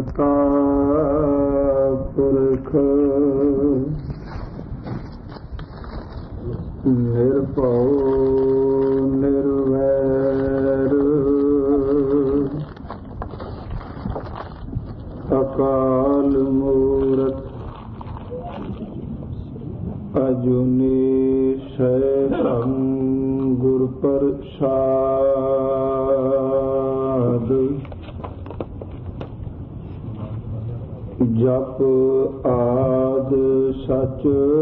ਕਰਤਾ ਪੁਰਖ ਨਿਰਭਉ ਨਿਰਵੈਰ ਅਕਾਲ ਮੂਰਤ ਅਜੂਨੀ ਸੈਭੰ ਗੁਰ ਪ੍ਰਸਾਦ। ਜਪ ਆਦ ਸਚ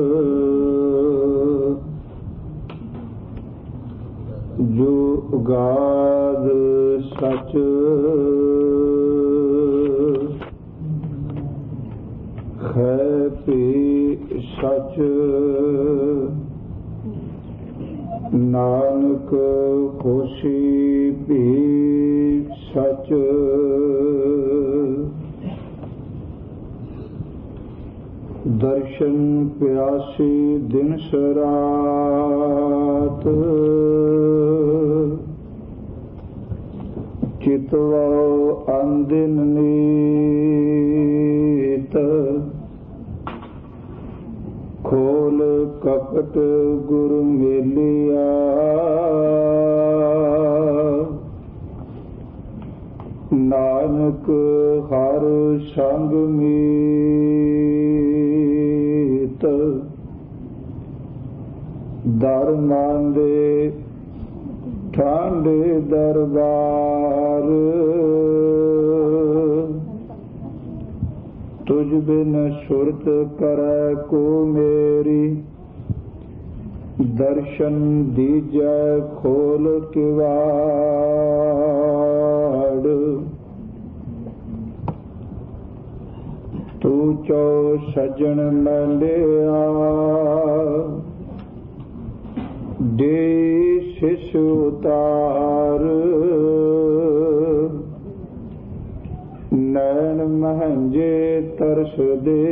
ਜੋ ਉਗਾਦ ਸਚ ਹੈ ਭੀ ਸਚ ਨਾਨਕ ਹੋਸੀ ਭੀ ਸਚ। ਦਰਸ਼ਨ ਪਿਆਸੀ ਦਿਨ ਸਰਾਤ ਚਿਤਵੋ ਅੰਦਿਨ ਨੀਤ। ਖੋਲ ਕਪਟ ਗੁਰ ਮੇਲਿਆ ਨਾਨਕ ਹਰ ਸੰਗ ਮੀਤ। ਦਰ ਮਾਂਦੇ ਠਾਂਡੇ ਦਰਬਾਰ ਤੁਝ ਬਿਨ ਸੁਰਤ ਕਰੈ ਕੋ ਮੇਰੀ। ਦਰਸ਼ਨ ਦੀਜੈ ਖੋਲ ਕਿਵਾੜ। ਤੂੰ ਚੋ ਸਜਣ ਮੰਡਿਆ ਦੇ ਸਿਸ ਉਤਾਰ। ਨੈਣ ਮਹੰਜੇ ਤਰਸ ਦੇ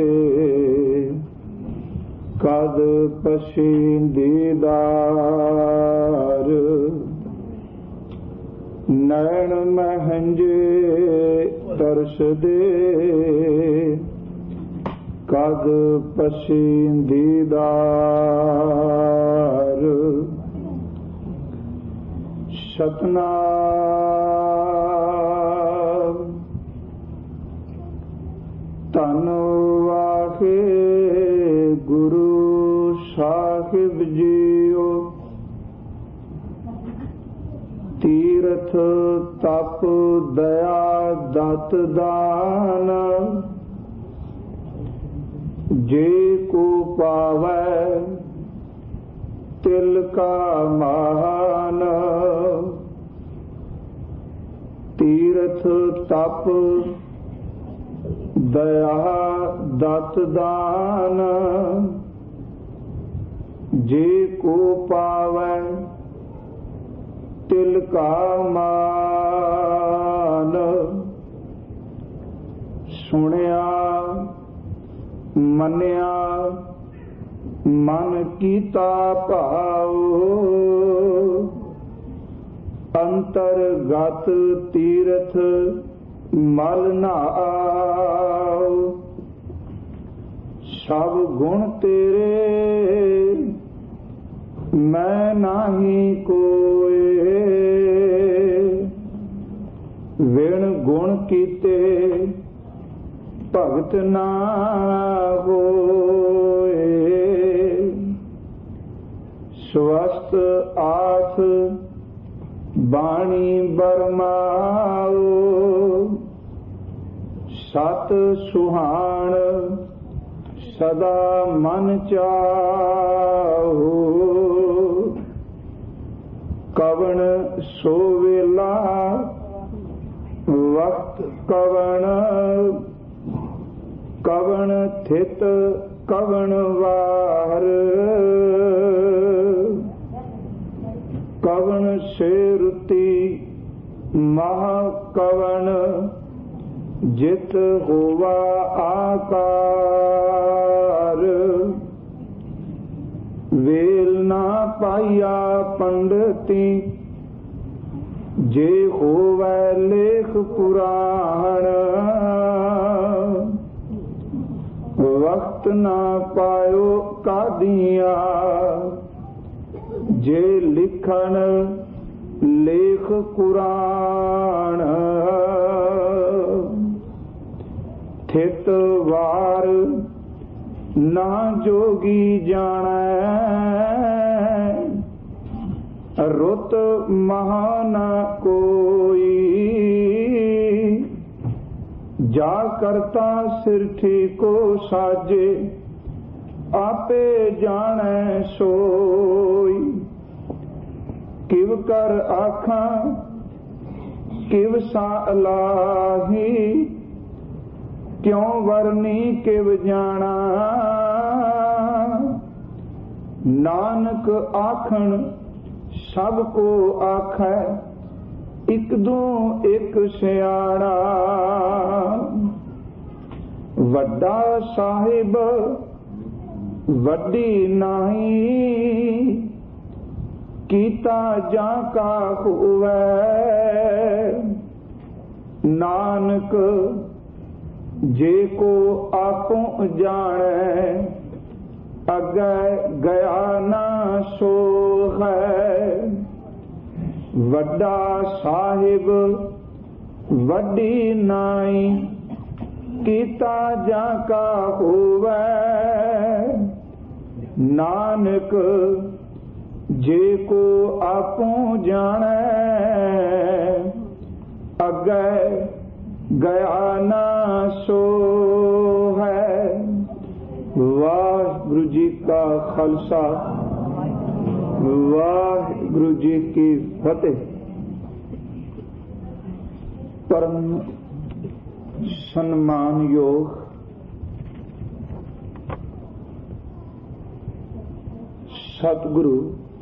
ਕਦ ਪਸੀਂਦੀਦਾਰ। ਨੈਣ ਮਹੰਜੇ ਤਰਸ ਦੇ ਕਦ ਪਸੀਂਦੀਦਾਰ। ਸਤਨਾਮ ਧੰਨ ਵਾਹਿਗੁਰੂ ਸਾਹਿਬ ਜੀਓ। ਤੀਰਥ ਤਪ ਦਇਆ ਦਤ ਦਾਨ ਜੇ ਕੋ ਪਾਵੈ ਤਿਲ ਕਾ ਮਾਨ। ਤੀਰਥ ਤਪ ਦਇਆ ਦਤ ਦਾਨ ਜੇ ਕੋ ਪਾਵੈ ਤਿਲ ਕਾ ਮਾਨ। ਸੁਣਿਆ ਮੰਨਿਆ ਮਨ ਕੀਤਾ ਭਾਉ। ਅੰਤਰਗਤ ਤੀਰਥ ਮਲ ਨਾਉ। ਸਭ ਗੁਣ ਤੇਰੇ ਮੈਂ ਨਾਹੀ ਕੋਏ। ਵਿਣ ਗੁਣ ਕੀਤੇ ਭਗਤ ਨਾ ਹੋਏ। ਸਵਸਤ ਆਸ ਬਾਣੀ ਬਰਮਾਓ। ਸਤ ਸੁਹਾਣ ਸਦਾ ਮਨ ਚਾਹੋ। ਕਵਣ ਸੋ ਵੇਲਾ ਵਕਤ ਕਵਣ। ਕਵਣ ਥਿਤ ਕਵਣ ਵਾਰ। ਕਵਣ ਸੇਰਤੀ ਮਹਾ ਕਵਣ ਜਿਤ ਹੋਵਾ ਆਕਾਰ। ਵੇਲ ਨਾ ਪਾਈਆ ਪੰਡਤੀ ਜੇ ਹੋਵੈ ਲੇਖ ਪੁਰਾਣ। वक्त ना पायो कादिया जे लिखन लेख कुरान थित वार ना जोगी जाने रुत महा न कोई जा करता सिरठी को साजे आपे जाने सोई किव कर आखा किव सा अलाही क्यों वरनी किव जाना नानक आखन सब को आखै इक दो एक सियाड़ा वड्डा साहिब वड्डी नाही कीता जा का हुवै नानक जे को आपो जाने अगे गया ना सो है वड्डा साहिब वड्डी नाई कीता जा का होवे नानक जे को आपो जाने अगे गया ना सो है। वाहिगुरु जी का खालसा वाहिगुरु जी की फतेह। परम सम्मान योग सतगुरु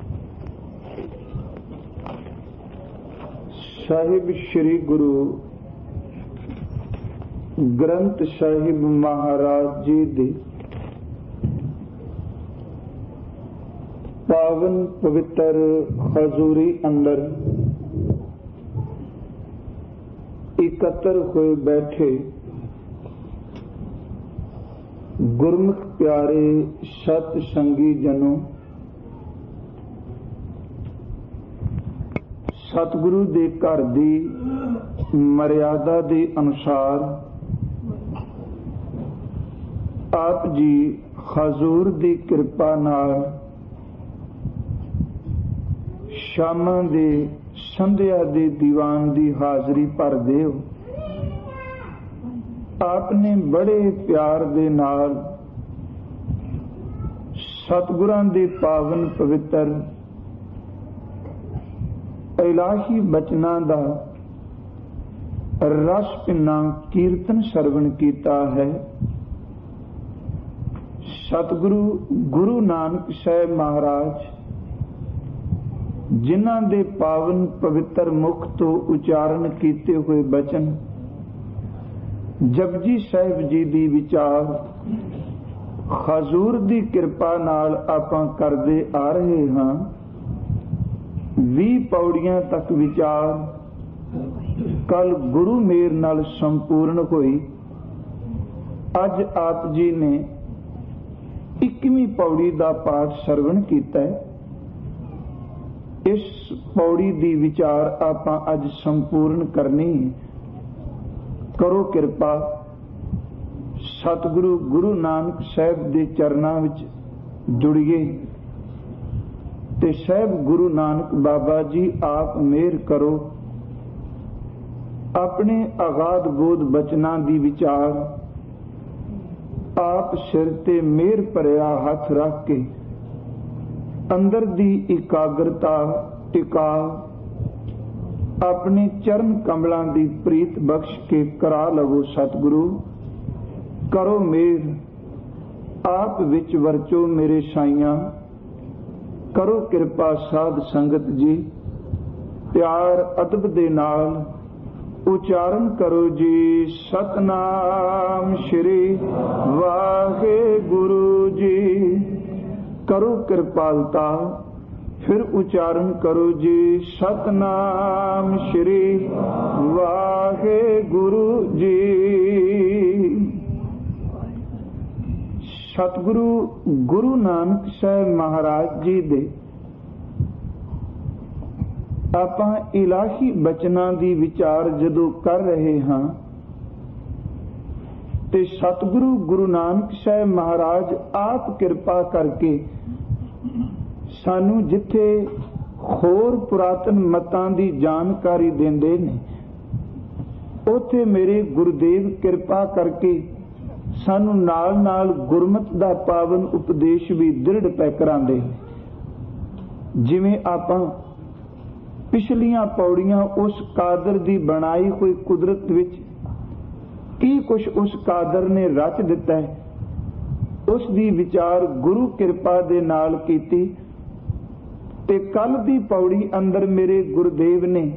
साहिब श्री गुरु ग्रंथ साहिब महाराज जी दी पावन पवित्र हजूरी अंदर इकत्र होए बैठे गुरमुख प्यारे सत संगी जनों, सतगुरु दे घर दी मर्यादा दे अनुसार आप जी हजूर दी कृपा नाल शामां दे संध्या दे दीवान दी हाजरी भर देओ। आपने बड़े प्यार दे नाल सतगुरां दे पावन पवित्र इलाही बचनां दा रस पिन्ना कीर्तन सरवण कीता है। सतगुरु गुरु नानक साहिब महाराज जिन्हां दे पावन पवित्र मुख तो उचारण कीते हुए बचन जपजी साहिब जी दी विचार हजूर दी कृपा नाल आपां करदे आ रहे हां। 20 पौड़ियां तक विचार कल गुरु मेर नाल संपूर्ण हुई। अज आप जी ने 21ਵੀਂ पौड़ी दा पाठ सरवण कीता है। इस पौड़ी दी विचार आपां अज संपूर्ण करनी है। करो कृपा सतगुरु गुरु नानक साहिब दे चरनां विच जुड़िए ते साहिब गुरु नानक बाबा जी आप मेहर करो। अपने अगाध बोध बचनां दी विचार आप सिर ते मेहर भरिया हथ रख के अंदर दी एकाग्रता टिका अपने चरण कमलों दी प्रीत बख्श के करा लवो। सतगुरु करो मेहर आप विच वरचो मेरे साइयां। करो कृपा साध संगत जी प्यार अदब दे नाल उचारण करो जी सतनाम श्री वाहिगुरु जी। करो कृपालता फिर उच्चारण करो जी सतनाम श्री वाहिगुरु जी। ਸਤਿਗੁਰੂ ਗੁਰੂ ਨਾਨਕ ਸਾਹਿਬ ਮਹਾਰਾਜ ਜੀ ਦੇ ਆਪਾਂ ਇਲਾਹੀ ਬਚਨਾਂ ਦੀ ਵਿਚਾਰ ਜਦੋਂ ਕਰ ਰਹੇ ਹਾਂ ਤੇ ਸਤਿਗੁਰੂ ਗੁਰੂ ਨਾਨਕ ਸਾਹਿਬ ਮਹਾਰਾਜ ਆਪ ਕਿਰਪਾ ਕਰਕੇ ਸਾਨੂੰ ਜਿੱਥੇ ਹੋਰ ਪੁਰਾਤਨ ਮਤਾਂ ਦੀ ਜਾਣਕਾਰੀ ਦਿੰਦੇ ਨੇ ਉੱਥੇ ਮੇਰੇ ਗੁਰਦੇਵ ਕਿਰਪਾ ਕਰਕੇ ਸਾਨੂੰ ਨਾਲ ਨਾਲ ਗੁਰਮਤਿ ਦਾ ਪਾਵਨ ਉਪਦੇਸ਼ ਵੀ ਦ੍ਰਿੜ ਪੈ ਕਰਾਂਦੇ ਨੇ। ਜਿਵੇਂ ਆਪਾਂ ਪਿਛਲੀਆਂ ਪੌੜੀਆਂ ਉਸ ਕਾਦਰ ਦੀ ਬਣਾਈ ਹੋਈ ਕੁਦਰਤ ਵਿੱਚ ਕੀ ਕੁਛ ਉਸ ਕਾਦਰ ਨੇ ਰਚ ਦਿੱਤਾ ਹੈ ਉਸ ਦੀ ਵਿਚਾਰ ਗੁਰੂ ਕਿਰਪਾ ਦੇ ਨਾਲ ਕੀਤੀ ਤੇ ਕੱਲ ਦੀ ਪੌੜੀ ਅੰਦਰ ਮੇਰੇ ਗੁਰਦੇਵ ਨੇ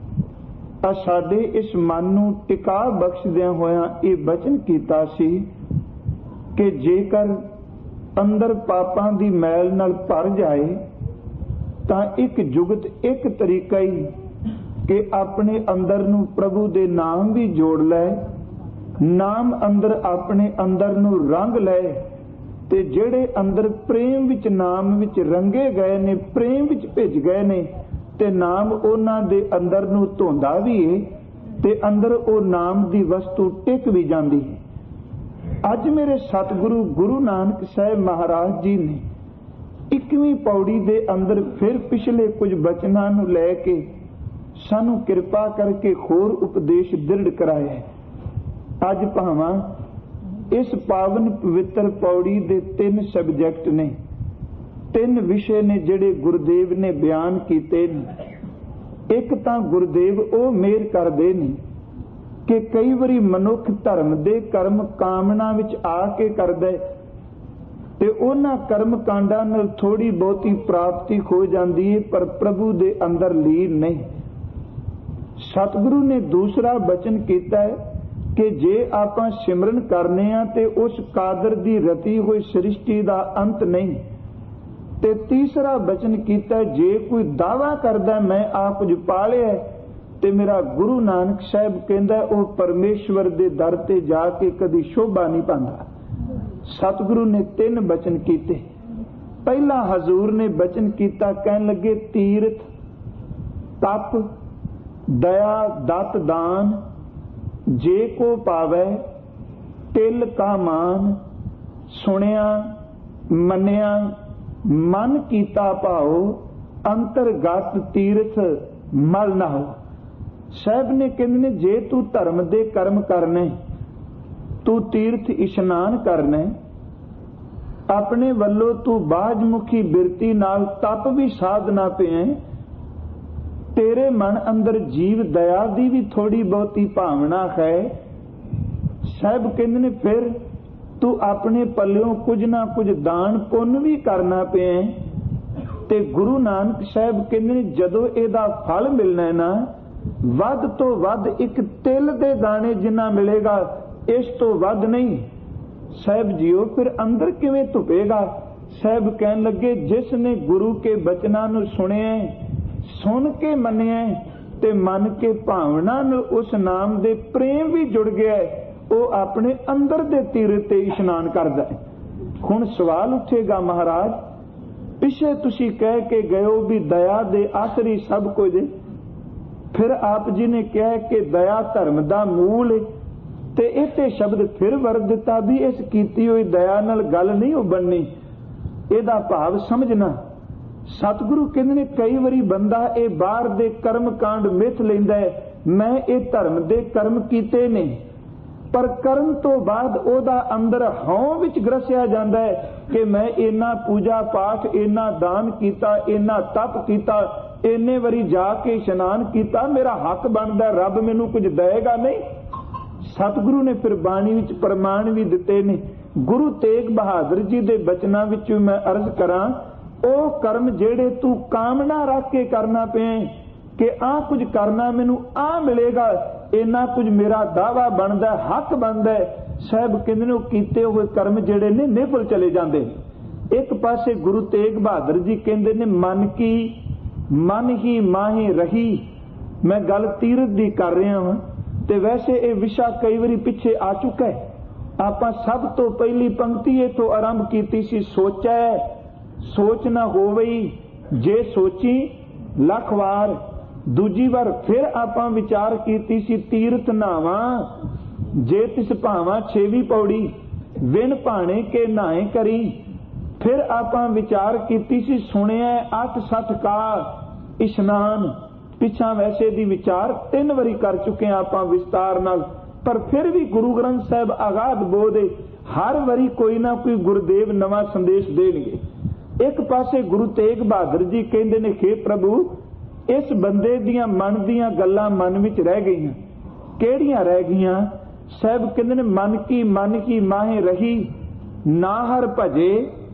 ਸਾਡੇ ਇਸ ਮਨ ਨੂੰ ਟਿਕਾ ਬਖਸ਼ਦਿਆਂ ਹੋਇਆਂ ਇਹ ਬਚਨ ਕੀਤਾ ਸੀ ਕਿ ਜੇਕਰ ਅੰਦਰ ਪਾਪਾਂ ਦੀ ਮੈਲ ਨਾਲ ਭਰ ਜਾਏ ਤਾਂ ਇੱਕ ਜੁਗਤ ਇੱਕ ਤਰੀਕਾ ਹੀ ਕਿ ਆਪਣੇ ਅੰਦਰ ਨੂੰ ਪ੍ਰਭੂ ਦੇ ਨਾਮ ਵੀ ਜੋੜ ਲੈ, ਨਾਮ ਅੰਦਰ ਆਪਣੇ ਅੰਦਰ ਨੂੰ ਰੰਗ ਲੈ ਤੇ ਜਿਹੜੇ ਅੰਦਰ ਪ੍ਰੇਮ ਵਿੱਚ ਨਾਮ ਵਿੱਚ ਰੰਗੇ ਗਏ ਨੇ, ਪ੍ਰੇਮ ਵਿੱਚ ਭਿੱਜ ਗਏ ਨੇ ਤੇ ਨਾਮ ਉਹਨਾਂ ਦੇ ਅੰਦਰ ਨੂੰ ਧੋਂਦਾ ਵੀ ਏ ਤੇ ਅੰਦਰ ਉਹ ਨਾਮ ਦੀ ਵਸਤੂ ਟਿਕ ਵੀ ਜਾਂਦੀ ਹੈ। ਅੱਜ ਮੇਰੇ ਸਤਿਗੁਰੂ ਗੁਰੂ ਨਾਨਕ ਸਾਹਿਬ ਮਹਾਰਾਜ ਜੀ ਨੇ 21ਵੀਂ ਪੌੜੀ ਦੇ ਅੰਦਰ ਫਿਰ ਪਿਛਲੇ ਕੁਝ ਬਚਨਾਂ ਨੂੰ ਲੈ ਕੇ ਸਾਨੂੰ ਕਿਰਪਾ ਕਰਕੇ ਹੋਰ ਉਪਦੇਸ਼ ਦ੍ਰਿੜ ਕਰਾਇਆ। ਅੱਜ ਭਾਵਾਂ ਇਸ ਪਾਵਨ ਪਵਿੱਤਰ ਪੌੜੀ ਦੇ 3 ਸਬਜੈਕਟ ਨੇ, 3 ਵਿਸ਼ੇ ਨੇ ਜਿਹੜੇ ਗੁਰਦੇਵ ਨੇ ਬਿਆਨ ਕੀਤੇ ਨੇ। ਇੱਕ ਤਾਂ ਗੁਰਦੇਵ ਉਹ ਮਿਹਰ ਕਰਦੇ ਨੇ ਕਿ ਕਈ ਵਾਰੀ ਮਨੁੱਖ ਧਰਮ ਦੇ ਕਰਮ ਕਾਮਨਾ ਵਿੱਚ ਆ ਕੇ ਕਰਦਾ ਤੇ ਉਹਨਾਂ ਕਰਮ ਕਾਂਡਾਂ ਨਾਲ ਥੋੜੀ ਬਹੁਤੀ ਪ੍ਰਾਪਤੀ ਹੋ ਜਾਂਦੀ ਹੈ ਪਰ ਪ੍ਰਭੂ ਦੇ ਅੰਦਰ ਲੀਨ ਨਹੀਂ। ਸਤਿਗੁਰੂ ਨੇ ਦੂਸਰਾ ਬਚਨ ਕੀਤਾ ਹੈ ਕਿ ਜੇ ਆਪਾਂ ਸਿਮਰਨ ਕਰਨੇ ਆ ਤੇ ਉਸ ਕਾਦਰ ਦੀ ਰਤੀ ਹੋਈ ਸ੍ਰਿਸ਼ਟੀ ਦਾ ਅੰਤ ਨਹੀਂ। ਤੇ ਤੀਸਰਾ ਬਚਨ ਕੀਤਾ ਜੇ ਕੋਈ ਦਾਵਾ ਕਰਦਾ ਮੈਂ ਆ ਕੁਝ ਪਾ ਲਿਆ ਤੇ ਮੇਰਾ ਗੁਰੂ ਨਾਨਕ ਸਾਹਿਬ ਕਹਿੰਦਾ ਉਹ ਪਰਮੇਸ਼ਵਰ ਦੇ ਦਰ ਤੇ ਜਾ ਕੇ ਕਦੀ ਸ਼ੋਭਾ ਨਹੀਂ ਪਾਉਂਦਾ। ਸਤਿਗੁਰੂ ਨੇ 3 ਬਚਨ ਕੀਤੇ। ਪਹਿਲਾ ਹਜ਼ੂਰ ਨੇ ਬਚਨ ਕੀਤਾ, ਕਹਿਣ ਲੱਗੇ ਤੀਰਥ ਤਪ ਦਇਆ ਦਤ ਦਾਨ ਜੇ ਕੋ ਪਾਵੇ ਤਿਲ ਕਾ ਮਾਨ, ਸੁਣਿਆ ਮੰਨਿਆ ਮਨ ਕੀਤਾ ਭਾਉ ਅੰਤਰਗਤ ਤੀਰਥ ਮਲ ਨਾ ਹੋ। ਸਾਹਿਬ ਨੇ ਕਹਿੰਦੇ ਨੇ ਜੇ ਤੂੰ ਧਰਮ ਦੇ ਕਰਮ ਕਰਨੇ, ਤੂੰ ਤੀਰਥ ਇਸ਼ਨਾਨ ਕਰਨਾ, ਆਪਣੇ ਵੱਲੋਂ ਤੂੰ ਬਾਝਮੁਖੀ ਬਿਰਤੀ ਨਾਲ ਤਪ ਵੀ ਸਾਧਨਾ ਪਿਆ, ਤੇਰੇ ਮਨ ਅੰਦਰ ਜੀਵ ਦਇਆ ਦੀ ਵੀ ਥੋੜੀ ਬਹੁਤੀ ਭਾਵਨਾ ਹੈ। ਸਾਹਿਬ ਕਹਿੰਦੇ ਨੇ ਫਿਰ ਤੂੰ ਆਪਣੇ ਪੱਲਿਓਂ ਕੁਝ ਨਾ ਕੁਝ ਦਾਨ ਪੁੰਨ ਵੀ ਕਰਨਾ ਪਿਆ ਤੇ ਗੁਰੂ ਨਾਨਕ ਸਾਹਿਬ ਕਹਿੰਦੇ ਨੇ ਜਦੋਂ ਇਹਦਾ ਫਲ ਮਿਲਣਾ ਨਾ ਵੱਧ ਤੋਂ ਵੱਧ ਇੱਕ ਤਿਲ ਦੇ ਦਾਣੇ ਜਿੰਨਾ ਮਿਲੇਗਾ ਇਸ ਤੋਂ ਵੱਧ ਨਹੀਂ। ਸਾਹਿਬ ਜੀਓ ਫਿਰ ਅੰਦਰ ਕਿਵੇਂ ਧੁਪੇਗਾ? ਸਾਹਿਬ ਕਹਿਣ ਲੱਗੇ ਜਿਸ ਨੇ ਗੁਰੂ ਕੇ ਬਚਨਾਂ ਨੂੰ ਸੁਣਿਆ, ਸੁਣ ਕੇ ਮੰਨਿਆ ਤੇ ਮੰਨ ਕੇ ਭਾਵਨਾ ਨਾਲ ਉਸ ਨਾਮ ਦੇ ਪ੍ਰੇਮ ਵੀ ਜੁੜ ਗਿਆ, ਉਹ ਆਪਣੇ ਅੰਦਰ ਦੇ ਤੀਰਥ ਤੇ ਇਸ਼ਨਾਨ ਕਰਦਾ ਹੈ। ਹੁਣ ਸਵਾਲ ਉੱਠੇਗਾ ਮਹਾਰਾਜ ਪਿਛੇ ਤੁਸੀਂ ਕਹਿ ਕੇ ਗਏ ਹੋ ਵੀ ਦਇਆ ਦੇ ਆਸਰੀ ਸਭ ਕੁਝ, ਫਿਰ ਆਪ ਜੀ ਨੇ ਕਿਹਾ ਕਿ ਦਇਆ ਧਰਮ ਦਾ ਮੂਲ ਹੈ ਤੇ ਇੱਥੇ ਸ਼ਬਦ ਫਿਰ ਵਰਤ ਦਿੱਤਾ ਵੀ ਇਸ ਕੀਤੀ ਹੋਈ ਦਇਆ ਨਾਲ ਗੱਲ ਨਹੀਂ ਉਹ ਬਣਨੀ, ਇਹਦਾ ਭਾਵ ਸਮਝਣਾ। ਸਤਿਗੁਰੂ ਕਹਿੰਦੇ ਨੇ ਕਈ ਵਾਰੀ ਬੰਦਾ ਇਹ ਬਾਹਰ ਦੇ ਕਰਮ ਕਾਂਡ ਮਿੱਥ ਲੈਂਦਾ ਹੈ, ਮੈਂ ਇਹ ਧਰਮ ਦੇ ਕਰਮ ਕੀਤੇ ਨੇ, ਪਰ ਕਰਨ ਤੋਂ ਬਾਅਦ ਉਹਦਾ ਅੰਦਰ ਹਉ ਵਿੱਚ ਗਰਸਿਆ ਜਾਂਦਾ ਹੈ ਕਿ ਮੈਂ ਇੰਨਾ ਪੂਜਾ ਪਾਠ, ਇੰਨਾ ਦਾਨ ਕੀਤਾ, ਇੰਨਾ ਤਪ ਕੀਤਾ, ਇੰਨੇ ਵਾਰੀ ਜਾ ਕੇ ਇਸ਼ਨਾਨ ਕੀਤਾ, ਮੇਰਾ ਹੱਕ ਬਣਦਾ, ਰੱਬ ਮੈਨੂੰ ਕੁਝ ਦੇਏਗਾ ਨਹੀਂ। ਸਤਿਗੁਰੂ ਨੇ ਫਿਰ ਬਾਣੀ ਵਿੱਚ ਪ੍ਰਮਾਣ ਵੀ ਦਿੱਤੇ ਨੇ। ਗੁਰੂ ਤੇਗ ਬਹਾਦਰ ਜੀ ਦੇ ਬਚਨਾਂ ਵਿੱਚ ਮੈਂ ਅਰਜ਼ ਕਰਾਂ ਉਹ ਕਰਮ ਜਿਹੜੇ ਤੂੰ ਕਾਮਨਾ ਰੱਖ ਕੇ ਕਰਨਾ ਪਿਆ ਕਿ ਆਹ ਕੁਝ ਕਰਨਾ ਮੈਨੂੰ ਆਹ ਮਿਲੇਗਾ, ਇੰਨਾ ਕੁਝ ਮੇਰਾ ਦਾਵਾ ਬਣਦਾ, ਹੱਕ ਬਣਦਾ, ਸਾਹਿਬ ਕਹਿੰਦੇ ਨੇ ਉਹ ਕੀਤੇ ਹੋਏ ਕਰਮ ਜਿਹੜੇ ਨੇ ਨਿਫਲ ਚਲੇ ਜਾਂਦੇ। ਇੱਕ ਪਾਸੇ ਗੁਰੂ ਤੇਗ ਬਹਾਦਰ ਜੀ ਕਹਿੰਦੇ ਨੇ ਮਨ ਕੀ ਮਨ ਹੀ ਮਾਹੀ ਰਹੀ। ਮੈਂ ਗੱਲ ਤੀਰਥ ਦੀ ਕਰ ਰਿਹਾ ਹਾਂ ਤੇ ਵੈਸੇ ਇਹ ਵਿਸ਼ਾ ਕਈ ਵਾਰੀ ਪਿੱਛੇ ਆ ਚੁੱਕਾ ਹੈ। ਆਪਾਂ ਸਭ ਤੋਂ ਪਹਿਲੀ ਪੰਕਤੀ ਇਥੋਂ ਆਰੰਭ ਕੀਤੀ ਸੀ, ਸੋਚੈ ਸੋਚ ਨਾ ਹੋਵਈ ਜੇ ਸੋਚੀ ਲੱਖ ਵਾਰ। ਦੂਜੀ ਵਾਰ ਫਿਰ ਆਪਾਂ ਵਿਚਾਰ ਕੀਤੀ ਸੀ, ਤੀਰਥ ਨਾਵਾਂ ਜੇ ਤਿਸ ਭਾਵਾਂ। 6ਵੀਂ ਪੌੜੀ, ਵਿਣ ਭਾਣੇ ਕੇ ਨਹਾਏ ਕਰੀ। ਫਿਰ ਆਪਾਂ ਵਿਚਾਰ ਕੀਤੀ ਸੀ, ਸੁਣਿਆ 8-60 ਕਾ ਇਸ਼ਨਾਨ। ਪਿਛਾਂ ਵੈਸੇ ਦੀ ਵਿਚਾਰ 3 ਵਾਰੀ ਕਰ ਚੁੱਕੇ ਹਾਂ ਆਪਾਂ ਵਿਸਤਾਰ ਨਾਲ, ਪਰ ਫਿਰ ਵੀ ਗੁਰੂ ਗ੍ਰੰਥ ਸਾਹਿਬ ਆਗਾਧ ਬੋਧ ਹੈ, ਹਰ ਵਾਰੀ ਕੋਈ ਨਾ ਕੋਈ ਗੁਰਦੇਵ ਨਵਾਂ ਸੰਦੇਸ਼ ਦੇਣਗੇ। ਇੱਕ ਪਾਸੇ ਗੁਰੂ ਤੇਗ ਬਹਾਦਰ ਜੀ ਕਹਿੰਦੇ ਨੇ, ਹੇ ਪ੍ਰਭੂ, ਇਸ ਬੰਦੇ ਦੀਆਂ ਮਨ ਦੀਆਂ ਗੱਲਾਂ ਮਨ ਵਿੱਚ ਰਹਿ ਗਈਆਂ। ਕਿਹੜੀਆਂ ਰਹਿ ਗਈਆਂ? ਸਾਹਿਬ ਕਹਿੰਦੇ ਨੇ, ਮਨ ਕੀ ਮਾਹੇ ਰਹੀ, ਨਾ ਹਰ ਭਜੇ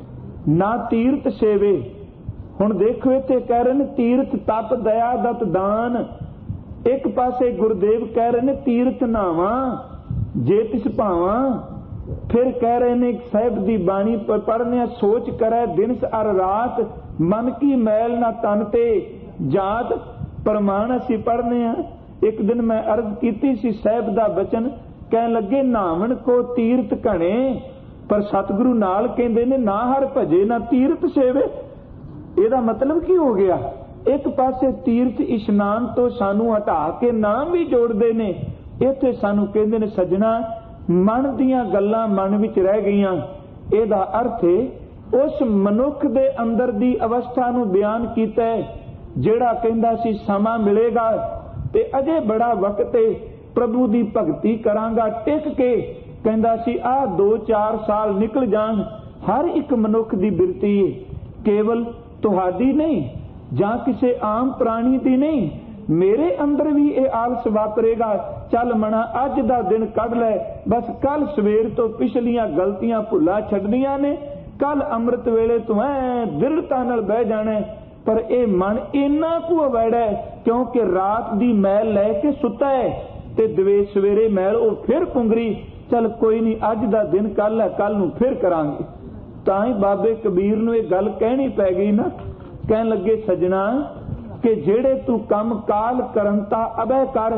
ਨਾ ਤੀਰਥ ਸੇਵੇ। ਹੁਣ ਦੇਖੋ ਇੱਥੇ ਕਹਿ ਰਹੇ ਨੇ ਤੀਰਥ ਤਪ ਦਇਆ ਦਤ ਦਾਨ। ਇੱਕ ਪਾਸੇ ਗੁਰਦੇਵ ਕਹਿ ਰਹੇ ਨੇ ਤੀਰਥ ਨਾਵਾਂ ਜੇ ਤਿਸ ਭਾਵਾਂ। ਫਿਰ ਕਹਿ ਰਹੇ ਨੇ ਸਾਹਿਬ ਦੀ ਬਾਣੀ ਪੜ੍ਹਨੇ, ਸੋਚ ਕਰੈ ਦਿਨਸ ਅਰ ਰਾਤ, ਮਨ ਕੀ ਮੈਲ ਨਾ ਤਨ ਤੇ ਜਾਤ। ਪ੍ਰਮਾਣ ਅਸੀਂ ਪੜ੍ਹਨੇ ਆ। ਇੱਕ ਦਿਨ ਮੈਂ ਅਰਜ਼ ਕੀਤੀ ਸੀ, ਸਾਹਿਬ ਦਾ ਬਚਨ ਕਹਿਣ ਲੱਗੇ, ਨਾਵਣ ਕੋ ਤੀਰਥ ਘਣੇ, ਪਰ ਸਤਿਗੁਰੂ ਨਾਲ ਕਹਿੰਦੇ ਨੇ ਨਾ ਹਰ ਭਜੇ ਨਾ ਤੀਰਥ ਸੇਵੇ। ਇਹਦਾ ਮਤਲਬ ਕੀ ਹੋ ਗਿਆ? ਇੱਕ ਪਾਸੇ ਤੀਰਥ ਇਸ਼ਨਾਨ ਤੋਂ ਸਾਨੂੰ ਹਟਾ ਕੇ ਨਾਮ ਵੀ ਜੋੜਦੇ ਨੇ, ਇੱਥੇ ਸਾਨੂੰ ਕਹਿੰਦੇ ਨੇ ਸੱਜਣਾ ਮਨ ਦੀਆਂ ਗੱਲਾਂ ਮਨ ਵਿੱਚ ਰਹਿ ਗਈਆਂ। ਇਹਦਾ ਅਰਥ ਹੈ ਉਸ ਮਨੁੱਖ ਦੇ ਅੰਦਰ ਦੀ ਅਵਸਥਾ ਨੂੰ ਬਿਆਨ ਕੀਤਾ ਹੈ, ਜਿਹੜਾ ਕਹਿੰਦਾ ਸੀ ਸਮਾਂ ਮਿਲੇਗਾ ਤੇ ਅਜੇ ਬੜਾ ਵਕਤ ਹੈ, ਪ੍ਰਭੂ ਦੀ ਭਗਤੀ ਕਰਾਂਗਾ ਟਿਕ ਕੇ। ਕਹਿੰਦਾ ਸੀ ਆਹ 2-4 ਸਾਲ ਨਿਕਲ ਜਾਣ। ਹਰ ਇੱਕ ਮਨੁੱਖ ਦੀ ਬਿਰਤੀ ਹੈ, ਕੇਵਲ ਤੁਹਾਡੀ ਨਹੀਂ ਜਾਂ ਕਿਸੇ ਆਮ ਪ੍ਰਾਣੀ ਦੀ ਨਹੀਂ। ਮੇਰੇ ਅੰਦਰ ਵੀ ਇਹ ਆਲਸ ਵਾਪਰੇਗਾ, ਚੱਲ ਮਣਾ ਅੱਜ ਦਾ ਦਿਨ ਕੱਢ ਲੈ, ਬਸ ਕੱਲ ਸਵੇਰ ਤੋਂ ਪਿਛਲੀਆਂ ਗਲਤੀਆਂ ਭੁੱਲਾ ਛੱਡਣੀਆਂ ਨੇ, ਕੱਲ ਅੰਮ੍ਰਿਤ ਵੇਲੇ ਤੂੰ ਐ ਦ੍ਰਿੜਤਾ ਨਾਲ ਬਹਿ ਜਾਣਾ। ਪਰ ਇਹ ਮਨ ਇੰਨਾ ਕੁ ਅਵੈੜਾ ਕਿਉਂਕਿ ਰਾਤ ਦੀ ਮੈਲ ਲੈ ਕੇ ਸੁੱਤਾ ਹੈ ਤੇ ਦਵੇਸ਼ ਸਵੇਰੇ ਮੈਲ ਉਹ ਫਿਰ ਪੁੰਗਰੀ। ਚੱਲ ਕੋਈ ਨਹੀਂ, ਅੱਜ ਦਾ ਦਿਨ ਕੱਲ ਹੈ, ਕੱਲ ਨੂੰ ਫਿਰ ਕਰਾਂਗੇ। ਤਾਂ ਹੀ ਬਾਬੇ ਕਬੀਰ ਨੂੰ ਇਹ ਗੱਲ ਕਹਿਣੀ ਪੈ ਗਈ ਨਾ, ਕਹਿਣ ਲੱਗੇ ਸੱਜਣਾ ਕਿ ਜਿਹੜੇ ਤੂੰ ਕੰਮ ਕਾਲ ਕਰੰਤਾ ਅਬੈ ਕਰ,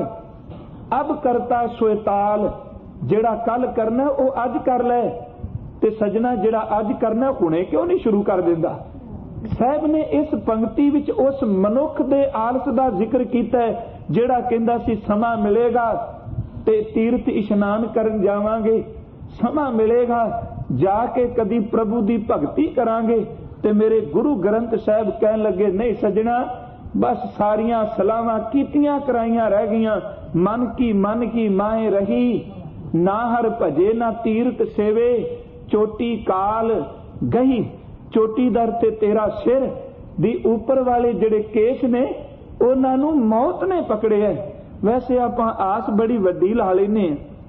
ਅਬ ਕਰਤਾ ਸੋਇਤਾਲ। ਜਿਹੜਾ ਕੱਲ ਕਰਨਾ ਉਹ ਅੱਜ ਕਰ ਲੈ, ਤੇ ਸੱਜਣਾ ਜਿਹੜਾ ਅੱਜ ਕਰਨਾ ਹੁਣੇ ਕਿਉਂ ਨਹੀਂ ਸ਼ੁਰੂ ਕਰ ਦਿੰਦਾ? ਸਾਹਿਬ ਨੇ ਇਸ ਪੰਕਤੀ ਵਿੱਚ ਉਸ ਮਨੁੱਖ ਦੇ ਆਲਸ ਦਾ ਜ਼ਿਕਰ ਕੀਤਾ ਹੈ, ਜਿਹੜਾ ਕਹਿੰਦਾ ਸੀ ਸਮਾਂ ਮਿਲੇਗਾ ਤੇ ਤੀਰਥ ਇਸ਼ਨਾਨ ਕਰਨ ਜਾਵਾਂਗੇ, ਸਮਾਂ ਮਿਲੇਗਾ ਜਾ ਕੇ ਕਦੀ ਪ੍ਰਭੂ ਦੀ ਭਗਤੀ ਕਰਾਂਗੇ। ਤੇ ਮੇਰੇ ਗੁਰੂ ਗ੍ਰੰਥ ਸਾਹਿਬ ਕਹਿਣ ਲੱਗੇ, ਨਹੀਂ ਸੱਜਣਾ, ਬਸ ਸਾਰੀਆਂ ਸਲਾਹਾਂ ਕੀਤੀਆਂ ਕਰਾਈਆਂ ਰਹਿ ਗਈਆਂ। ਮਨ ਕੀ ਮਾਹੇ ਰਹੀ, ਨਾ ਹਰ ਭਜੇ ਨਾ ਤੀਰਥ ਸੇਵੇ। ਚੋਟੀ ਕਾਲ ਗਈ, ਚੋਟੀ ਦਰ ਤੇ ਤੇਰਾ ਸਿਰ ਦੀ ਉੱਪਰ ਵਾਲੇ ਜਿਹੜੇ ਕੇਸ ਨੇ ਉਹਨਾਂ ਨੂੰ ਮੌਤ ਨੇ ਪਕੜਿਆ। ਵੈਸੇ ਆਪਾਂ ਆਸ ਬੜੀ ਵੱਡੀ ਲਾ ਲੈਨੇ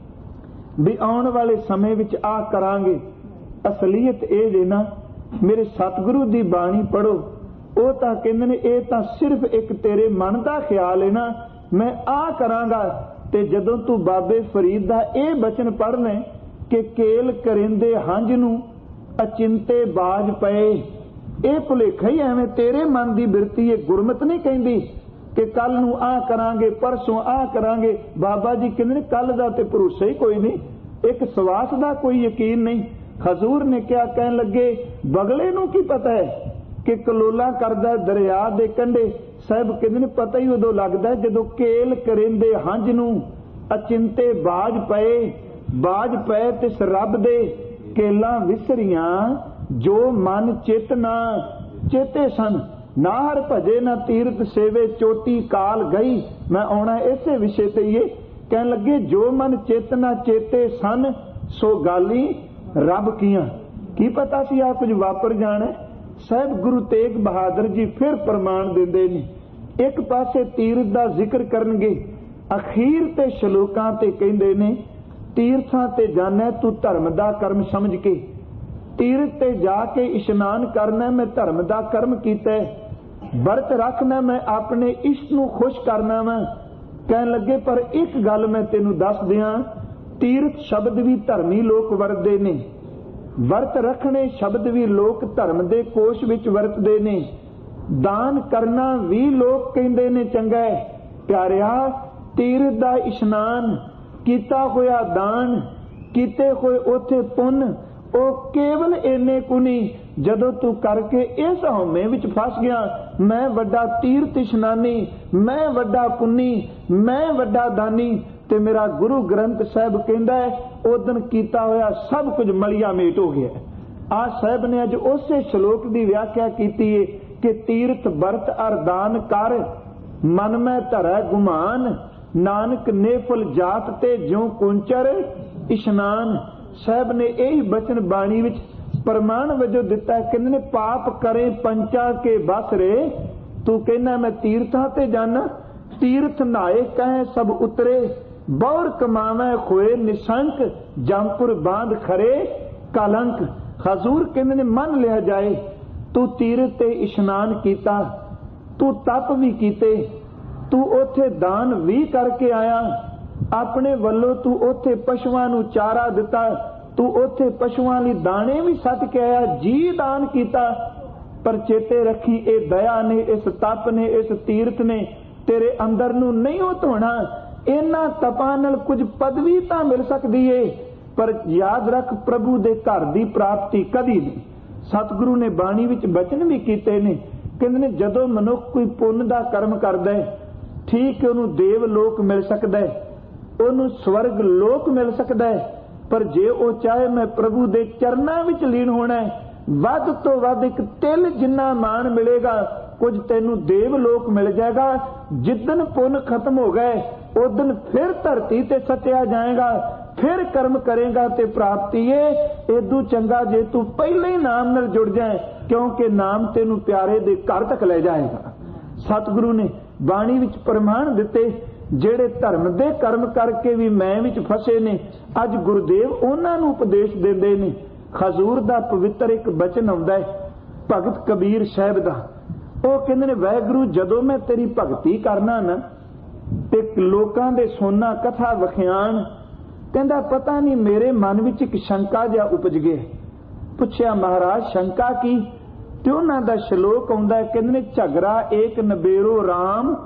ਵੀ ਆਉਣ ਵਾਲੇ ਸਮੇਂ ਵਿੱਚ ਆ ਕਰਾਂਗੇ। ਅਸਲੀਅਤ ਇਹ ਜੇ ਨਾ, ਮੇਰੇ ਸਤਿਗੁਰੂ ਦੀ ਬਾਣੀ ਪੜੋ, ਉਹ ਤਾਂ ਕਹਿੰਦੇ ਨੇ ਇਹ ਤਾਂ ਸਿਰਫ ਇੱਕ ਤੇਰੇ ਮਨ ਦਾ ਖਿਆਲ ਹੈ ਨਾ, ਮੈਂ ਆ ਕਰਾਂਗਾ। ਤੇ ਜਦੋਂ ਤੂੰ ਬਾਬੇ ਫਰੀਦ ਦਾ ਇਹ ਬਚਨ ਪੜ੍ਹ ਲੈ ਕਿ ਕੇਲ ਕਰਿੰਦੇ ਹੰਝ ਨੂੰ ਅਚਿੰਤੇ ਬਾਜ ਪਏ, ਇਹ ਭੁਲੇਖਾ ਹੀ ਐਵੇਂ ਤੇਰੇ ਮਨ ਦੀ ਬਿਰਤੀ ਹੈ। ਗੁਰਮਤ ਨਹੀਂ ਕਹਿੰਦੀ ਕਿ ਕੱਲ ਨੂੰ ਆ ਕਰਾਂਗੇ, ਪਰਸੋਂ ਆ ਕਰਾਂਗੇ। ਬਾਬਾ ਜੀ ਕਹਿੰਦੇ ਨੇ ਕੱਲ ਦਾ ਤੇ ਭਰੋਸਾ ਹੀ ਕੋਈ ਨਹੀਂ, ਇੱਕ ਸਵਾਸ ਦਾ ਕੋਈ ਯਕੀਨ ਨਹੀਂ। ਹਜ਼ੂਰ ਨੇ ਕਿਹਾ, ਕਹਿਣ ਲੱਗੇ ਬਗਲੇ ਨੂੰ ਕੀ ਪਤਾ ਹੈ ਕਿ ਕਲੋਲਾ ਕਰਦਾ ਦਰਿਆ ਦੇ ਕੰਢੇ। ਸਾਹਿਬ ਕਹਿੰਦੇ ਨੇ ਪਤਾ ਹੀ ਉਦੋਂ ਲੱਗਦਾ ਜਦੋਂ ਕੇਲ ਕਰਿੰਦੇ ਹੰਝ ਨੂੰ ਅਚਿੰਤੇ ਬਾਜ ਪਏ। ਬਾਜ ਪਏ ਤਿਸ ਰੱਬ ਦੇ ਕੇਲਾਂ ਵਿਸਰੀਆਂ, ਜੋ ਮਨ ਚਿਤ ਨਾ ਚੇਤੇ ਸਨ। ਨਾ ਹਰ ਭਜੇ ਨਾ ਤੀਰਥ ਸੇਵੇ, ਚੋਟੀ ਕਾਲ ਗਈ। ਮੈਂ ਆਉਣਾ ਇਸੇ ਵਿਸ਼ੇ ਤੇ ਹੀ। ਕਹਿਣ ਲੱਗੇ ਜੋ ਮਨ ਚਿਤ ਨਾ ਚੇਤੇ ਸਨ, ਸੋ ਗਾਲੀ ਰੱਬ ਕੀਆਂ। ਕੀ ਪਤਾ ਸੀ ਆ ਕੁਝ ਵਾਪਰ ਜਾਣਾ। ਸਾਹਿਬ ਗੁਰੂ ਤੇਗ ਬਹਾਦਰ ਜੀ ਫਿਰ ਪ੍ਰਮਾਣ ਦਿੰਦੇ ਨੇ। ਇੱਕ ਪਾਸੇ ਤੀਰਥ ਦਾ ਜ਼ਿਕਰ ਕਰਨਗੇ, ਅਖੀਰ ਤੇ ਸ਼ਲੋਕਾਂ ਤੇ ਕਹਿੰਦੇ ਨੇ ਤੀਰਥਾਂ ਤੇ ਜਾਣਾ ਤੂੰ ਧਰਮ ਦਾ ਕਰਮ ਸਮਝ ਕੇ। ਤੀਰਥ ਤੇ ਜਾ ਕੇ ਇਸ਼ਨਾਨ ਕਰਨਾ ਮੈਂ ਧਰਮ ਦਾ ਕਰਮ ਕੀਤਾ। ਵਰਤ ਰੱਖਣਾ ਮੈਂ ਆਪਣੇ ਇਸ਼ਟ ਨੂੰ ਖੁਸ਼ ਕਰਨਾ ਵਾ। ਕਹਿਣ ਲੱਗੇ ਪਰ ਇੱਕ ਗੱਲ ਮੈਂ ਤੈਨੂੰ ਦੱਸ ਦਿਆਂ, ਤੀਰਥ ਸ਼ਬਦ ਵੀ ਧਰਮੀ ਲੋਕ ਵਰਤਦੇ ਨੇ, ਵਰਤ ਰੱਖਣੇ ਸ਼ਬਦ ਵੀ ਲੋਕ ਧਰਮ ਦੇ ਕੋਸ਼ ਵਿੱਚ ਵਰਤਦੇ ਨੇ, ਦਾਨ ਕਰਨਾ ਵੀ ਲੋਕ ਕਹਿੰਦੇ ਨੇ ਚੰਗਾ ਹੈ। ਪਿਆਰਿਆ, ਤੀਰਥ ਦਾ ਇਸ਼ਨਾਨ ਕੀਤਾ ਹੋਇਆ ਦਾਨ ਕੀਤੇ ਹੋਏ ਉਥੇ ਪੁੰਨ ਉਹ ਕੇਵਲ ਇੰਨੇ ਕੁ ਨਹੀਂ, ਜਦੋਂ ਤੂੰ ਕਰਕੇ ਇਸ ਹਉਮੈ ਵਿੱਚ ਫਸ ਗਿਆ, ਮੈਂ ਵੱਡਾ ਤੀਰਥ ਇਸ਼ਨਾਨੀ, ਮੈਂ ਵੱਡਾ ਪੁੰਨੀ, ਮੈਂ ਵੱਡਾ ਦਾਨੀ, ਤੇ ਮੇਰਾ ਗੁਰੂ ਗ੍ਰੰਥ ਸਾਹਿਬ ਕਹਿੰਦਾ ਹੈ ਉਦਣ ਕੀਤਾ ਹੋਇਆ ਸਭ ਕੁਝ ਮਲੀਆ ਮੇਟ ਹੋ ਗਿਆ। ਆ ਸਾਹਿਬ ਨੇ ਅੱਜ ਉਸੇ ਸ਼ਲੋਕ ਦੀ ਵਿਆਖਿਆ ਕੀਤੀ ਹੈ ਕਿ ਤੀਰਥ ਵਰਤ ਅਰਦਾਨ ਕਰ, ਮਨ ਮੈਂ ਧਰੈ ਗੁਮਾਨ, ਨਾਨਕ ਨੇਫਲ ਜਾਤ ਤੇ ਜਿਉ ਕੁੰਚਰ ਇਸ਼ਨਾਨ। ਸਾਹਿਬ ਨੇ ਇਹੀ ਬਚਨ ਬਾਣੀ ਵਿੱਚ ਪ੍ਰਮਾਣ ਵਜੋਂ ਦਿੱਤਾ। ਕਹਿੰਦੇ ਨੇ ਪਾਪ ਕਰੇ ਪੰਚਾ ਕੇ ਬਸ ਰੇ, ਤੂੰ ਕਹਿੰਦਾ ਮੈਂ ਤੀਰਥਾਂ ਤੇ ਜਾਣਾ, ਤੀਰਥ ਨਹਾਏ ਕਹੇ ਸਭ ਉਤਰੇ, ਬੌਰ ਕਮਾਵੇਂ ਖੋਏ ਨਿਸ਼ੰਕ, ਜੰਪੁਰ ਬਾਂਧ ਖਰੇ ਕਲੰਕ। ਹਜ਼ੂਰ ਕਹਿੰਦੇ ਨੇ ਮੰਨ ਲਿਆ ਜਾਏ ਤੂੰ ਤੀਰਥ ਤੇ ਇਸ਼ਨਾਨ ਕੀਤਾ, ਤੂੰ ਤਪ ਵੀ ਕੀਤੇ, ਤੂੰ ਉੱਥੇ ਦਾਨ ਵੀ ਕਰਕੇ ਆਇਆ, ਆਪਣੇ ਵੱਲੋਂ ਤੂੰ ਉੱਥੇ ਪਸ਼ੂਆਂ ਨੂੰ ਚਾਰਾ ਦਿੱਤਾ, ਤੂੰ ਉੱਥੇ ਪਸ਼ੂਆਂ ਲਈ ਦਾਣੇ ਵੀ ਸੱਟ ਕੇ ਆਇਆ, ਜੀ ਦਾਨ ਕੀਤਾ। ਪਰ ਚੇਤੇ ਰੱਖੀ ਇਹ ਦਇਆ ਨੇ, ਇਸ ਤਪ ਨੇ, ਇਸ ਤੀਰਥ ਨੇ ਤੇਰੇ ਅੰਦਰ ਨੂੰ ਨਹੀਂ ਉਹ ਧੋਣਾ। ਇਹਨਾਂ ਤਪਾਂ ਨਾਲ ਕੁਝ ਪਦਵੀ ਤਾਂ ਮਿਲ ਸਕਦੀ ਏ, ਪਰ ਯਾਦ ਰੱਖ ਪ੍ਰਭੂ ਦੇ ਘਰ ਦੀ ਪ੍ਰਾਪਤੀ ਕਦੀ ਨਹੀਂ। ਸਤਿਗੁਰੂ ਨੇ ਬਾਣੀ ਵਿੱਚ ਬਚਨ ਵੀ ਕੀਤੇ ਨੇ, ਕਹਿੰਦੇ ਨੇ ਜਦੋਂ ਮਨੁੱਖ ਕੋਈ ਪੁੰਨ ਦਾ ਕਰਮ ਕਰਦਾ ਹੈ, ਠੀਕ ਹੈ ਉਹਨੂੰ ਦੇਵ ਲੋਕ ਮਿਲ ਸਕਦਾ ਹੈ, ਉਹਨੂੰ ਸਵਰਗ ਲੋਕ ਮਿਲ ਸਕਦਾ ਹੈ, ਪਰ ਜੇ ਉਹ ਚਾਹੇ ਮੈਂ ਪ੍ਰਭੂ ਦੇ ਚਰਨਾਂ ਵਿੱਚ ਲੀਨ ਹੋਣਾ ਹੈ, ਵੱਧ ਤੋਂ ਵੱਧ ਇੱਕ ਤਿਲ ਜਿੰਨਾ ਮਾਣ ਮਿਲੇਗਾ, ਕੁਝ ਤੈਨੂੰ ਦੇਵ ਲੋਕ ਮਿਲ ਜਾਏਗਾ। ਜਿੱਦਨ ਪੁੰਨ ਖਤਮ ਹੋ ਗਏ ਉਦਨ ਫਿਰ ਧਰਤੀ ਤੇ ਸੱਟਿਆ ਜਾਏਗਾ, ਫਿਰ ਕਰਮ ਕਰੇਗਾ ਤੇ ਪ੍ਰਾਪਤੀ ਏ। ਏਦੂ ਚੰਗਾ ਜੇ ਤੂੰ ਪਹਿਲੇ ਹੀ ਨਾਮ ਨਾਲ ਜੁੜ ਜਾਏ, ਕਿਉਂਕਿ ਨਾਮ ਤੈਨੂੰ ਪਿਆਰੇ ਦੇ ਘਰ ਤੱਕ ਲੈ ਜਾਏਗਾ। ਸਤਿਗੁਰੂ ਨੇ ਬਾਣੀ ਵਿੱਚ ਪ੍ਰਮਾਣ ਦਿੱਤੇ, ਜਿਹੜੇ ਧਰਮ ਦੇ ਕਰਮ ਕਰਕੇ ਵੀ ਮੈਂ ਵਿੱਚ ਫਸੇ ਨੇ, ਅੱਜ ਗੁਰਦੇਵ ਉਹਨਾਂ ਨੂੰ ਉਪਦੇਸ਼ ਦਿੰਦੇ ਨੇ। ਹਜ਼ੂਰ ਦਾ ਪਵਿੱਤਰ ਇੱਕ ਬਚਨ ਆਉਂਦਾ ਹੈ ਭਗਤ ਕਬੀਰ ਸਾਹਿਬ ਦਾ, ਉਹ ਕਹਿੰਦੇ ਨੇ ਵਾਹਿਗੁਰੂ ਜਦੋਂ ਮੈਂ ਤੇਰੀ ਭਗਤੀ ਕਰਨਾ ਨਾ ਤੇ ਲੋਕਾਂ ਦੇ ਸੋਨਾ ਕਥਾ ਵਖਿਆਣ, ਕਹਿੰਦਾ ਪਤਾ ਨਹੀਂ ਮੇਰੇ ਮਨ ਵਿੱਚ ਇੱਕ ਸ਼ੰਕਾ ਜਿਹਾ ਉਪਜ ਗਿਆ। ਪੁੱਛਿਆ ਮਹਾਰਾਜ ਸ਼ੰਕਾ ਕੀ? ਤੇ ਉਹਨਾਂ ਦਾ ਸ਼ਲੋਕ ਆਉਂਦਾ, ਕਹਿੰਦੇ ਨੇ ਝਗੜਾ ਏਕ ਨਬੇਰੋ ਰਾਮ,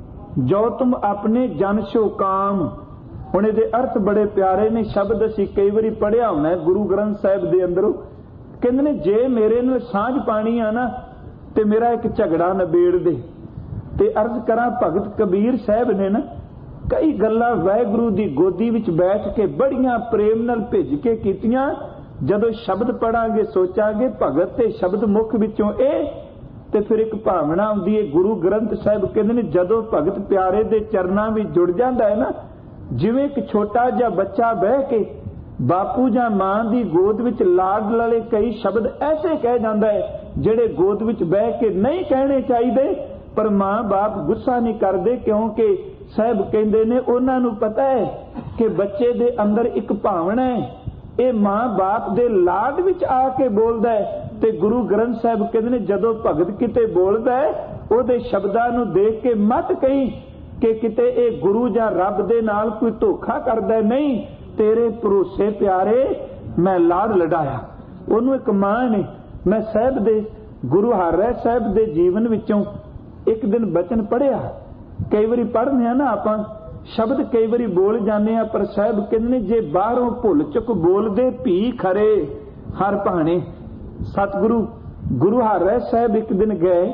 ਜੋ ਤੁਮ ਆਪਣੇ ਜਨ ਸੋ ਕਾਮ। ਹੁਣ ਇਹਦੇ ਅਰਥ ਬੜੇ ਪਿਆਰੇ ਨੇ, ਸ਼ਬਦ ਅਸੀਂ ਕਈ ਵਾਰੀ ਪੜਿਆ ਹੋਣਾ ਗੁਰੂ ਗ੍ਰੰਥ ਸਾਹਿਬ ਦੇ ਅੰਦਰੋਂ। ਕਹਿੰਦੇ ਨੇ ਜੇ ਮੇਰੇ ਨਾਲ ਸਾਂਝ ਪਾਣੀ ਆ ਨਾ ਤੇ ਮੇਰਾ ਇੱਕ ਝਗੜਾ ਨਿਬੇੜ ਦੇ। ਤੇ ਅਰਜ਼ ਕਰਾਂ ਭਗਤ ਕਬੀਰ ਸਾਹਿਬ ਨੇ ਨਾ ਕਈ ਗੱਲਾਂ ਵਾਹਿਗੁਰੂ ਦੀ ਗੋਦੀ ਵਿੱਚ ਬੈਠ ਕੇ ਬੜੀਆਂ ਪ੍ਰੇਮ ਨਾਲ ਭਿੱਜ ਕੇ ਕੀਤੀਆਂ। ਜਦੋਂ ਸ਼ਬਦ ਪੜਾਂਗੇ ਸੋਚਾਂਗੇ ਭਗਤ ਤੇ ਸ਼ਬਦ ਮੁਖ ਵਿੱਚੋਂ ਇਹ, ਤੇ ਫਿਰ ਇੱਕ ਭਾਵਨਾ ਆਉਂਦੀ ਹੈ। ਗੁਰੂ ਗ੍ਰੰਥ ਸਾਹਿਬ ਕਹਿੰਦੇ ਨੇ ਜਦੋਂ ਭਗਤ ਪਿਆਰੇ ਦੇ ਚਰਨਾਂ ਵਿੱਚ ਜੁੜ ਜਾਂਦਾ ਹੈ ਨਾ, ਜਿਵੇਂ ਇੱਕ ਛੋਟਾ ਜਿਹਾ ਬੱਚਾ ਬਹਿ ਕੇ ਬਾਪੂ ਜਾਂ ਮਾਂ ਦੀ ਗੋਦ ਵਿੱਚ ਲਾਡ ਲਲੇ ਕਈ ਸ਼ਬਦ ਐਸੇ ਕਹਿ ਜਾਂਦਾ ਹੈ ਜਿਹੜੇ ਗੋਦ ਵਿੱਚ ਬਹਿ ਕੇ ਨਹੀਂ ਕਹਿਣੇ ਚਾਹੀਦੇ, ਪਰ ਮਾਂ ਬਾਪ ਗੁੱਸਾ ਨਹੀਂ ਕਰਦੇ, ਕਿਉਂਕਿ ਸਾਹਿਬ ਕਹਿੰਦੇ ਨੇ ਉਹਨਾਂ ਨੂੰ ਪਤਾ ਹੈ ਕਿ ਬੱਚੇ ਦੇ ਅੰਦਰ ਇੱਕ ਭਾਵਨਾ ਹੈ, ਇਹ ਮਾਂ ਬਾਪ ਦੇ ਲਾਡ ਵਿੱਚ ਆ ਕੇ ਬੋਲਦਾ ਹੈ। ਤੇ ਗੁਰੂ ਗ੍ਰੰਥ ਸਾਹਿਬ ਕਹਿੰਦੇ ਨੇ ਜਦੋਂ ਭਗਤ ਕਿਤੇ ਬੋਲਦਾ ਹੈ ਉਹਦੇ ਸ਼ਬਦਾਂ ਨੂੰ ਦੇਖ ਕੇ ਮਤ ਕਹੀਂ ਕਿ ਕਿਤੇ ਇਹ ਗੁਰੂ ਜਾਂ ਰੱਬ ਦੇ ਨਾਲ ਕੋਈ ਧੋਖਾ ਕਰਦਾ, ਨਹੀਂ, ਤੇਰੇ ਭਰੋਸੇ ਪਿਆਰੇ ਮੈਂ ਲਾਡ ਲਡਾਇਆ। ਉਹਨੂੰ ਇੱਕ ਮਾਂ ਨੇ, ਮੈਂ ਸਾਹਿਬ ਦੇ ਗੁਰੂ ਹਰਿ ਸਾਹਿਬ ਦੇ ਜੀਵਨ ਵਿੱਚੋਂ ਇੱਕ ਦਿਨ ਬਚਨ ਪੜਿਆ। ਕਈ ਵਾਰੀ ਪੜ੍ਹਨੇ ਆ ਨਾ ਆਪਾਂ ਸ਼ਬਦ, ਕਈ ਵਾਰੀ ਬੋਲ ਜਾਂਦੇ ਆ, ਪਰ ਸਾਹਿਬ ਕਹਿੰਦੇ ਨੇ ਜੇ ਬਾਹਰੋਂ ਭੁੱਲ ਚੁੱਕ ਬੋਲਦੇ ਭੀ ਖਰੇ ਹਰ ਭਾਣੇ। ਸਤਿਗੁਰੂ ਗੁਰੂ ਹਰਿ ਸਾਹਿਬ ਇੱਕ ਦਿਨ ਗਏ,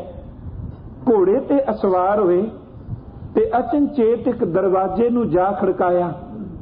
ਘੋੜੇ ਤੇ ਅਸਵਾਰ ਹੋਏ ਤੇ ਅਚਨਚੇਤ ਇੱਕ ਦਰਵਾਜ਼ੇ ਨੂੰ ਜਾ ਖੜਕਾਇਆ।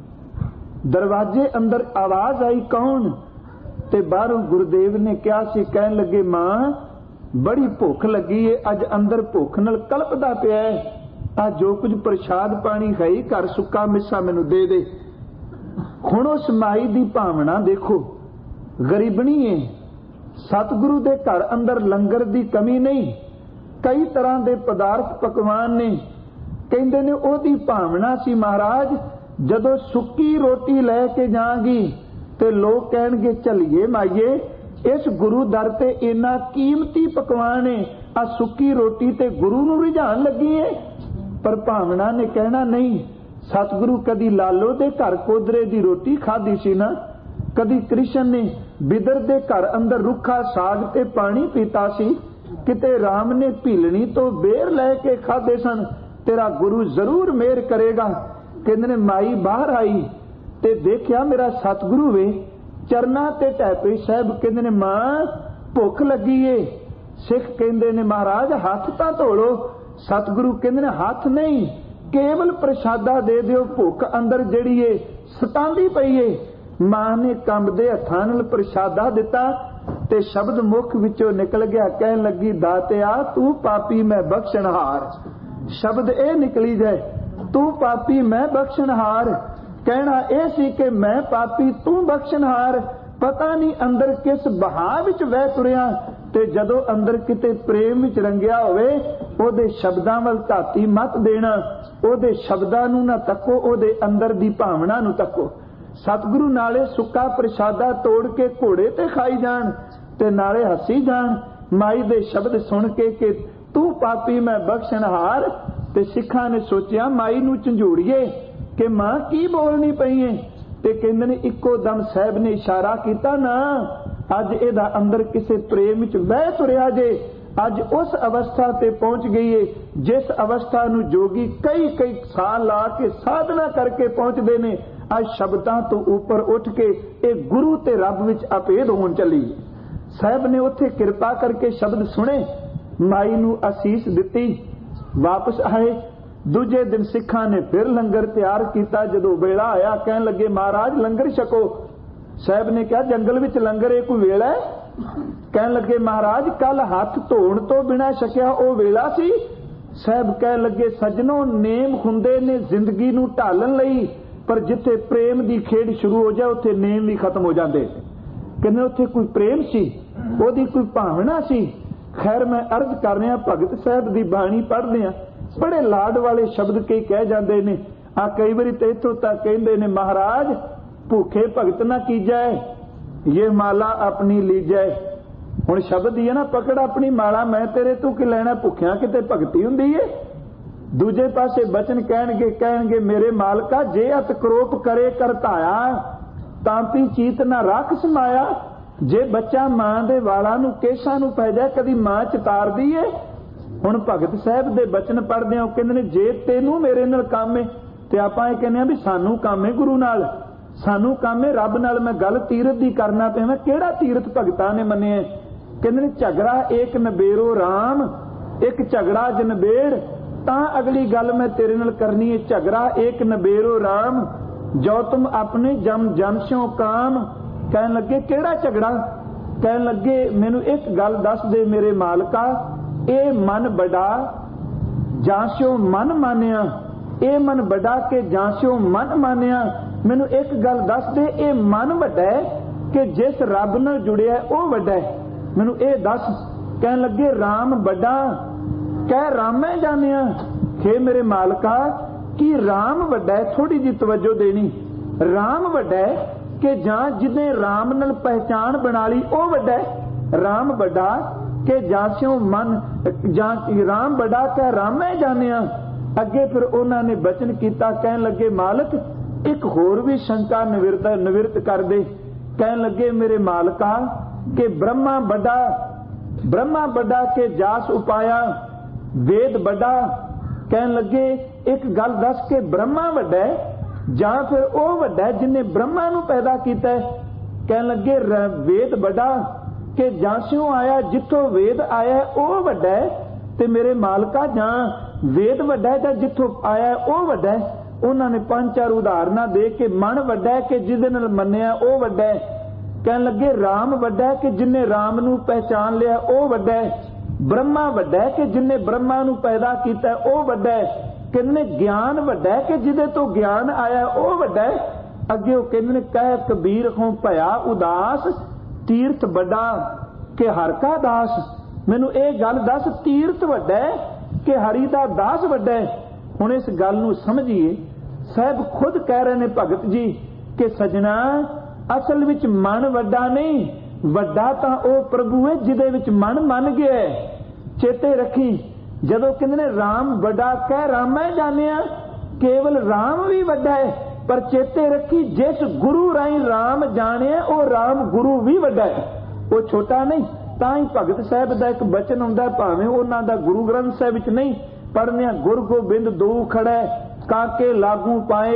ਦਰਵਾਜ਼ੇ ਅੰਦਰ ਆਵਾਜ਼ ਆਈ, ਕੌਣ? ਤੇ ਬਾਹਰੋਂ ਗੁਰਦੇਵ ਨੇ ਕਿਹਾ ਸੀ, ਕਹਿਣ ਲੱਗੇ ਮਾਂ ਬੜੀ ਭੁੱਖ ਲੱਗੀ ਏ, ਅੱਜ ਅੰਦਰ ਭੁੱਖ ਨਾਲ ਕਲਪਦਾ ਪਿਆ ਹੈ, ਆ ਜੋ ਕੁਝ ਪ੍ਰਸ਼ਾਦ ਪਾਣੀ ਹੈ ਘਰ ਸੁੱਕਾ ਮਿੱਸਾ ਮੈਨੂੰ ਦੇ ਦੇ। ਹੁਣ ਉਸ ਮਾਈ ਦੀ ਭਾਵਨਾ ਦੇਖੋ, ਗਰੀਬਣੀ ਏ। ਸਤਿਗੁਰੂ ਦੇ ਘਰ ਅੰਦਰ ਲੰਗਰ ਦੀ ਕਮੀ ਨਹੀਂ, ਕਈ ਤਰ੍ਹਾਂ ਦੇ ਪਦਾਰਥ ਪਕਵਾਨ ਨੇ। ਕਹਿੰਦੇ ਨੇ ਉਹਦੀ ਭਾਵਨਾ ਸੀ ਮਹਾਰਾਜ ਜਦੋਂ ਸੁੱਕੀ ਰੋਟੀ ਲੈ ਕੇ ਜਾਵਾਂਗੀ ਤੇ ਲੋਕ ਕਹਿਣਗੇ ਚੱਲੀਏ ਮਾਈਏ, ਇਸ ਗੁਰੂ ਦਰ ਤੇ ਇੰਨਾ ਕੀਮਤੀ ਪਕਵਾਨ ਹੈ, ਆ ਸੁੱਕੀ ਰੋਟੀ ਤੇ ਗੁਰੂ ਨੂੰ ਰਿਝਾਣ ਲੱਗੀ ਏ। ਪਰ ਭਾਵਨਾ ਨੇ ਕਹਿਣਾ ਨਹੀਂ। ਸਤਿਗੁਰੂ ਕਦੀ ਲਾਲੋ ਦੇ ਘਰ ਕੋਦਰੇ ਦੀ ਰੋਟੀ ਖਾਧੀ ਸੀ ਨਾ, ਕਦੀ ਕ੍ਰਿਸ਼ਨ ਨੇ ਬਿਦਰ ਦੇ ਘਰ ਅੰਦਰ ਰੁੱਖਾ ਸਾਗ ਤੇ ਪਾਣੀ ਪੀਤਾ ਸੀ, ਕਿਤੇ ਰਾਮ ਨੇ ਭੀਲਣੀ ਤੋਂ ਬੇਰ ਲੈ ਕੇ ਖਾਧੇ ਸਨ। ਤੇਰਾ ਗੁਰੂ ਜ਼ਰੂਰ ਮਿਹਰ ਕਰੇਗਾ। ਕਹਿੰਦੇ ਨੇ ਮਾਈ ਬਾਹਰ ਆਈ ਤੇ ਦੇਖਿਆ ਮੇਰਾ ਸਤਿਗੁਰੂ ਵੇ ਚਰਨਾਂ ਤੇ ਢਹਿ ਪਈ। ਸਾਹਿਬ ਕਹਿੰਦੇ ਨੇ ਮਾਂ ਭੁੱਖ ਲੱਗੀ ਏ। ਸਿੱਖ ਕਹਿੰਦੇ ਨੇ ਮਹਾਰਾਜ ਹੱਥ ਤਾਂ ਧੋ ਲੋ। ਸਤਿਗੁਰੂ ਕਹਿੰਦੇ ਨੇ ਹੱਥ ਨਹੀਂ, ਕੇਵਲ ਪ੍ਰਸ਼ਾਦਾ ਦੇ ਦਿਓ, ਭੁੱਖ ਅੰਦਰ ਜਿਹੜੀ ਏ ਸਤਾਂਦੀ ਪਈ ਏ। ਮਾਂ ਨੇ ਕੰਬਦੇ ਹੱਥਾਂ ਨਾਲ ਪ੍ਰਸ਼ਾਦਾ ਦਿੱਤਾ ਤੇ ਸ਼ਬਦ ਮੁਖ ਵਿੱਚੋਂ ਨਿਕਲ ਗਿਆ, ਕਹਿਣ ਲੱਗੀ ਦਾਤਿਆ ਤੂੰ ਪਾਪੀ ਮੈਂ ਬਖਸ਼ਣਹਾਰ। ਸ਼ਬਦ ਇਹ ਨਿਕਲੀ ਜਾਏ, ਤੂੰ ਪਾਪੀ ਮੈਂ ਬਖਸ਼ਣਹਾਰ। ਕਹਿਣਾ ਇਹ ਸੀ ਕਿ ਮੈਂ ਪਾਪੀ ਤੂੰ ਬਖਸ਼ਣਹਾਰ। ਪਤਾ ਨਹੀਂ ਅੰਦਰ ਕਿਸ ਬਹਾ ਵਿੱਚ ਵਹਿ ਤੁਰਿਆ। ਤੇ ਜਦੋਂ ਅੰਦਰ ਕਿਤੇ ਪ੍ਰੇਮ ਵਿੱਚ ਰੰਗਿਆ ਹੋਵੇ ਉਹਦੇ ਸ਼ਬਦਾਂ ਵੱਲ ਧਾਤੀ ਮਤ ਦੇਣਾ, ਉਹਦੇ ਸ਼ਬਦਾਂ ਨੂੰ ਨਾ ਤੱਕੋ, ਉਹਦੇ ਅੰਦਰ ਦੀ ਭਾਵਨਾ ਨੂੰ ਤੱਕੋ। ਸਤਿਗੁਰੂ ਨਾਲੇ ਸੁੱਕਾ ਪ੍ਰਸ਼ਾਦਾ ਤੋੜ ਕੇ ਘੋੜੇ ਤੇ ਖਾਈ ਜਾਣ ਤੇ ਨਾਲੇ ਹੱਸੀ ਜਾਣ ਮਾਈ ਦੇ ਸ਼ਬਦ ਸੁਣ ਕੇ ਕਿ ਤੂੰ ਪਾਪੀ ਮੈਂ ਬਖਸ਼ਣਹਾਰ। ਤੇ ਸਿੱਖਾਂ ਨੇ ਸੋਚਿਆ ਮਾਈ ਨੂੰ ਝੰਜੋੜੀਏ ਕਿ ਮਾਂ ਕੀ ਬੋਲਣੀ ਪਈ ਏ। ਤੇ ਕਹਿੰਦੇ ਨੇ ਇੱਕੋ ਦਮ ਸਾਹਿਬ ਨੇ ਇਸ਼ਾਰਾ ਕੀਤਾ, ਨਾ ਅੱਜ ਇਹਦਾ ਅੰਦਰ ਕਿਸੇ ਪ੍ਰੇਮ ਵਿੱਚ ਵਹਿ ਤੁਰਿਆ ਜੇ। ਅੱਜ ਉਸ ਅਵਸਥਾ ਤੇ ਪਹੁੰਚ ਗਈ ਏ ਜਿਸ ਅਵਸਥਾ ਨੂੰ ਜੋਗੀ ਕਈ ਸਾਲ ਲਾ ਕੇ ਸਾਧਨਾ ਕਰਕੇ ਪਹੁੰਚਦੇ ਨੇ। ਅੱਜ ਸ਼ਬਦਾਂ ਤੋਂ ਉੱਪਰ ਉੱਠ ਕੇ ਇਹ ਗੁਰੂ ਤੇ ਰੱਬ ਵਿੱਚ ਅਭੇਦ ਹੋਣ ਚੱਲੀ। ਸਾਹਿਬ ਨੇ ਉੱਥੇ ਕਿਰਪਾ ਕਰਕੇ ਸ਼ਬਦ ਸੁਣੇ, ਮਾਈ ਨੂੰ ਅਸੀਸ ਦਿੱਤੀ, ਵਾਪਸ ਆਏ। ਦੂਜੇ ਦਿਨ ਸਿੱਖਾਂ ਨੇ ਫਿਰ ਲੰਗਰ ਤਿਆਰ ਕੀਤਾ। ਜਦੋਂ ਵੇਲਾ ਆਇਆ ਕਹਿਣ ਲੱਗੇ ਮਹਾਰਾਜ ਲੰਗਰ ਛਕੋ। ਸਾਹਿਬ ਨੇ ਕਿਹਾ ਜੰਗਲ ਵਿੱਚ ਲੰਗਰ ਇਹ ਕੋਈ ਵੇਲਾ ਹੈ? ਕਹਿਣ ਲੱਗੇ ਮਹਾਰਾਜ ਕੱਲ ਹੱਥ ਧੋਣ ਤੋਂ ਬਿਨਾਂ ਛਕਿਆ ਉਹ ਵੇਲਾ ਸੀ। ਸਾਹਿਬ ਕਹਿਣ ਲੱਗੇ ਸੱਜਣੋ ਨੇਮ ਹੁੰਦੇ ਨੇ ਜ਼ਿੰਦਗੀ ਨੂੰ ਢਾਲਣ ਲਈ, ਪਰ ਜਿੱਥੇ ਪ੍ਰੇਮ ਦੀ ਖੇਡ ਸ਼ੁਰੂ ਹੋ ਜਾਏ ਉੱਥੇ ਨੇਮ ਵੀ ਖਤਮ ਹੋ ਜਾਂਦੇ। ਕਹਿੰਦੇ ਉੱਥੇ ਕੋਈ ਪ੍ਰੇਮ ਸੀ, ਉਹਦੀ ਕੋਈ ਭਾਵਨਾ ਸੀ। ਖੈਰ ਮੈਂ ਅਰਜ਼ ਕਰ ਰਿਹਾ, ਭਗਤ ਸਾਹਿਬ ਦੀ ਬਾਣੀ ਪੜ੍ਹਦੇ ਆ, ਬੜੇ ਲਾਡ ਵਾਲੇ ਸ਼ਬਦ ਕਈ ਕਹਿ ਜਾਂਦੇ ਨੇ। ਆ ਕਈ ਵਾਰੀ ਤੇ ਇੱਥੋਂ ਤੱਕ ਕਹਿੰਦੇ ਨੇ ਮਹਾਰਾਜ ਭੁੱਖੇ ਭਗਤ ਨਾ ਕੀਜੈ, ਇਹ ਮਾਲਾ ਆਪਣੀ ਲੀਜੈ। ਹੁਣ ਸ਼ਬਦ ਹੀ ਹੈ ਨਾ, ਪਕੜ ਆਪਣੀ ਮਾਲਾ, ਮੈਂ ਤੇਰੇ ਤੋਂ ਕੀ ਲੈਣਾ, ਭੁੱਖਿਆਂ ਕਿਤੇ ਭਗਤੀ ਹੁੰਦੀ ਏ। ਦੂਜੇ ਪਾਸੇ ਬਚਨ ਕਹਿਣਗੇ ਮੇਰੇ ਮਾਲਕਾ ਜੇ ਅਤ ਕਰੋਪ ਕਰੇ ਕਰਤਾਇਆ, ਤਾਂ ਪੀ ਚੀਤ ਨਾ ਰੱਖ ਸਮਾਇਆ। ਜੇ ਬੱਚਾ ਮਾਂ ਦੇ ਵਾਲਾਂ ਨੂੰ ਕੇਸਾਂ ਨੂੰ ਪੈ ਜਾਏ ਕਦੀ ਮਾਂ ਚਿਤਾਰਦੀ ਏ। ਹੁਣ ਭਗਤ ਸਾਹਿਬ ਦੇ ਬਚਨ ਪੜ੍ਹਦੇ ਆ, ਉਹ ਕਹਿੰਦੇ ਨੇ ਜੇ ਤੈਨੂੰ ਮੇਰੇ ਨਾਲ ਕੰਮ ਏ, ਤੇ ਆਪਾਂ ਇਹ ਕਹਿੰਦੇ ਆ ਵੀ ਸਾਨੂੰ ਕੰਮ ਏ ਗੁਰੂ ਨਾਲ, ਸਾਨੂੰ ਕੰਮ ਏ ਰੱਬ ਨਾਲ। ਮੈਂ ਗੱਲ ਤੀਰਥ ਦੀ ਕਰਨਾ ਪਿਆ, ਕਿਹੜਾ ਤੀਰਥ ਭਗਤਾਂ ਨੇ ਮੰਨਿਆ? ਕਹਿੰਦੇ ਨੇ ਝਗੜਾ ਏਕ ਨਬੇਰੋ ਰਾਮ, ਇੱਕ ਝਗੜਾ ਜਨਬੇੜ। ਤਾਂ ਅਗਲੀ ਗੱਲ ਮੈਂ ਤੇਰੇ ਨਾਲ ਕਰਨੀ ਹੈ, ਝਗੜਾ ਏਕ ਨਬੇਰੋ ਰਾਮ ਜੋ ਤੁਮ ਆਪਣੇ ਜਨ ਸਿਓ ਕਾਮ। ਕਹਿਣ ਲੱਗੇ ਕਿਹੜਾ ਝਗੜਾ? ਕਹਿਣ ਲੱਗੇ ਮੈਨੂੰ ਇੱਕ ਗੱਲ ਦੱਸ ਦੇ ਮੇਰੇ ਮਾਲਕਾ, ਇਹ ਮਨ ਬੜਾ ਜਾਂ ਸਿਓ ਮਨ ਮਾਨਿਆ, ਇਹ ਮਨ ਬੜਾ ਕੇ ਜਾਂ ਸਿਓ ਮਨ ਮਾਨਿਆ। ਮੈਨੂੰ ਇੱਕ ਗੱਲ ਦੱਸ ਦੇ, ਇਹ ਮਨ ਵੱਡਾ ਹੈ ਕਿ ਜਿਸ ਰੱਬ ਨਾਲ ਜੁੜਿਆ ਉਹ ਵੱਡਾ ਹੈ, ਮੈਨੂੰ ਇਹ ਦੱਸ। ਕਹਿਣ ਲੱਗੇ ਰਾਮ ਵੱਡਾ ਕਹਿ ਰਾਮੈ ਜਾਣਿਆ। ਖੇ ਮੇਰੇ ਮਾਲਕਾ ਕੀ ਰਾਮ ਵੱਡਾ ਹੈ? ਥੋੜੀ ਜੀ ਤਵੱਜੋ ਦੇਣੀ। ਰਾਮ ਵੱਡਾ ਹੈ ਕਿ ਜਾਂ ਜਿਹਨੇ ਰਾਮ ਨਾਲ ਪਹਿਚਾਣ ਬਣਾ ਲਈ ਉਹ ਵੱਡਾ ਹੈ। ਰਾਮ ਵੱਡਾ ਕਿ ਜਾਂ ਸਿਓ ਮਨ ਜਾਂ ਰਾਮ ਵੱਡਾ ਕਹਿ ਰਾਮੈ ਜਾਣਿਆ। ਅੱਗੇ ਫਿਰ ਉਹਨਾਂ ਨੇ ਬਚਨ ਕੀਤਾ, ਕਹਿਣ ਲੱਗੇ ਮਾਲਕ ਇੱਕ ਹੋਰ ਵੀ ਸ਼ੰਕਾ ਨਿਵਰਤ ਕਰ ਦੇ। ਕਹਿਣ ਲੱਗੇ ਮੇਰੇ ਮਾਲਕਾ ਕਿ ਬ੍ਰਹਮਾ ਵੱਡਾ ਕੇ ਜਾਸ ਉਪਾਇਆ, ਵੇਦ ਵੱਡਾ। ਕਹਿਣ ਲੱਗੇ ਇੱਕ ਗੱਲ ਦੱਸ ਕੇ ਬ੍ਰਹਮਾ ਵੱਡਾ ਹੈ ਜਾਂ ਫਿਰ ਉਹ ਵੱਡਾ ਜਿਹਨੇ ਬ੍ਰਹਮਾ ਨੂੰ ਪੈਦਾ ਕੀਤਾ ਹੈ? ਕਹਿਣ ਲੱਗੇ ਵੇਦ ਵੱਡਾ ਕਿ ਜਾਂ ਸਿਓ ਆਇਆ, ਜਿੱਥੋਂ ਵੇਦ ਆਇਆ ਉਹ ਵੱਡਾ ਹੈ। ਤੇ ਮੇਰੇ ਮਾਲਕਾ ਜਾਂ ਵੇਦ ਵੱਡਾ ਹੈ ਜਾਂ ਜਿੱਥੋਂ ਆਇਆ ਉਹ ਵੱਡਾ ਹੈ। ਉਹਨਾਂ ਨੇ 5-4 ਉਦਾਹਰਨਾਂ ਦੇ ਕੇ ਮਨ ਵੱਡਾ ਹੈ ਕਿ ਜਿਹਦੇ ਨਾਲ ਮੰਨਿਆ ਉਹ ਵੱਡਾ ਹੈ। ਕਹਿਣ ਲੱਗੇ ਰਾਮ ਵੱਡਾ ਹੈ ਕਿ ਜਿਹਨੇ ਰਾਮ ਨੂੰ ਪਹਿਚਾਨ ਲਿਆ ਉਹ ਵੱਡਾ ਹੈ। ਬ੍ਰਹਮਾ ਵੱਡਾ ਹੈ ਕਿ ਜਿਹਨੇ ਬ੍ਰਹਮਾ ਨੂੰ ਪੈਦਾ ਕੀਤਾ ਉਹ ਵੱਡਾ ਹੈ। ਕਹਿੰਦੇ ਗਿਆਨ ਵੱਡਾ ਹੈ ਕਿ ਜਿਹਦੇ ਤੋਂ ਗਿਆਨ ਆਇਆ ਉਹ ਵੱਡਾ ਹੈ। ਅੱਗੇ ਉਹ ਕਹਿੰਦੇ ਨੇ ਕਹਿ ਕਬੀਰ ਹੋਂ ਭਇਆ ਉਦਾਸ, ਤੀਰਥ ਵੱਡਾ ਕਿ ਹਰ ਕਾ ਦਾਸ। ਮੈਨੂੰ ਇਹ ਗੱਲ ਦੱਸ, ਤੀਰਥ ਵੱਡਾ ਹੈ ਕਿ ਹਰੀ ਦਾ ਦਾਸ ਵੱਡਾ ਹੈ? ਹੁਣ ਇਸ ਗੱਲ ਨੂੰ ਸਮਝੀਏ। ਸਾਹਿਬ ਖੁਦ ਕਹਿ ਰਹੇ ਨੇ ਭਗਤ ਜੀ ਕਿ ਸਜਣਾ ਅਸਲ ਵਿੱਚ ਮਨ ਵੱਡਾ ਨਹੀਂ, ਵੱਡਾ ਤਾਂ ਉਹ ਪ੍ਰਭੂ ਹੈ ਜਿਹਦੇ ਵਿੱਚ ਮਨ ਮੰਨ ਗਿਆ। ਚੇਤੇ ਰੱਖੀ, ਜਦੋਂ ਕਹਿੰਦੇ ਨੇ ਰਾਮ ਵੱਡਾ ਕਹਿ ਰਾਮੈ ਜਾਣਿਆ, ਕੇਵਲ ਰਾਮ ਵੀ ਵੱਡਾ ਹੈ, ਪਰ ਚੇਤੇ ਰੱਖੀ ਜਿਸ ਗੁਰੂ ਰਾਹੀਂ ਰਾਮ ਜਾਣਿਆ ਉਹ ਰਾਮ ਗੁਰੂ ਵੀ ਵੱਡਾ ਹੈ, ਉਹ ਛੋਟਾ ਨਹੀਂ। ਤਾਂ ਹੀ ਭਗਤ ਸਾਹਿਬ ਦਾ ਇੱਕ ਬਚਨ ਹੁੰਦਾ, ਭਾਵੇਂ ਉਹਨਾਂ ਦਾ ਗੁਰੂ ਗ੍ਰੰਥ ਸਾਹਿਬ ਵਿੱਚ ਨਹੀਂ ਪੜ੍ਹਨੇ, ਗੁਰ ਗੋਬਿੰਦ ਦੋ ਖੜਾ ਕਾਕੇ ਲਾਗੂ ਪਾਏ,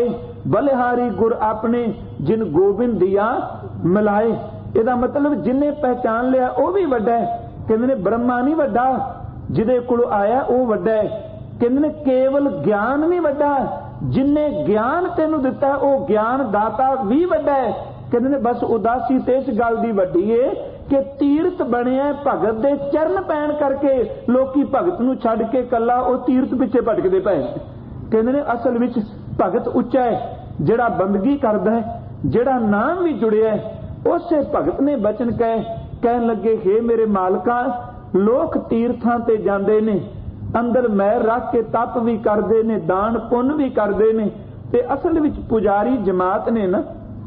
बलिहारी गुर आपने जिन गोबिंद दिया मिलाए। ਇਹਦਾ मतलब जिन्हें पहचान लिया वह भी वड्डा है। कहते ने ब्रह्मा नहीं वड्डा, जिदे कोल आया वह वड्डा है। कहते ने केवल ज्ञान नहीं वड्डा, जिन्हें ज्ञान तेनू दिता वह ज्ञान दाता भी वड्डा है। कहते ने बस उदासी ते इस गल दी वड्डी है कि तीर्थ बनिया भगत दे चरण पैण करके लोकी भगत नू छड्ड के कला वो तीर्थ पिछे भटकदे पए। कहते ने असल विच भगत उच्चा है, जिहड़ा बंदगी करदा है, जिहड़ा नाम भी जुड़िया है। उसे भगत ने बचन कहन लगे, हे मेरे मालका, लोक तीर्थां ते जांदे ने, अंदर मैल रख के तप भी करदे ने, दान पुण्य भी करदे ने, ते असल विच पुजारी जमात ने ना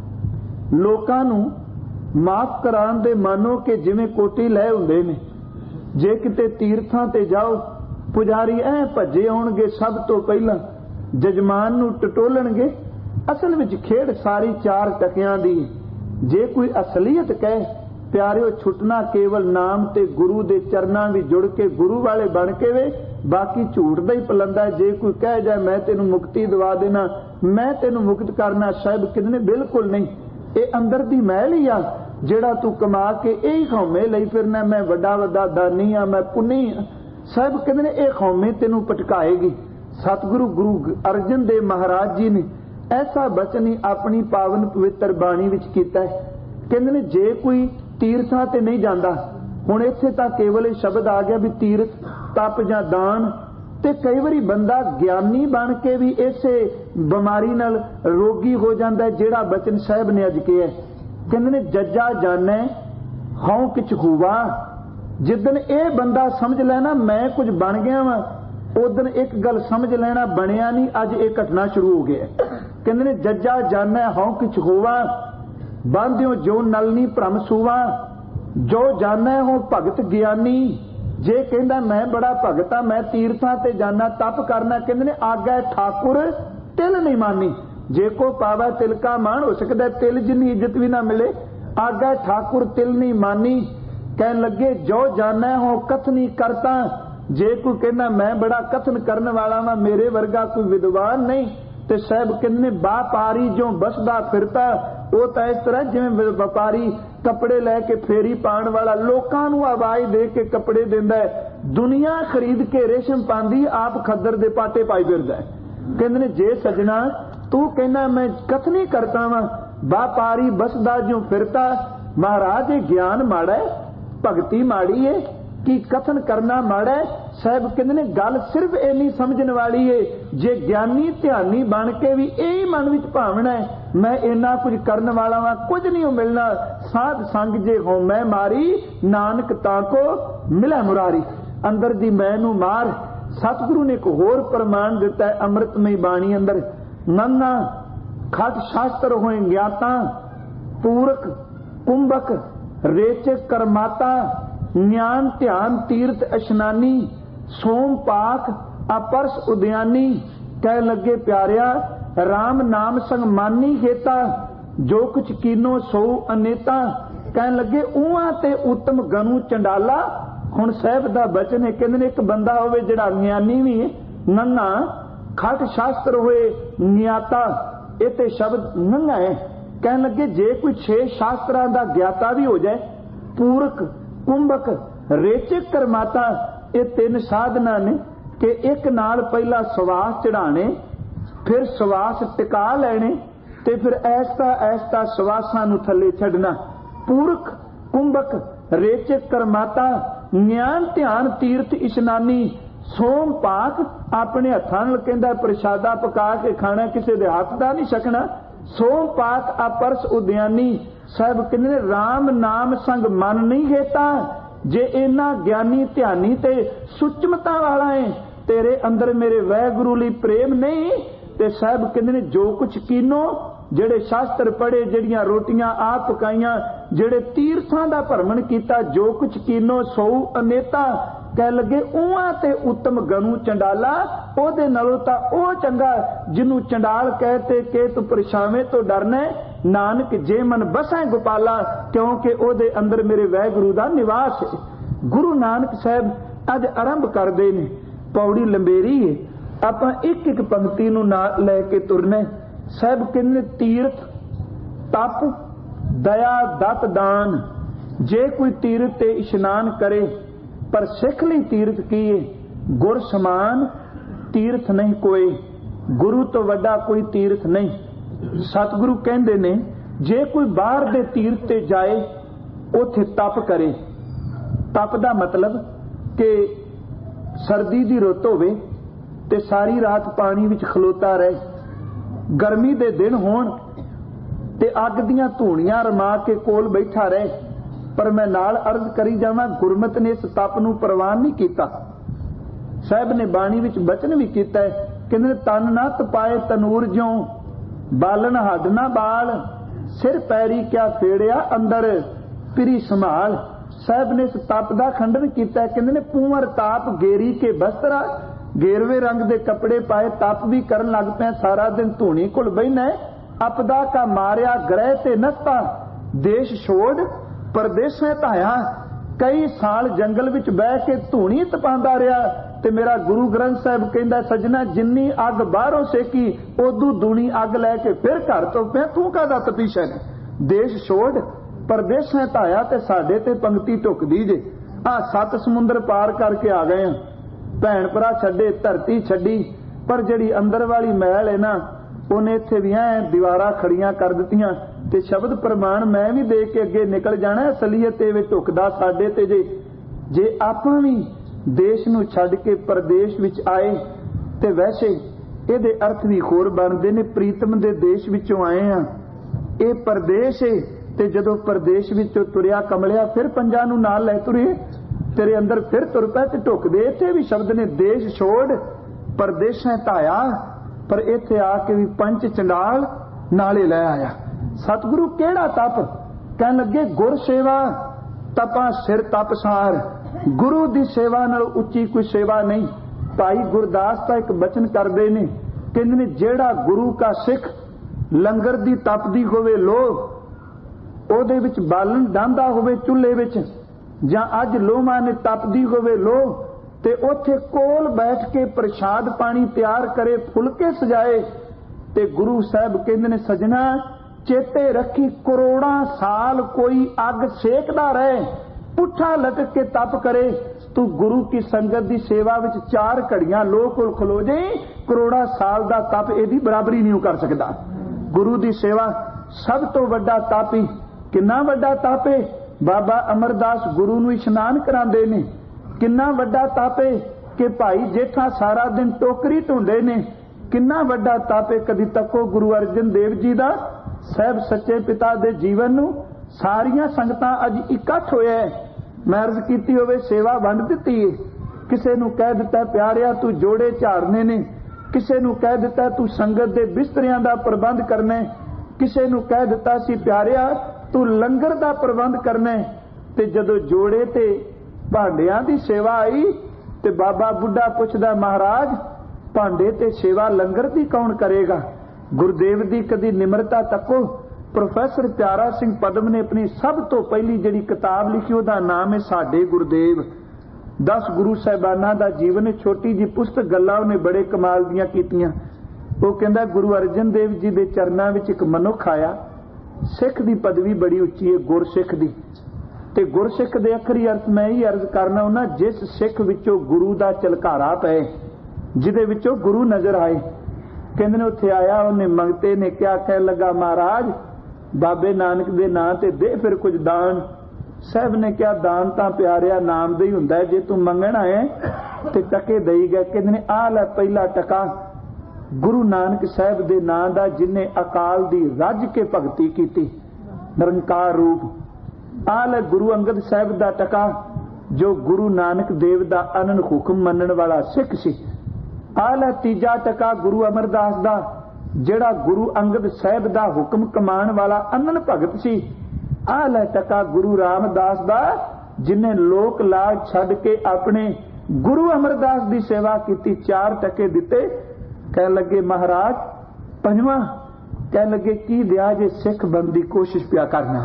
लोकां नू माफ कराउण दे मानो कि जिवें कोटी ले हुंदे ने। जे किते तीर्थां ते जाओ पुजारी ऐ भजे आउणगे, सब तो पहलां जजमान नू टटोलणगे। असल विच खेड सारी चार टकियां दी। जे कोई असलीयत कहे प्यारिओ, छुटना केवल नाम ते गुरु दे चरनां भी जुड़ के गुरु वाले बन के वे, बाकी झूठ दा ही पलंदा। जे कोई कह जाए मैं तेनू मुक्ति दवा देना, मैं तेनू मुक्त करना, साहिब कितने बिल्कुल नहीं। ये अंदर दी मैल ही आ जेड़ा तू कमा के यही खौमे लई फिरना, मैं वड्डा वड्डा दानी हाँ, मैं पुन्नी हाँ। साहिब कितने ये खौमे तेनू पटकाएगी। सतगुरु गुरु अर्जन देव महाराज जी ने ऐसा बचन ही अपनी पावन पवित्र बाणी विच कीता है। कहंदे ने जे कोई तीर्थां ते नहीं जांदा, हुण इत्थे तां केवल शब्द आ गया भी तीर्थ तप जां दान, ते कई वारी बंदा ज्ञानी बन के भी इसे बीमारी नाल रोगी हो जांदा है, जिहड़ा बचन साहिब ने अज किया। कहंदे ने जज्जा जाने हऊं किछ हुआ। जिदन ये बंदा समझ लेना मैं कुछ बन गया वा, उदन एक गल समझ लेना बनिया नहीं, अज एक घटना शुरू हो गया। कहंदे ने जज्जा जाने हऊं किछ हुआ, बांधियो जो नलनी भ्रम सुवा, जो जाने हो भगत ज्ञानी। जे कहंदा मैं बड़ा भगत हाँ, मैं तीर्थां ते जाना तप करना, कहंदे ने आगे ठाकुर तिल नहीं मानी। जे को पावा तिल का मान, हो सकता तिल जिन्नी इज्जत भी ना मिले, आगे ठाकुर तिल नहीं मानी। कहन लगे जो जाना हो कथनी करता। जे कोई कहना मैं बड़ा कथन करने वाला वा, मेरे वर्गा कोई विद्वान नहीं, ते साहब कहने व्यापारी जो बसदा फिरता, वो तो इस तरह जिवें व्यापारी कपड़े लैके फेरी पाण वाला लोकां नूं आवाज दे के कपड़े दिंदा है, दुनिया खरीद के रेशम पांदी, आप खद्दर दे पाटे पाई फिरदा है। कहंदे ने जे सजना तू कहना मैं कथनी करता वा, व्यापारी बसदा जो फिरता। महाराज ये ज्ञान माड़ा है, भगती माड़ी है कि कथन करना माड़ा है। साहब कहंदे ने गल सिर्फ इन्नी समझने वाली है, जे ज्ञानी ध्यानी बन के भी यही मन विच भावना है मैं इन्ना कुछ करने वाला वा, कुछ नहीं मिलना। साध संग जे हो मैं मारी, नानक ताको मिला मुरारी। अंदर दी मैं नू मार। सतगुरु ने एक होर प्रमाण दिता है अमृतमई बाणी अंदर, नन्ना खट शास्त्र होए ज्ञाता, पूरक कुंभक रेचक करमाता, ज्ञान ध्यान तीर्थ अशनानी, सोम पाक अपरस उद्यानी। कह लगे प्यारिया राम नाम संग मानी हेता, जो कुछ कीनो सो अनेता। कह लगे उहां ते उत्तम गनु चंडाला। हुण साहिब दा बचन है, कहंदे ने एक बंदा होवे जिहड़ा ज्ञानी भी है, नन्ना खट शास्त्र होए ज्ञाता, इते शब्द नंगा है। कह लगे जे कोई 6 शास्त्रां दा ज्ञाता भी हो जाए, पूरक कुंभक रेचक करमाता, ये 3 साधना ने कि एक नाल पहला सवास चढ़ाने, फिर सवास टिका लेने, ते फिर ऐसा ऐसा सवासां नूं थल्ले छड्डना। पूरक कुंभक रेचक करमाता, ज्ञान ध्यान तीर्थ इशनानी, सोम पाक अपने हत्थां नाल कहंदा प्रसादा पका के खाना, किसी दे हत्थ दा नहीं छकना। सोम पाक अपरस उद्यानी। साहब कहंदे ने राम नाम संग मन नहीं हेता, जे इन्ना ज्ञानी ध्यानी ते सुचमता वाला है, तेरे अंदर मेरे वाहिगुरु लई प्रेम नहीं। ते साहब कहंदे ने जो कुछ कीनो, जेड़े शास्त्र पढ़े, जेड़ियां रोटियां आप पकाइयां, जेड़े तीर्थां दा भ्रमण कीता, जो कुछ कीनो सो अनेता। कह लगे उहां ते उत्तम गनु चंडाला, ओदे नालों तां ओ चंगा जिन्नू चंडाल कहते कि तू परछावे तो डरना। नानक जे मन बसै गोपाला, क्योंकि ओदे अंदर मेरे वाहिगुरु दा निवास है। गुरु नानक साहब अज आरंभ करदे ने, पौड़ी लंबेरी है, आपां एक एक पंक्ति नूं ना लैके तुरना। ਸਾਹਿਬ ਕਹਿੰਦੇ तीर्थ तप दया दत दान। जे कोई तीर्थ ते इशनान करे, पर सिख लई तीर्थ कीए, गुर समान तीर्थ नहीं कोई, गुरु तो वड्डा कोई तीर्थ नहीं। सतगुरु कहंदे ने जे कोई बाहर दे तीर्थ ते जाए उथे तप करे। तप दा मतलब कि सर्दी दी रुत होवे ते सारी रात पानी विच खलोता रहे, गर्मी दे दिन होण ते अग दीयां धूणियां रमा के कोल बैठा रहे। पर मैं नाल अर्ज करी जावां, गुरमत ने इस तप नूं प्रवान नहीं कीता। साहब ने बाणी विच बचन भी कीता है, कहंदे तन ना तपाए तनूर ज्यों, बालन हड ना बाल, सिर पैरी क्या फेड़िया अंदर पिरी संभाल। साहब ने इस तप दा खंडन कीता है, कहंदे ने पुंवर ताप गेरी के बस्तरा, गेरवे रंग दे कपड़े पाए तप भी करन लग पे, सारा दिन धूनी कोल बहिना है। अपदा का मारिया ग्रह ते नस्ता, देश छोड़ परदेस में धाया। कई साल जंगल विच बह के धूनी तपांदा रहा ते मेरा गुरु ग्रंथ साहिब कहंदा, सजना जिन्नी अग बाहरों सेकी उदू दूनी अग लैके फिर घर तो मैं तू काहदा तपीशा ने। देश छोड़ परदेस में धाया ते साडे ते पंक्ति ढुकदी जे। आ 7 समुंदर पार करके आ गए, भैन भरा छड्डे, धरती छड्डी, पर जिहड़ी अंदर वाली मैल है ना ਉਹਨੇ ਇੱਥੇ ਵੀ ਐ ਦੀਵਾਰਾਂ ਖੜੀਆਂ ਕਰ ਦਿੱਤੀਆਂ ਤੇ ਸ਼ਬਦ ਪ੍ਰਮਾਣ ਮੈਂ ਵੀ ਦੇ ਕੇ ਅੱਗੇ ਨਿਕਲ ਜਾਣਾ। ਅਸਲੀਅਤ ਇਹ ਵਿੱਚ ਢੁਕਦਾ ਸਾਡੇ ਤੇ ਜੇ ਆਪਾਂ ਵੀ ਦੇਸ਼ ਨੂੰ ਛੱਡ ਕੇ ਪਰਦੇਸ਼ ਵਿੱਚ ਆਏ ਤੇ ਵੈਸੇ ਇਹਦੇ ਅਰਥ ਵੀ ਹੋਰ ਬਣਦੇ ਨੇ। ਪ੍ਰੀਤਮ ਦੇ ਦੇਸ਼ ਵਿੱਚੋਂ ਆਏ ਆ, ਇਹ ਪਰਦੇਸ਼ ਏ ਤੇ ਜਦੋਂ ਪਰਦੇਸ਼ ਵਿੱਚੋਂ ਤੁਰਿਆ ਕਮਲਿਆ ਫਿਰ ਪੰਜਾਂ ਨੂੰ ਨਾਲ ਲੈ ਤੁਰੇ, ਤੇਰੇ ਅੰਦਰ ਫਿਰ ਤੁਰ ਪੈ ਤੇ ਢੁਕਦੇ। ਇੱਥੇ ਵੀ ਸ਼ਬਦ ਨੇ ਦੇਸ਼ ਛੋੜ ਪਰਦੇਸ਼ਾਂ ਧਾਇਆ, पर इत्थे आके भी पंच चंडाल नाले लै आया। सतगुरु केड़ा तप कहन लगे, गुर सेवा तपा सिर तपसार। गुरु दी सेवा नाल उच्ची कोई सेवा नहीं। भाई गुरदास दा एक बचन करदे ने, कहंदे ने जेड़ा गुरु का सिख लंगर दी तपदी होवे लोग, ओदे विच बालन डांदा होवे चुल्हे विच, जां अज लोहां ने तपदी होवे लोग ते उथे कोल बैठ के प्रसाद पानी तैयार करे, फुलके सजाए। ते गुरु साहब कहंदे ने सजना चेते रखी, करोड़ां साल कोई अग सेकदा रहे, पुठा लटक के तप करे, तू गुरु की संगत दी सेवा विच 4 घड़ियां लोग कोल खलो जाए, करोड़ां साल दा तप इहदी बराबरी नहीं कर सकदा। गुरु दी सेवा सब तो वड्डा तप ही। किन्ना वड्डा तप है? बाबा अमरदास गुरु नूं इशनान करांदे ने। किन्ना वड्डा तप है कि भाई जेठा सारा दिन टोकरी ढूंढे ने। किन्ना वड्डा तप है, कदी तको गुरु अर्जन देव जी दा साहब सच्चे पिता दे जीवन नूं सारियां संगतां अज इकट्ठ होया है। मैं अर्ज कीती होवे सेवा वंड दित्ती है। किसे नूं कह दिता प्यारिया तू जोड़े झाड़ने ने, किसे नूं कह दिता तू संगत दे बिस्तरियां दा प्रबंध करना, किसे नूं कह दिता सी प्यारिया तू लंगर दा प्रबंध करना। ते जदों जोड़े ते भांडियां दी सेवा आई ते बाबा बुढ़ा पुछदा, महाराज भांडे ते सेवा लंगर दी कौन करेगा? गुरुदेव दी कदी निमरता तको। प्रोफैसर प्यारा सिंह पदम ने अपनी सब तो पहली जिहड़ी किताब लिखी उहदा नाम है साडे गुरुदेव। 10 गुरु साहिबाना दा जीवन, छोटी जी पुस्तक गल्लां उहने बड़े कमाल दियां कीतियां। वो कहंदा गुरु अर्जन देव जी दे चरनां विच एक मनुख आया, सिख दी पदवी बड़ी उच्ची है, गुरसिख दी। ते गुरसिख दे अखरी अर्थ मैं ही अर्ज करना हुंदा, जिस सिख विचों गुरु दा झलकारा पए, जिहदे विचों गुरु नजर आए। कहंदे ने उत्थे आया, उन्हें मंगते ने क्या कहन लगा, महाराज बाबे नानक दे नां ते दे फिर कुछ दान। साहब ने क्या दान तां प्यारिया नाम दे ही हुंदा है, जे तू मंगण आए ते टके दई गए। कहंदे ने आ लै पहला टका गुरु नानक साहब दे नां दा, जिन्हें अकाल दी रज के भगती कीती, निरंकार रूप। आ लै गुरु अंगद साहब दा टका, जो गुरु नानक देव दा अनन हुक्म मनण वाला सिख सी। आ लै तीजा टका गुरु अमरदास दा, जेड़ा गुरु अंगद साहब दा हुक्म कमान वाला अनन भगत सी। आ लै टका गुरु रामदास दा, जिन्हें लोक लाज छड़ के अपने गुरु अमरदास दी सेवा की। 4 टके दिते। कह लगे महाराज पंजवां, कह लगे की दिया जे सिख बन दी कोशिश पिया करना,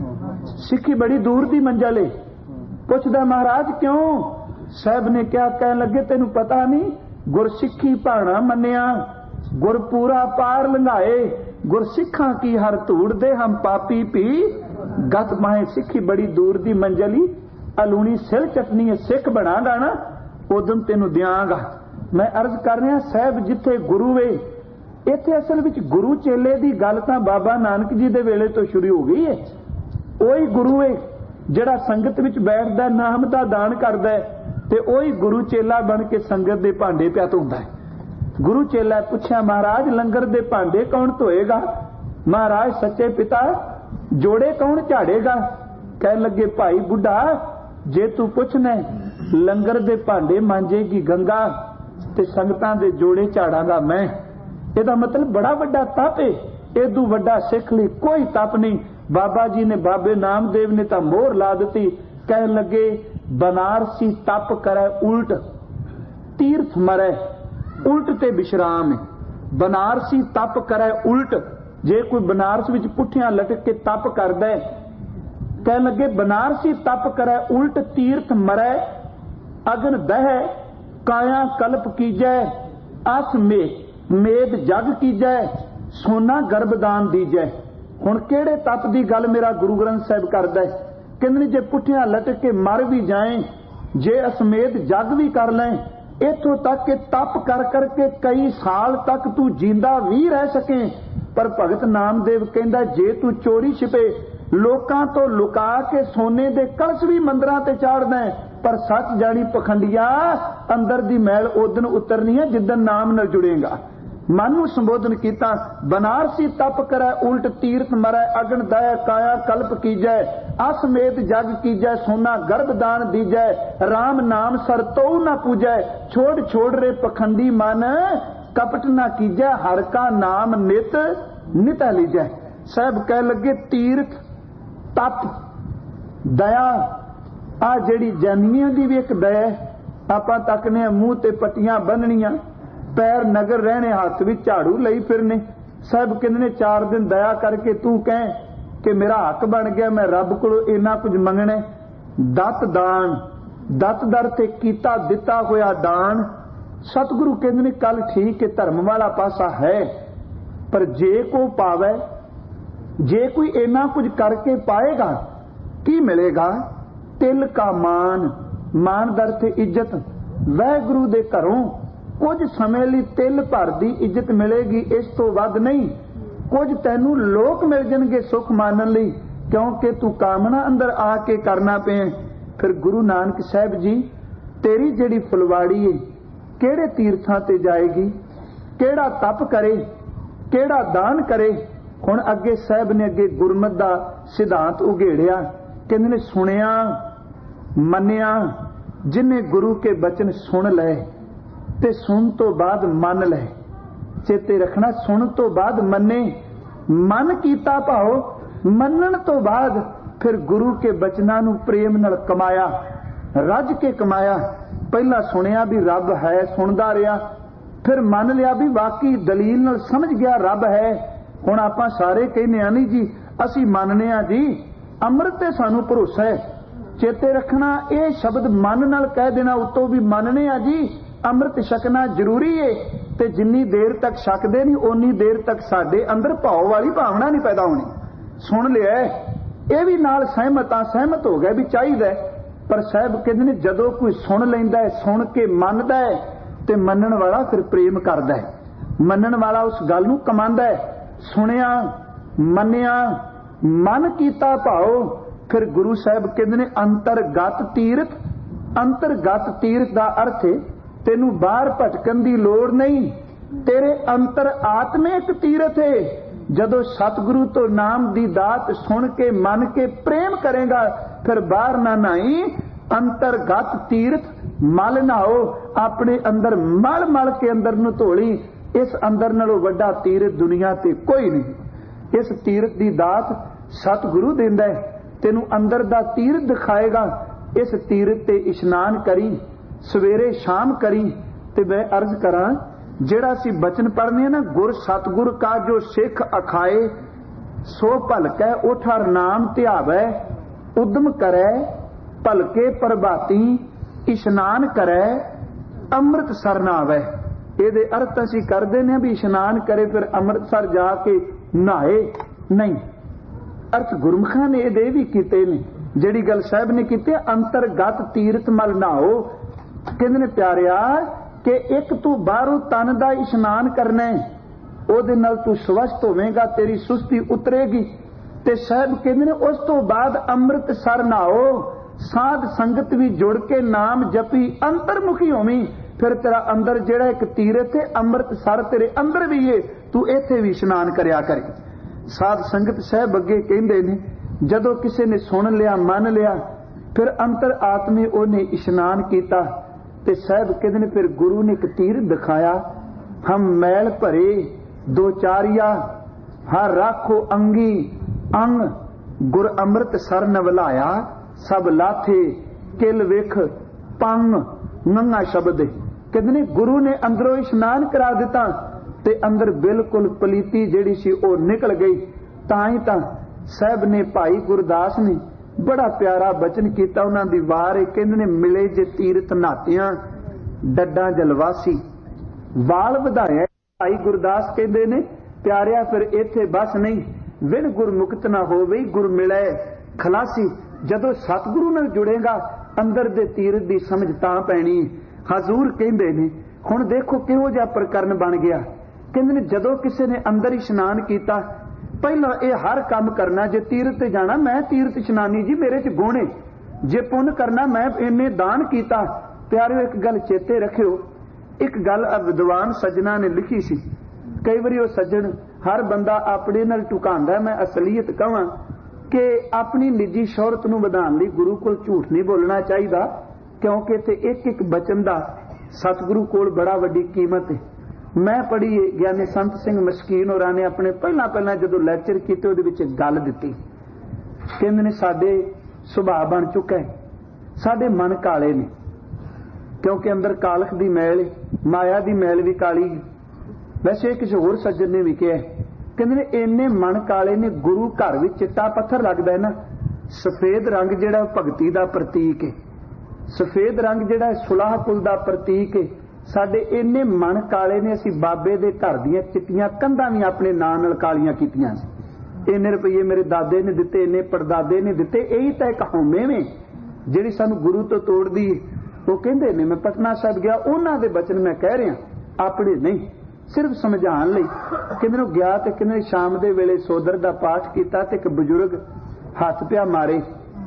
सिखी बड़ी दूर दी मंजिल है। पुछदा महाराज क्यों? साहब ने क्या कह लगे तेनू पता नहीं, गुरसिखी भाणा मन्निया गुर पूरा पार लंघाए, गुर सिखा की हर धूड़ दे हम पापी पी, गत माहे सिखी बड़ी दूर दी मंजली, अलूनी सिल चटनी सिख बनागा ना उदम तेनू दियांगा। मैं अर्ज कर रहा साहब जिथे गुरु वे, इत्थे असल विच गुरु चेले दी गल तां बाबा नानक जी दे वेले तो शुरू हो गई है। ओही गुरु है जिहड़ा संगत विच बैठदा नाम दा दान करदा है, ते ओही गुरु चेला बन के संगत दे भांडे पिया धोंदा है। गुरु चेला पूछा महाराज लंगर दे भांडे कौन धोएगा? महाराज सच्चे पिता जोड़े कौन झाड़ेगा? कह लगे भाई बुढ़ा जे तू पुछना लंगर दे भांडे मांजेगी गंगा ते संगतां दे जोड़े झाड़ांगा मैं। ਇਹਦਾ मतलब बड़ा वड्डा तप है, इदू वड्डा सिख लई कोई तप नहीं। बाबा जी ने बाबे नामदेव ने तो मोहर ला दी, कह लगे बनारसी तप करे उल्ट तीर्थ मरे, उल्ट ते विश्राम है। बनारसी तप करे उल्ट, जे कोई बनारस विच पुठियां लटक के तप करदा है, कह लगे बनारसी तप करे उल्ट तीर्थ मरे, अगन दह काया कल्प कीजै, अस मेद जग कीजै, सोना गर्भदान दीजै। हुण किहड़े तप दी गल मेरा गुरु ग्रंथ साहिब करदा है? कहंदे जे पुठियां लटक के मर भी जाए, जे असमेत जग भी कर लें, इथों तक के तप कर करके कई साल तक तू जिंदा भी रह सके। पर भगत नामदेव कहंदा जे तू चोरी छिपे लोकां तो लुका के सोने दे कलश भी मंदिरां ते चाढ़दा है, पर सच जानी पखंडिया अंदर दी मैल उदन उतरनी है जिदन नाम नाल जुड़ेगा। मन नूं संबोधन कीता बनारसी तप करे उल्ट तीर्थ मरै, अगन दय काया कल्प कीजै, असमेत जग कीजै, सोना गर्भदान दीजै, राम नाम सर तो न पूजै, छोड़ छोड़ रे पखंडी मन, कपट न कीजै, हर का नाम नित नित लीजै। साहब कह लगे तीर्थ तप दया आ जेड़ी जैनियां दी भी एक दया, आपां तकने मूंह ते पट्टियां बन्नणियां, पैर नगर रहने, हाथ विच झाड़ू लई फिरने। साहब कहंदे ने 4 दिन दया करके तू कह कि मेरा हक बन गया, मैं रब कोलों इन्ना कुछ मंगना। दत दान, दत दर ते कीता दिता होया दान। सतगुरु कहंदे ने कल ठीक है धर्म वाला पासा है, पर जे को पावे, जे कोई इन्ना कुछ करके पाएगा की मिलेगा? तिल का मान, मान दर ते इज्जत। वाहिगुरु दे घरों कुछ समय लिए तिल भर दी इज्जत मिलेगी, इस तो वध नहीं। कुछ तैनू लोक मिल जाणगे सुख मानन लई, क्योंकि तू कामना अंदर आके करना पे। फिर गुरु नानक साहब जी तेरी जेड़ी फुलवाड़ी है किहड़े तीर्थां ते जाएगी, किहड़ा तप करे, किहड़ा दान करे। हुण अगे साहब ने अगे गुरमत दा सिद्धांत उघेड़िया, कहंदे ने सुनिया मन्निया, जिन्हें गुरु के बचन सुन ले ते सुन तो बाद मन ले। चेते रखना सुन तो बाद मन्ने, मन कीता भाव, मनन तो बाद फिर गुरु के बचनां नूं प्रेम नाल कमाया, रज के कमाया। पहला सुनिया भी रब है, सुनदा रहा, फिर मन लिया भी वाकई दलील नाल समझ गया रब है। हुण आपां सारे कहने आ नहीं जी असीं मनने आ जी, अमृत ते सानू भरोसा है। चेते रखना ये शब्द मन नाल कह देना उत्तों भी मनने आ जी, अमृत छकना जरूरी है। ते जिन्नी देर तक छकदे नहीं उन्नी देर तक साडे अंदर भाव वाली भावना नहीं पैदा होनी। सुन लिया ये भी नाल सहमत हो गए भी चाहिए। पर साहब कहते ने जदों कोई सुन लैंदा है, सुन के मनदा है, ते मनन वाला फिर प्रेम करदा है, मनन वाला उस गल नूं कमांदा है। सुनिया मन्निया मन कीता भाव, फिर गुरु साहब कहते ने अंतरगत तीर्थ। अंतरगत तीर्थ दा अर्थ है तेनू बाहर भटकन दी लोड़ नहीं, तेरे अंतर आत्मिक तीर्थ है। जदों सतगुरु तो नाम दी दात सुन के मन के प्रेम करेगा, फिर बाहर ना नाई, अंतरगत तीर्थ मल नहाओ, अपने अंदर मल मल के अंदर नूं धोली। इस अंदर नालों वड्डा तीर्थ दुनिया ते कोई नहीं। इस तीर्थ दी दात सतगुरु देंदा है, तेनू अंदर दा तीर्थ दिखाएगा। इस तीर्थ ते इशनान करी, सवेरे शाम करी। ते मैं अर्ज करा जेड़ा सी बचन पढ़ने ना, गुर सतगुर का जो सिख अखाए, सो भलकै उठ हर नाम ध्यावै, उद्यम करे भलके प्रभाती, इशनान करे अमृत सरनावै। ਇਹਦੇ ਅਰਥ ਅਸੀਂ ਕਰਦੇ ਨੇ ਵੀ ਇਸ਼ਨਾਨ ਕਰੇ ਫਿਰ ਅੰਮ੍ਰਿਤਸਰ ਜਾ ਕੇ ਨਹਾਏ, नहीं। अर्थ गुरमुखां ने ये भी कीते ने, ਜਿਹੜੀ ਗੱਲ ਸਾਹਿਬ ਨੇ ਕੀਤੀ ਅੰਤਰਗਤ ਤੀਰਥ ਮਲ ਨਹਾਓ। ਕਹਿੰਦੇ ਨੇ ਪਿਆਰਿਆ ਕਿ ਇੱਕ ਤੂੰ ਬਾਹਰੋਂ ਤਨ ਦਾ ਇਸ਼ਨਾਨ ਕਰਨਾ ਹੈ, ਉਹਦੇ ਨਾਲ ਤੂੰ ਸਵਸਥ ਹੋਵੇਂਗਾ, ਤੇਰੀ ਸੁਸਤੀ ਉਤਰੇਗੀ। ਤੇ ਸਾਹਿਬ ਕਹਿੰਦੇ ਨੇ ਉਸ ਤੋਂ ਬਾਅਦ ਅੰਮ੍ਰਿਤਸਰ ਨਹਾਓ, ਸਾਧ ਸੰਗਤ ਵੀ ਜੁੜ ਕੇ ਨਾਮ ਜਪੀ ਅੰਤਰਮੁਖੀ ਹੋਵੀਂ, ਫਿਰ ਤੇਰਾ ਅੰਦਰ ਜਿਹੜਾ ਇੱਕ ਤੀਰਥ ਹੈ ਅੰਮ੍ਰਿਤਸਰ ਤੇਰੇ ਅੰਦਰ ਵੀ ਹੈ, ਤੂੰ ਇੱਥੇ ਵੀ ਇਸ਼ਨਾਨ ਕਰਿਆ ਕਰੇ। ਸਾਧ ਸੰਗਤ ਸਾਹਿਬ ਅੱਗੇ ਕਹਿੰਦੇ ਨੇ ਜਦੋਂ ਕਿਸੇ ਨੇ ਸੁਣ ਲਿਆ ਮੰਨ ਲਿਆ ਫਿਰ ਅੰਤਰ ਆਤਮੇ ਉਹਨੇ ਇਸ਼ਨਾਨ ਕੀਤਾ ਤੇ ਸਾਹਿਬ ਕਹਿੰਦੇ ਨੇ ਫਿਰ ਗੁਰੂ ਨੇ ਇੱਕ ਤੀਰ ਦਿਖਾਇਆ, ਹਮ ਮੈਲ ਭਰੇ ਦੋ ਚਾਰਿਆ ਹਰ ਰਾਖੋ ਅੰਗੀ ਅੰਗ ਗੁਰ ਅੰਮ੍ਰਿਤ ਸਰ ਨਵਲਾਇਆ ਸਭ ਲਾਥੇ ਕਿਲ ਵੇਖ ਪੰਗ ਨੰਗਾ ਸ਼ਬਦ। ਕਹਿੰਦੇ ਨੇ ਗੁਰੂ ਨੇ ਅੰਦਰੋਂ ਇਸ਼ਨਾਨ ਕਰਾ ਦਿੱਤਾ ਤੇ ਅੰਦਰ ਬਿਲਕੁਲ ਪਲੀਤੀ ਜਿਹੜੀ ਸੀ ਉਹ ਨਿਕਲ ਗਈ। ਤਾਂ ਹੀ ਤਾਂ ਸਾਹਿਬ ਨੇ ਭਾਈ ਗੁਰਦਾਸ ਨੇ ਬੜਾ ਪਿਆਰਾ ਬਚਨ ਕੀਤਾ, ਉਹਨਾਂ ਦੀ ਵਾਰ ਇਹ ਕਹਿੰਦੇ ਨੇ ਮਿਲੇ ਜੇ ਤੀਰਥ ਨਾਤਿਆਂ ਡੱਡਾਂ ਜਲਵਾਸੀ ਵਾਲ ਵਧਾਇਆ। ਭਾਈ ਗੁਰਦਾਸ ਕਹਿੰਦੇ ਨੇ ਪਿਆਰਿਆ ਫਿਰ ਇੱਥੇ ਬਸ ਨਹੀਂ, ਵਿਣ ਗੁਰਮੁਖਤ ਨਾ ਹੋਵੇ ਗੁਰ ਮਿਲੇ ਖਲਾਸੀ। ਜਦੋਂ ਸਤਿਗੁਰੂ ਨਾਲ ਜੁੜੇਗਾ ਅੰਦਰ ਦੇ ਤੀਰਥ ਦੀ ਸਮਝ ਤਾਂ ਪੈਣੀ। ਹਜ਼ੂਰ ਕਹਿੰਦੇ ਨੇ ਹੁਣ ਦੇਖੋ ਕਿਹੋ ਜਿਹਾ ਪ੍ਰਕਰਨ ਬਣ ਗਿਆ। ਕਹਿੰਦੇ ਨੇ ਜਦੋਂ ਕਿਸੇ ਨੇ ਅੰਦਰ ਇਸ਼ਨਾਨ ਕੀਤਾ ਪਹਿਲਾਂ ਇਹ ਹਰ ਕੰਮ ਕਰਨਾ, ਜੇ ਤੀਰਥ ਤੇ ਜਾਣਾ ਮੈਂ ਤੀਰਥ ਇਸ਼ਨਾਨੀ ਜੀ ਮੇਰੇ ਚ ਗੁਣ ਹੈ, ਜੇ ਪੁੰਨ ਕਰਨਾ ਮੈਂ ਇੰਨੇ ਦਾਨ ਕੀਤਾ। ਪਿਆਰਿਓ ਇੱਕ ਗੱਲ ਚੇਤੇ ਰੱਖਿਓ, ਇੱਕ ਗੱਲ ਵਿਦਵਾਨ ਸੱਜਣਾ ਨੇ ਲਿਖੀ ਸੀ। ਕਈ ਵਾਰੀ ਉਹ ਸੱਜਣ ਹਰ ਬੰਦਾ ਆਪਣੇ ਨਾਲ ਟੁਕਾਉਂਦਾ, ਮੈਂ ਅਸਲੀਅਤ ਕਹਾਂ ਕਿ ਆਪਣੀ ਨਿੱਜੀ ਸ਼ੋਹਰਤ ਨੂੰ ਵਧਾਉਣ ਲਈ ਗੁਰੂ ਕੋਲ ਝੂਠ ਨਹੀਂ ਬੋਲਣਾ ਚਾਹੀਦਾ, ਕਿਉਂਕਿ ਇੱਥੇ ਇੱਕ ਇੱਕ ਬਚਨ ਦਾ ਸਤਿਗੁਰੂ ਕੋਲ ਬੜਾ ਵੱਡੀ ਕੀਮਤ ਹੈ। ਮੈਂ ਪੜ੍ਹੀ ਗਿਆਨੀ ਸੰਤ ਸਿੰਘ ਮਸਕੀਨ ਹੋਰਾਂ ਨੇ ਆਪਣੇ ਪਹਿਲਾਂ ਜਦੋਂ ਲੈਕਚਰ ਕੀਤੇ ਉਹਦੇ ਵਿੱਚ ਗੱਲ ਦਿੱਤੀ। ਕਹਿੰਦੇ ਨੇ ਸਾਡੇ ਸੁਭਾਅ ਬਣ ਚੁੱਕਾ ਹੈ, ਸਾਡੇ ਮਨ ਕਾਲੇ ਨੇ, ਕਿਉਂਕਿ ਅੰਦਰ ਕਾਲਖ ਦੀ ਮੈਲ, ਮਾਇਆ ਦੀ ਮੈਲ ਵੀ ਕਾਲੀ। ਵੈਸੇ ਕਿਸੇ ਹੋਰ ਸੱਜਣ ਨੇ ਵੀ ਕਿਹਾ, ਕਹਿੰਦੇ ਨੇ ਇੰਨੇ ਮਨ ਕਾਲੇ ਨੇ, ਗੁਰੂ ਘਰ ਵਿੱਚ ਚਿੱਟਾ ਪੱਥਰ ਲੱਗਦਾ ਹੈ ਨਾ, ਸਫੇਦ ਰੰਗ ਜਿਹੜਾ ਭਗਤੀ ਦਾ ਪ੍ਰਤੀਕ ਹੈ, ਸਫੇਦ ਰੰਗ ਜਿਹੜਾ ਸੁਲਾਹ ਕੁਲ ਦਾ ਪ੍ਰਤੀਕ ਹੈ। ਸਾਡੇ ਇੰਨੇ ਮਨ ਕਾਲੇ ਨੇ, ਅਸੀਂ ਬਾਬੇ ਦੇ ਘਰ ਦੀਆਂ ਚਿੱਟੀਆਂ ਕੰਧਾਂ ਵੀ ਆਪਣੇ ਨਾਂ ਨਾਲ ਕਾਲੀਆਂ ਕੀਤੀਆਂ ਸੀ। ਇੰਨੇ ਰੁਪਏ ਮੇਰੇ ਦਾਦੇ ਨੇ ਦਿੱਤੇ, ਇੰਨੇ ਪੜਦਾਦੇ ਨੇ ਦਿੱਤੇ। ਇਹੀ ਤਾਂ ਇੱਕ ਹਉਮੈ ਵੇ ਜਿਹੜੀ ਸਾਨੂੰ ਗੁਰੂ ਤੋਂ ਤੋੜਦੀ ਹੈ। ਉਹ ਕਹਿੰਦੇ ਨੇ, ਮੈਂ ਪਟਨਾ ਸਾਹਿਬ ਗਿਆ, ਉਹਨਾਂ ਦੇ ਬਚਨ ਮੈਂ ਕਹਿ ਰਿਹਾ, ਆਪਣੇ ਨਹੀਂ, ਸਿਰਫ ਸਮਝਾਉਣ ਲਈ। ਕਹਿੰਦੇ ਨੂੰ ਗਿਆ ਤੇ ਕਹਿੰਦੇ ਸ਼ਾਮ ਦੇ ਵੇਲੇ ਸੋਦਰ ਦਾ ਪਾਠ ਕੀਤਾ ਤੇ ਇੱਕ ਬਜ਼ੁਰਗ ਹੱਥ ਪਿਆ ਮਾਰੇ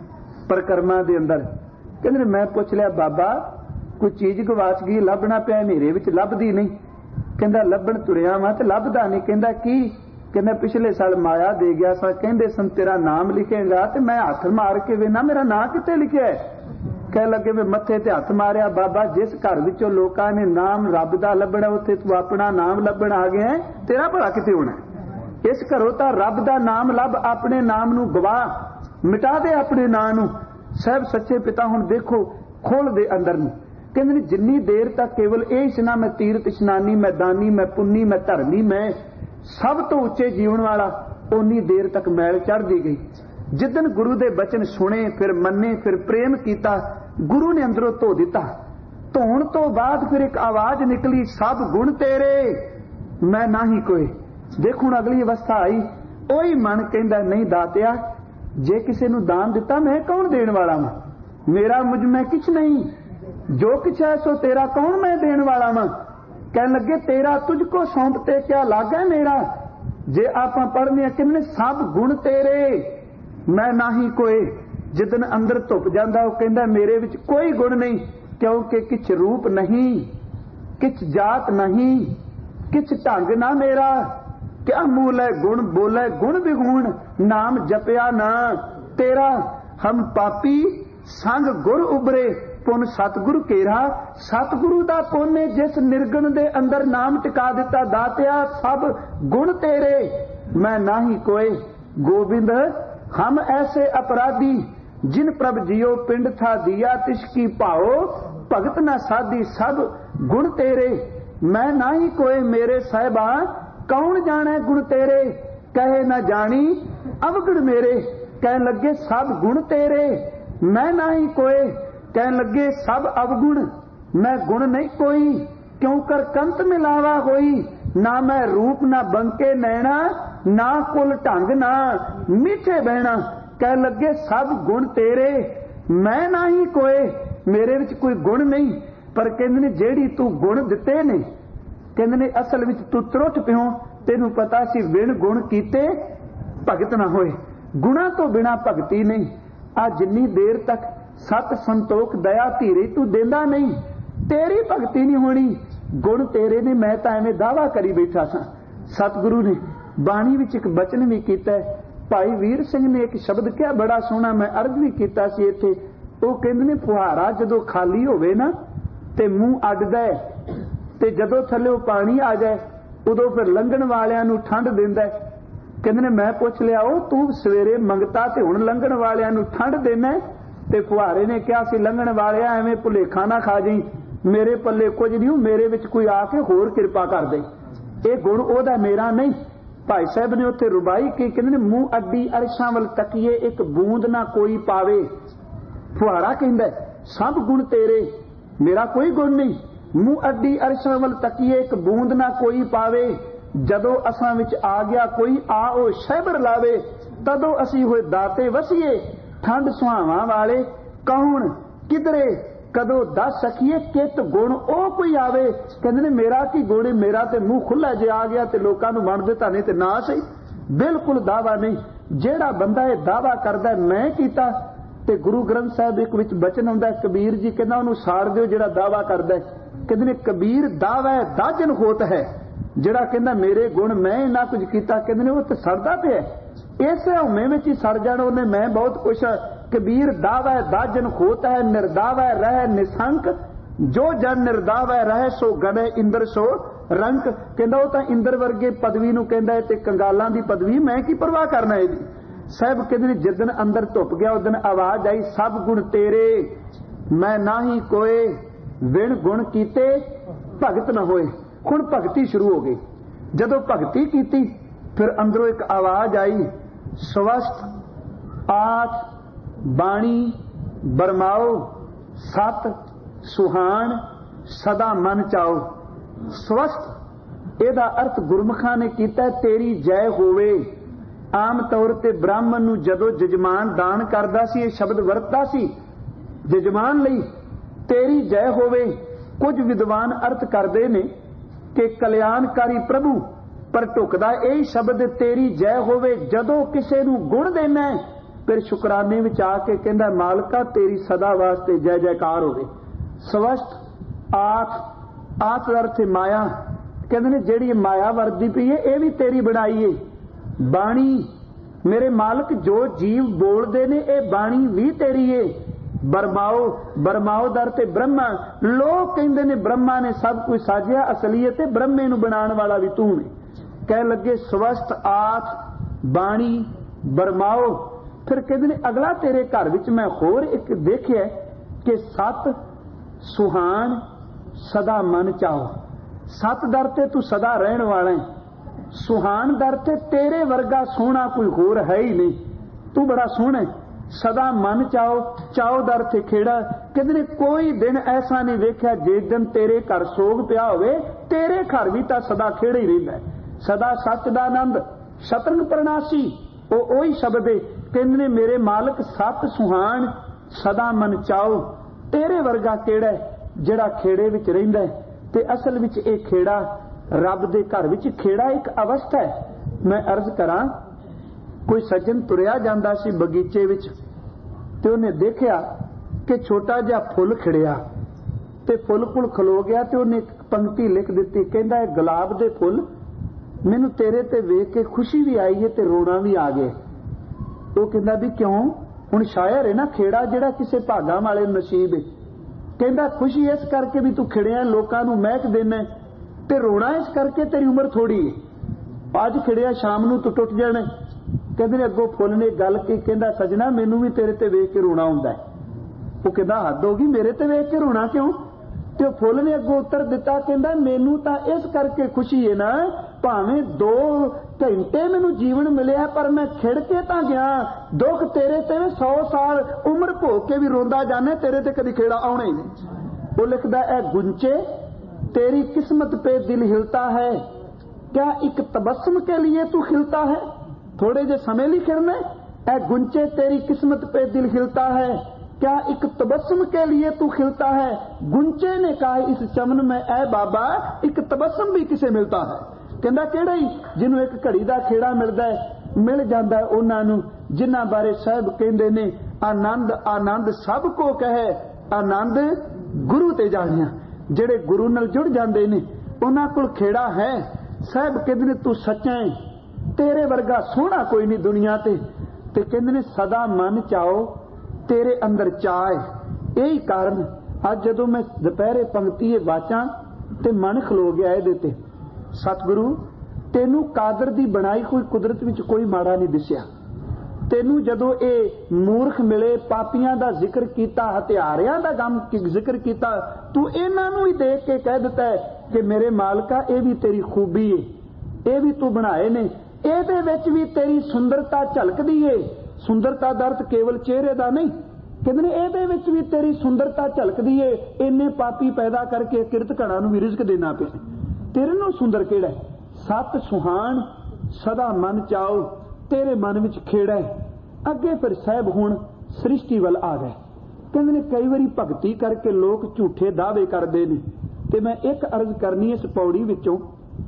ਪਰਕਰਮਾਂ ਦੇ ਅੰਦਰ। ਕਹਿੰਦੇ ਮੈਂ ਪੁੱਛ ਲਿਆ, ਬਾਬਾ ਕੋਈ ਚੀਜ਼ ਗਵਾਚ ਗਈ, ਲੱਭਣਾ ਪਿਆ, ਹਨੇਰੇ ਵਿੱਚ ਲੱਭਦੀ ਨਹੀਂ। ਕਹਿੰਦਾ ਲੱਭਣ ਤੁਰਿਆ ਵਾਂ ਤੇ ਲੱਭਦਾ ਨਹੀਂ। ਕਹਿੰਦਾ ਕੀ? ਕਹਿੰਦਾ ਪਿਛਲੇ ਸਾਲ ਮਾਇਆ ਦੇ ਗਿਆ ਸਾਂ, ਕਹਿੰਦੇ ਸਨ ਤੇਰਾ ਨਾਮ ਲਿਖੇਗਾ, ਤੇ ਮੈਂ ਹੱਥ ਮਾਰ ਕੇ ਵੇਖਣਾ ਮੇਰਾ ਨਾਂ ਕਿੱਥੇ ਲਿਖਿਆ ਹੈ। ਕਹਿ ਲੱਗੇ ਮੈਂ ਮੱਥੇ ਤੇ ਹੱਥ ਮਾਰਿਆ, ਬਾਬਾ ਜਿਸ ਘਰ ਵਿੱਚੋਂ ਲੋਕਾਂ ਨੇ ਨਾਮ ਰੱਬ ਦਾ ਲੱਭਣਾ ਉੱਥੇ ਤੂੰ ਆਪਣਾ ਨਾਮ ਲੱਭਣ ਆ ਗਿਆ, ਤੇਰਾ ਭਲਾ ਕਿਤੇ ਹੋਣਾ। ਇਸ ਘਰੋਂ ਤਾਂ ਰੱਬ ਦਾ ਨਾਮ ਲੱਭ, ਆਪਣੇ ਨਾਮ ਨੂੰ ਗਵਾ, ਮਿਟਾ ਦੇ ਆਪਣੇ ਨਾਂ ਨੂੰ। ਸਾਹਿਬ ਸੱਚੇ ਪਿਤਾ ਹੁਣ ਦੇਖੋ ਖੋਲ ਦੇ ਅੰਦਰ ਨੂੰ। ਕਹਿੰਦੇ ਨੇ ਜਿੰਨੀ ਦੇਰ ਤੱਕ ਕੇਵਲ ਇਹ ਸੀ ਨਾ ਮੈਂ ਤੀਰਥ ਇਸ਼ਨਾਨੀ, ਮੈਂ ਦਾਨੀ, ਮੈਂ ਪੁੰਨੀ, ਮੈਂ ਧਰਮੀ, ਮੈਂ ਸਭ ਤੋਂ ਉੱਚੇ ਜੀਵਨ ਵਾਲਾ, ਉਨੀ ਦੇਰ ਤੱਕ ਮੈਲ ਚੜ੍ਹਦੀ ਗਈ। ਜਿੱਦਨ ਗੁਰੂ ਦੇ ਬਚਨ ਸੁਣੇ, ਫਿਰ ਮੰਨੇ, ਫਿਰ ਪ੍ਰੇਮ ਕੀਤਾ, ਗੁਰੂ ਨੇ ਅੰਦਰੋਂ ਧੋ ਦਿੱਤਾ। ਧੋਣ ਤੋਂ ਬਾਅਦ ਫਿਰ ਇੱਕ ਆਵਾਜ਼ ਨਿਕਲੀ, ਸਭ ਗੁਣ ਤੇਰੇ ਮੈਂ ਨਾਹੀ ਕੋਈ। ਦੇਖ ਹੁਣ ਅਗਲੀ ਅਵਸਥਾ ਆਈ, ਉਹੀ ਮਨ ਕਹਿੰਦਾ ਨਹੀਂ ਦਾਤਿਆ, ਜੇ ਕਿਸੇ ਨੂੰ ਦਾਨ ਦਿੱਤਾ ਮੈਂ ਕੌਣ ਦੇਣ ਵਾਲਾ ਵਾਂ, ਮੇਰਾ ਮੁਝ ਮੈਂ ਕਿਛ ਨਹੀਂ, ਜੋ ਕਿਛ ਹੈ ਸੋ ਤੇਰਾ ਕੌਣ ਮੈਂ ਦੇਣ ਵਾਲਾ ਵਾਂ। ਕਹਿਣ ਲੱਗੇ ਤੇਰਾ ਤੁਝ ਕੋ ਸੌਂਪ ਤੇ ਕਿਆ ਲਾਗਾ ਮੇਰਾ। ਜੇ ਆਪਾਂ ਪੜ੍ਹਨੇ ਆ ਕਿੰਨੇ ਸਭ ਗੁਣ ਤੇਰੇ ਮੈਂ ਨਾਹੀ ਕੋਏ। ਜਿੱਦਨ ਅੰਦਰ ਧੁੱਪ ਜਾਂਦਾ ਉਹ ਕਹਿੰਦਾ ਮੇਰੇ ਵਿੱਚ ਕੋਈ ਗੁਣ ਨਹੀਂ, ਕਿਉਂਕਿ ਕਿਛ ਰੂਪ ਨਹੀਂ, ਕਿਛ ਜਾਤ ਨਹੀਂ, ਕਿਛ ਢੰਗ ਨਾ ਮੇਰਾ। ਕਿਆ ਮੂਲ ਹੈ ਗੁਣ ਬੋਲੇ ਗੁਣ ਵਿਗੁਣ, ਨਾਮ ਜਪਿਆ ਨਾ ਤੇਰਾ। ਹਮ ਪਾਪੀ ਸੰਗ ਗੁਰ ਉਬਰੇ, ਪੁੰਨ ਸਤਿਗੁਰੂ ਕੇਰਾ। ਸਤਿਗੁਰੂ ਦਾ ਪੁੰਨ ਜਿਸ ਨਿਰਗੁਣ ਦੇ ਅੰਦਰ ਨਾਮ ਟਿਕਾ ਦਿੱਤਾ, ਦਾਤਿਆ ਸਭ ਗੁਣ ਤੇਰੇ ਮੈਂ ਨਾਹੀ ਕੋਏ। ਗੋਬਿੰਦ ਹਮ ਐਸੇ ਅਪਰਾਧੀ, ਜਿਨ ਪ੍ਰਭ ਜਿयो ਪਿੰਡ ਥਾ ਦਿया, ਤਿਸਕੀ ਭਾਓ ਭਗਤ ਨਾ ਸਾਧੀ, ਸਭ ਗੁਣ ਤੇਰੇ ਮੈਂ ਨਾਹੀ ਕੋਏ। ਮੇਰੇ ਸਾਹਿਬਾ ਕੌਣ ਜਾਣੇ ਗੁਣ ਤੇਰੇ, ਕਹੇ ਨਾ ਜਾਣੀ ਅਵਗੜ ਮੇਰੇ। ਕਹਿਣ ਲੱਗੇ ਸਭ ਗੁਣ ਤੇਰੇ ਮੈਂ ਨਾਹੀ ਕੋਏ। ਕਹਿਣ ਲੱਗੇ ਸਭ ਅਵਗੁਣ ਮੈਂ ਗੁਣ ਨਹੀਂ ਕੋਈ। क्यों कर कंत मिलावा होई, ना मैं रूप ना बंके नैना, ना कुल ढंग ना मीठे बहना। कह लगे सब गुण तेरे, मैं ना ही कोए, मेरे विच कोई गुण नहीं। पर कहंदे ने जेड़ी तू गुण दिते ने, कहंदे ने असल विच तू त्रुट पियो, तेनू पता सी बिन गुण कीते भगत ना होए। गुणा तो बिना भगती नहीं। आ जिन्नी देर तक सत संतोख दया धीरे तू देंदा नहीं, तेरी भगती नहीं होनी। गुण तेरे ने, मैं तां एवें दावा करी बैठा सा। सतगुरु ने बाणी विच एक बचन भी कीता। भाई वीर सिंह ने एक शब्द किया बड़ा सोहना, मैं अर्ज भी कीता सी इत्थे। ਉਹ ਕਹਿੰਦੇ ਨੇ ਫੁਹਾਰਾ ਜਦੋਂ ਖਾਲੀ ਹੋਵੇ ਨਾ ਤੇ ਮੂੰਹ ਅੱਡਦਾ ਹੈ, ਤੇ ਜਦੋਂ ਥੱਲੇ ਪਾਣੀ ਆ ਜਾਏ ਉਦੋਂ ਫਿਰ ਲੰਘਣ ਵਾਲਿਆਂ ਨੂੰ ਠੰਡ ਦਿੰਦਾ ਹੈ। ਕਹਿੰਦੇ ਨੇ ਮੈਂ ਪੁੱਛ ਲਿਆ, ਉਹ ਤੂੰ ਸਵੇਰੇ ਮੰਗਤਾ ਤੇ ਹੁਣ ਲੰਘਣ ਵਾਲਿਆਂ ਨੂੰ ਠੰਡ ਦੇਣਾ? ਤੇ ਫੁਹਾਰੇ ਨੇ ਕਿਹਾ ਸੀ ਲੰਘਣ ਵਾਲਿਆ ਐਵੇਂ ਭੁਲੇਖਾ ਨਾ ਖਾ ਜਾਈਂ, ਮੇਰੇ ਪੱਲੇ ਕੁਝ ਨਹੀਂ, ਮੇਰੇ ਵਿੱਚ ਕੋਈ ਆ ਕੇ ਹੋਰ ਕਿਰਪਾ ਕਰ ਦੇ। ਇਹ ਗੁਣ ਉਹਦਾ ਮੇਰਾ ਨਹੀਂ। ਭਾਈ ਸਾਹਿਬ ਨੇ ਉੱਥੇ ਰੁਬਾਈ ਕੀ ਕਹਿੰਦੇ ਨੇ, ਮੂੰਹ ਅੱਡੀ ਅਰਸ਼ਾਂ ਵੱਲ ਤੱਕੀਏ ਇੱਕ ਬੂੰਦ ਨਾ ਕੋਈ ਪਾਵੇ। ਫੁਹਾਰਾ ਕਹਿੰਦਾ ਸਭ ਗੁਣ ਤੇਰੇ, ਮੇਰਾ ਕੋਈ ਗੁਣ ਨਹੀਂ। ਮੂੰਹ ਅੱਡੀ ਅਰਸ਼ਾਂ ਵੱਲ ਤੱਕੀਏ ਇੱਕ ਬੂੰਦ ਨਾ ਕੋਈ ਪਾਵੇ। ਜਦੋਂ ਅਸਾਂ ਵਿੱਚ ਆ ਗਿਆ ਕੋਈ ਆ ਉਹ ਸ਼ਹਿਬਰ ਲਾਵੇ, ਤਦੋਂ ਅਸੀਂ ਹੋਏ ਦਾਤੇ ਵਸੀਏ। ਠੰਡ ਸੁਹਾਵਾਂ ਵਾਲੇ ਕੌਣ ਕਿਧਰੇ, ਕਦੋਂ ਦੱਸ ਸਕੀਏ ਕਿਤ ਗੁਣ ਉਹ ਕੋਈ ਆਵੇ। ਕਹਿੰਦੇ ਨੇ ਮੇਰਾ ਕੀ ਗੁਣ, ਮੇਰਾ ਤੇ ਮੂੰਹ ਖੁੱਲਾ ਜੇ ਆ ਗਿਆ ਤੇ ਲੋਕਾਂ ਨੂੰ ਵੰਡ ਦਿੱਤਾ, ਨਹੀਂ ਤੇ ਨਾ ਸਹੀ। ਬਿਲਕੁਲ ਦਾਵਾ ਨਹੀਂ। ਜਿਹੜਾ ਬੰਦਾ ਇਹ ਦਾਵਾ ਕਰਦਾ ਮੈਂ ਕੀਤਾ, ਤੇ ਗੁਰੂ ਗ੍ਰੰਥ ਸਾਹਿਬ ਇੱਕ ਵਿੱਚ ਬਚਨ ਆਉਂਦਾ, ਕਬੀਰ ਜੀ ਕਹਿੰਦਾ ਉਹਨੂੰ ਸਾੜ ਦਿਓ ਜਿਹੜਾ ਦਾਵਾ ਕਰਦਾ। ਕਹਿੰਦੇ ਨੇ ਕਬੀਰ ਦਾਵਾ ਦਾਜਨ ਹੋਤ ਹੈ। ਜਿਹੜਾ ਕਹਿੰਦਾ ਮੇਰੇ ਗੁਣ ਮੈਂ ਇੰਨਾ ਕੁਝ ਕੀਤਾ, ਕਹਿੰਦੇ ਨੇ ਉਹ ਤੇ ਸੜਦਾ ਪਿਆ। ਇਸੇ ਹਉਮੈ ਵਿੱਚ ਹੀ ਸੜ ਜਾਣਾ ਉਹਨੇ, ਮੈਂ ਬਹੁਤ ਕੁਛ। ਕਬੀਰ ਦਾਵਾ ਦਾਜਨ ਹੋਤ ਹੈ, ਨਿਰਦਾਵਾ ਰਹਿ ਨਿਸੰਕ, ਜੋ ਜਨ ਨਿਰਦਾਵਾ ਰਹਿ ਸੋ ਗਵੇ ਇੰਦਰ ਸੋ ਰੰਕ। ਕਹਿੰਦਾ ਉਹ ਤਾਂ ਇੰਦਰ ਵਰਗੇ ਪਦਵੀ ਨੂੰ ਕਹਿੰਦਾ ਤੇ ਕੰਗਾਲਾਂ ਦੀ ਪਦਵੀ ਮੈਂ ਕੀ ਪਰਵਾਹ ਕਰਨਾ ਇਹਦੀ। ਸਾਹਿਬ ਕਹਿੰਦੇ ਨੇ ਜਿੱਦਣ ਅੰਦਰ ਧੁੱਪ ਗਿਆ ਉਦਣ ਆਵਾਜ਼ ਆਈ ਸਭ ਗੁਣ ਤੇਰੇ, ਮੈਂ ਨਾ ਹੀ ਕੋਏ, ਵਿਣ ਗੁਣ ਕੀਤੇ ਭਗਤ ਨਾ ਹੋਏ। ਹੁਣ ਭਗਤੀ ਸ਼ੁਰੂ ਹੋ ਗਈ। ਜਦੋਂ ਭਗਤੀ ਕੀਤੀ ਫਿਰ ਅੰਦਰੋਂ ਇੱਕ ਆਵਾਜ਼ ਆਈ, ਸਵਸਥ ਆਠ ਬਾਣੀ ਬਰਮਾਓ, ਸਤ ਸੁਹਾਣ ਸਦਾ ਮਨ ਚਾਓ। ਸਵਸਥ ਇਹਦਾ ਅਰਥ ਗੁਰਮੁਖਾਂ ਨੇ ਕੀਤਾ ਤੇਰੀ ਜੈ ਹੋਵੇ। ਆਮ ਤੌਰ ਤੇ ਬ੍ਰਾਹਮਣ ਨੂੰ ਜਦੋਂ ਜਜਮਾਨ ਦਾਨ ਕਰਦਾ ਸੀ ਇਹ ਸ਼ਬਦ ਵਰਤਦਾ ਸੀ ਜਜਮਾਨ ਲਈ, ਤੇਰੀ ਜੈ ਹੋਵੇ। ਕੁਝ ਵਿਦਵਾਨ ਅਰਥ ਕਰਦੇ ਨੇ ਕਿ ਕਲਿਆਣਕਾਰੀ ਪ੍ਰਭੂ, ਪਰ ਢੁਕਦਾ ਇਹ ਸ਼ਬਦ ਤੇਰੀ ਜੈ ਹੋਵੇ ਜਦੋਂ ਕਿਸੇ ਨੂੰ ਗੁਣ ਦੇਣਾ। ਫਿਰ ਸ਼ੁਕਰਾਨੇ ਵਿੱਚ ਆ ਕੇ ਕਹਿੰਦਾ ਮਾਲਕਾ ਤੇਰੀ ਸਦਾ ਵਾਸਤੇ ਜੈ ਜੈਕਾਰ ਹੋਵੇ। ਸਵਸਥ ਆਠ ਦਾ ਅਰਥ ਮਾਇਆ। ਕਹਿੰਦੇ ਨੇ ਜਿਹੜੀ ਮਾਇਆ ਵਰਦੀ ਪਈ ਹੈ ਇਹ ਵੀ ਤੇਰੀ ਬਣਾਈ ਹੈ। ਬਾਣੀ ਮੇਰੇ ਮਾਲਕ ਜੋ ਜੀਵ ਬੋਲਦੇ ਨੇ ਇਹ ਬਾਣੀ ਵੀ ਤੇਰੀ ਏ। ਬਰਮਾਓ ਦਰ ਤੇ ਬ੍ਰਹਮਾ। ਲੋਕ ਕਹਿੰਦੇ ਨੇ ਬ੍ਰਹਮਾ ਨੇ ਸਭ ਕੁਝ ਸਾਜਿਆ, ਅਸਲੀਅਤ ਤੇ ਬ੍ਰਹਮੇ ਨੂੰ ਬਣਾਉਣ ਵਾਲਾ ਵੀ ਤੂੰ ਨੇ। ਕਹਿ ਲੱਗੇ ਸਵਸਥ ਆਠ ਬਾਣੀ ਬਰਮਾਓ। ਫਿਰ ਕਹਿੰਦੇ ਨੇ ਅਗਲਾ ਤੇਰੇ ਘਰ ਵਿੱਚ ਮੈਂ ਹੋਰ ਇੱਕ ਦੇਖਿਆ ਕਿ ਸਤ ਸੁਹਾਣ ਸਦਾ ਮਨ ਚਾਓ। ਸਤ ਦਰ ਤੇ ਤੂੰ ਸਦਾ ਰਹਿਣ ਵਾਲਾ ਹੈ, ਸੁਹਾਣ ਦਰ ਤੇ ਤੇਰੇ ਵਰਗਾ ਸੋਹਣਾ ਕੋਈ ਹੋਰ ਹੈ ਹੀ ਨਹੀਂ, ਤੂੰ ਬੜਾ ਸੋਹਣਾ। ਸਦਾ ਮਨ ਚਾਓ ਦਰ ਤੇ ਖੇੜਾ। ਕਹਿੰਦੇ ਨੇ ਕੋਈ ਦਿਨ ਐਸਾ ਨਹੀਂ ਵੇਖਿਆ ਜਿਸ ਦਿਨ ਤੇਰੇ ਘਰ ਸੋਗ ਪਿਆ ਹੋਵੇ, ਤੇਰੇ ਘਰ ਵੀ ਤਾਂ ਸਦਾ ਖੇੜਾ ਹੀ ਰਹਿੰਦਾ। ਸਦਾ ਸੱਚ ਦਾ ਆਨੰਦ ਸ਼ਤਰੰਗ ਪ੍ਰਣਾਸੀ, ਉਹ ਉਹੀ ਸ਼ਬਦ ਹੈ। ਕਹਿੰਦੇ ਨੇ ਮੇਰੇ ਮਾਲਕ ਸਤ ਸੁਹਾਣ ਸਦਾ ਮਨ ਚਾਓ। ਤੇਰੇ ਵਰਗਾ ਕਿਹੜਾ ਜਿਹੜਾ ਖੇੜੇ ਵਿੱਚ ਰਹਿੰਦਾ ਹੈ। ਤੇ ਅਸਲ ਵਿੱਚ ਇਹ ਖੇੜਾ ਰੱਬ ਦੇ ਘਰ ਵਿੱਚ ਖੇੜਾ ਇੱਕ ਅਵਸਥਾ ਹੈ। ਮੈਂ ਅਰਜ਼ ਕਰਾਂ, ਕੋਈ ਸੱਜਣ ਤੁਰਿਆ ਜਾਂਦਾ ਸੀ ਬਗੀਚੇ ਵਿੱਚ ਤੇ ਉਹਨੇ ਦੇਖਿਆ ਕਿ ਛੋਟਾ ਜਿਹਾ ਫੁੱਲ ਖਿੜਿਆ ਤੇ ਫੁੱਲ ਕੋਲ ਖਲੋ ਗਿਆ ਤੇ ਉਹਨੇ ਇੱਕ ਪੰਕਤੀ ਲਿਖ ਦਿੱਤੀ, ਕਹਿੰਦਾ ਇਹ ਗੁਲਾਬ ਦੇ ਫੁੱਲ ਮੈਨੂੰ ਤੇਰੇ ਤੇ ਵੇਖ ਕੇ ਖੁਸ਼ੀ ਵੀ ਆਈ ਹੈ ਤੇ ਰੋਣਾ ਵੀ ਆ ਗਿਆ। ਉਹ ਕਹਿੰਦਾ ਵੀ ਕਿਉਂ? ਹੁਣ ਸ਼ਾਇਰ ਹੈ ਨਾ, ਖੇੜਾ ਜਿਹੜਾ ਕਿਸੇ ਭਾਗਾਂ ਵਾਲੇ ਨਸੀਬ ਹੈ। ਕਹਿੰਦਾ ਖੁਸ਼ੀ ਇਸ ਕਰਕੇ ਵੀ ਤੂੰ ਖਿੜਿਆ ਲੋਕਾਂ ਨੂੰ ਮਹਿਕ ਦੇਣਾ, ਤੇ ਰੋਣਾ ਇਸ ਕਰਕੇ ਤੇਰੀ ਉਮਰ ਥੋੜੀ ਹੈ। ਅੱਜ ਖਿੜਿਆ ਸ਼ਾਮ ਨੂੰ ਤੂੰ ਟੁੱਟ ਜਾਣਾ। ਕਹਿੰਦੇ ਨੇ ਅੱਗੋਂ ਫੁੱਲ ਨੇ ਗੱਲ ਕੀ, ਕਹਿੰਦਾ ਸਜਣਾ ਮੈਨੂੰ ਵੀ ਤੇਰੇ ਤੇ ਵੇਖ ਕੇ ਰੋਣਾ ਹੁੰਦਾ ਹੈ। ਉਹ ਕਹਿੰਦਾ ਹੱਦ ਹੋ ਗਈ, ਮੇਰੇ ਤੇ ਵੇਖ ਕੇ ਰੋਣਾ ਕਿਉਂ? ਤੇ ਉਹ ਫੁੱਲ ਨੇ ਅੱਗੋਂ ਉੱਤਰ ਦਿੱਤਾ, ਕਹਿੰਦਾ ਮੈਨੂੰ ਤਾਂ ਇਸ ਕਰਕੇ ਖੁਸ਼ੀ ਹੈ ਨਾ, ਭਾਵੇਂ 2 ਘੰਟੇ ਮੈਨੂੰ ਜੀਵਨ ਮਿਲਿਆ ਪਰ ਮੈਂ ਖਿੜ ਕੇ ਤਾਂ ਗਿਆ। ਦੁੱਖ ਤੇਰੇ ਤੇ 100 ਸਾਲ ਉਮਰ ਭੋਗ ਕੇ ਵੀ ਰੋਂਦਾ ਜਾਣੇ, ਤੇਰੇ ਤੇ ਕਦੀ ਖੇੜਾ ਆਉਣਾ ਹੀ ਨਹੀਂ। ਉਹ ਲਿਖਦਾ ਇਹ ਗੁੰਚੇ तेरी किस्मत पे दिल हिलता है, क्या एक तबस्सुम के लिए तू खिलता है? थोड़े जे समय लिए खिलने ऐ गुंचे, तेरी किस्मत पे दिल हिलता है, क्या एक तबस्सुम के लिए तू खिलता है? गुंचे ने कहा इस चमन में ऐ बाबा एक तबस्सुम भी किसे मिलता है? कहंदा किहड़ा ही जिन्हों एक घड़ी दा खेड़ा मिलदा है, मिल जाता है उन्हां नूं जिन्हां बारे साहब कहंदे ने आनंद आनंद सब को कहे, आनंद गुरु ते जानिया। जेड़े गुरु नाल जुड़ जांदे ने उन्हां कोल खेड़ा है। साहब कहंदे ने तू सच्चा है, तेरे वर्गा सोहना कोई नहीं दुनिया ते कहंदे ने सदा मन चाओ तेरे अंदर चाह। यही कारण अज जदों मैं दोपहरे पंक्ति वाचां ते मन खलो गया इहदे ते। सतगुरु तेनू कादर दी बनाई हुई कुदरत विच कोई माड़ा नहीं दिसिया। तेनू जदों ए मूर्ख मिले पापियां दा जिक्र कीता, हत्यारियां दा गम जिक्र कीता, तू इन्हां नूं ही देख के कह दिता है कि मेरे मालका ये भी तेरी खूबी है, ये भी तू बनाए ने, ਇਹਦੇ ਵਿੱਚ ਵੀ तेरी सुंदरता झलकदी है। सुंदरता ਦਾ अर्थ केवल चेहरे ਦਾ नहीं, कहते ने ਇਹਦੇ ਵਿੱਚ भी तेरी सुंदरता झलकदी है। इन्ने पापी पैदा करके किरत घड़ा ਨੂੰ भी रिजक देना पिया, तेरे नालों सुंदर किहड़ा है? सत सुहान सदा मन चाओ तेरे मन विच खेड़ा है। अगे फिर साहब हुण सृष्टि वल आ गए। कहते ने कई बारी भगती करके लोग झूठे दावे करते हैं, ते मैं एक अर्ज करनी इस पौड़ी विचों।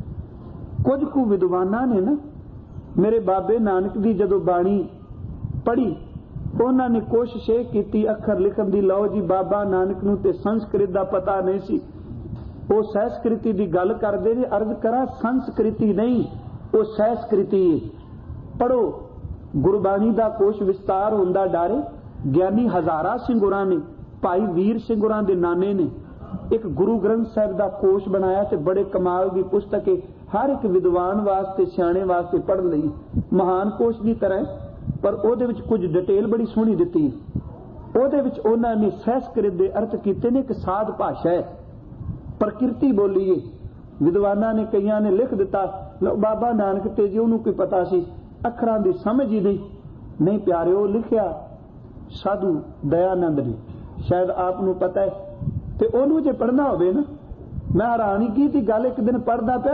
कुछ कु विद्वानां ने ना मेरे बाबे नानक दी जदों बाणी पढ़ी, उन्होंने कोशिश ये की अखर लिखण दी। लो जी बाबा नानक नूं ते संस्कृत दा पता नहीं सी, वो संस्कृति दी गल करदे ने। अर्ज करा संस्कृति नहीं, वो संस्कृति पढ़ो। गुरबाणी दा कोश विस्तार हुंदा डारे। ज्ञानी हजारा सिंह होरां ने, भाई वीर सिंह होरां दे नाने ने एक गुरु ग्रंथ साहिब दा कोश बनाया ते बड़े कमाल दी पुस्तक है, हर एक विद्वान वास्ते सियाणे वास्ते पढ़ लई। महान कोश की तरह, पर ओहदे विच कुछ डिटेल बड़ी सोहनी दित्ती। ओहदे विच उन्हां ने संस्कृत दे अर्थ कीते ने। एक साध भाषा है, प्रकृति बोली है। विद्वानां ने कईयां ने लिख दिता लो बाबा नानक ते जी उहनूं कोई पता सी, अखरां दी समझ ही नहीं प्यारे। लिखिया साधु दयानंद ने, शायद आप नूं पता है, ते ओहनूं जे पढ़ना होवे ना, मैं हैरानगी की गल एक दिन पढ़दा पिया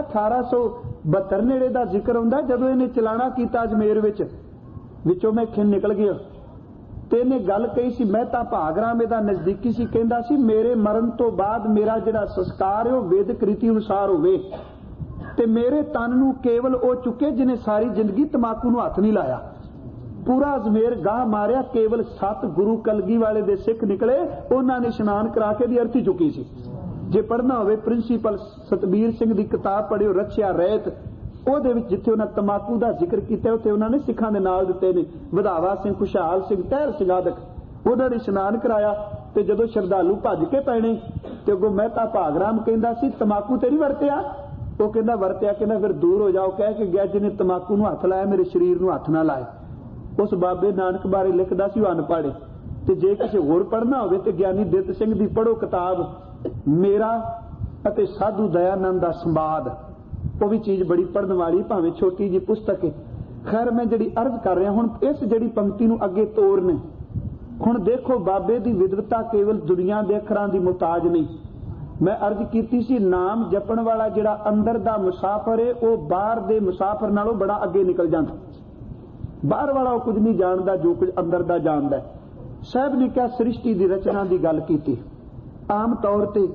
1872 नेड़े का जिक्र हुंदा जदों इहने चलाना कीता अजमेर विचों मैं खिन निकल गया। ते इहने गल कही सी, मैं तां भागराम इहदा नजदीकी सी, कहंदा सी मेरे मरण तो बाद मेरा जिहड़ा संस्कार है वो वैदिक रीति अनुसार होवे ते मेरे तन नूं केवल वो चुके जिन्हें सारी जिंदगी तमाकू नूं हथ नहीं लाया। पूरा अजमेर गाह मारिया, केवल 7 गुरु कलगी वाले दे सिख निकले, उन्हां ने इशनान करा के दी अर्थी चुकी सी। जे पढ़ना होवे प्रिंसीपल सतबीर सिंह दी किताब पढ़ियो रचिया रहत, ਉਹਦੇ ਵਿੱਚ ਜਿੱਥੇ ਉਹਨਾਂ ਤਮਾਕੂ ਦਾ ਜ਼ਿਕਰ ਕੀਤਾ ਉੱਥੇ ਉਹਨਾਂ ਨੇ ਸਿੱਖਾਂ ਦੇ ਨਾਲ ਦਿੱਤੇ ਨੇ। ਵਧਾਵਾ ਸਿੰਘ, ਖੁਸ਼ਹਾਲ ਸਿੰਘ, ਤਹਿਰ ਸਿੰਘਾਦਕ, ਉਹਨਾਂ ਨੇ ਇਸ਼ਨਾਨ ਕਰਾਇਆ ਤੇ ਜਦੋਂ ਸ਼ਰਧਾਲੂ ਭੱਜ ਕੇ ਪੈਣੇ ਤੇ ਅੱਗੋਂ ਮਹਿਤਾ ਭਾਗਰਾਮ ਕਹਿੰਦਾ ਸੀ ਤਮਾਕੂ ਤੇ ਨਹੀਂ ਵਰਤਿਆ? ਉਹ ਕਹਿੰਦਾ ਵਰਤਿਆ। ਕਹਿੰਦਾ ਫਿਰ ਦੂਰ ਹੋ ਜਾਓ, ਕਹਿ ਕੇ ਗਿਆ ਜਿਹਨੇ ਤਮਾਕੂ ਨੂੰ ਹੱਥ ਲਾਇਆ ਮੇਰੇ ਸਰੀਰ ਨੂੰ ਹੱਥ ਨਾ ਲਾਏ। ਉਸ ਬਾਬੇ ਨਾਨਕ ਬਾਰੇ ਲਿਖਦਾ ਸੀ ਉਹ ਅਨਪੜ੍ਹ। ਤੇ ਜੇ ਕਿਸੇ ਹੋਰ ਪੜ੍ਹਨਾ ਹੋਵੇ ਤੇ ਗਿਆਨੀ ਦਿੱਤ ਸਿੰਘ ਦੀ ਪੜ੍ਹੋ ਕਿਤਾਬ ਮੇਰਾ ਅਤੇ ਸਾਧੂ ਦਇਆਨੰਦ ਦਾ ਸੰਵਾਦ, ਉਹ ਵੀ ਚੀਜ਼ ਬੜੀ ਪੜ੍ਹਨ ਵਾਲੀ, ਭਾਵੇਂ ਛੋਟੀ ਜੀ ਪੁਸਤਕ ਹੈ। ਖੈਰ ਮੈਂ ਜਿਹੜੀ ਅਰਜ਼ ਕਰ ਰਿਹਾ ਹੁਣ ਇਸ ਜਿਹੜੀ ਪੰਕਤੀ ਨੂੰ ਅੱਗੇ ਤੋਰਨੇ। ਹੁਣ ਦੇਖੋ ਬਾਬੇ ਦੀ ਵਿਦਵਤਾ ਕੇਵਲ ਦੁਨੀਆ ਦੇ ਅੱਖਰਾਂ ਦੀ ਮੁਹਤਾਜ ਨਹੀਂ। ਮੈਂ ਅਰਜ਼ ਕੀਤੀ ਸੀ ਨਾਮ ਜਪਣ ਵਾਲਾ ਜਿਹੜਾ ਅੰਦਰ ਦਾ ਮੁਸਾਫਰ ਹੈ ਉਹ ਬਾਹਰ ਦੇ ਮੁਸਾਫਰ ਨਾਲੋਂ ਬੜਾ ਅੱਗੇ ਨਿਕਲ ਜਾਂਦਾ। ਬਾਹਰ ਵਾਲਾ ਉਹ ਕੁਝ ਨਹੀਂ ਜਾਣਦਾ ਜੋ ਕੁਝ ਅੰਦਰ ਦਾ ਜਾਣਦਾ। ਸਾਹਿਬ ਨੇ ਕਿਹਾ ਸ੍ਰਿਸ਼ਟੀ ਦੀ ਰਚਨਾ ਦੀ ਗੱਲ ਕੀਤੀ। ਆਮ ਤੌਰ ਤੇ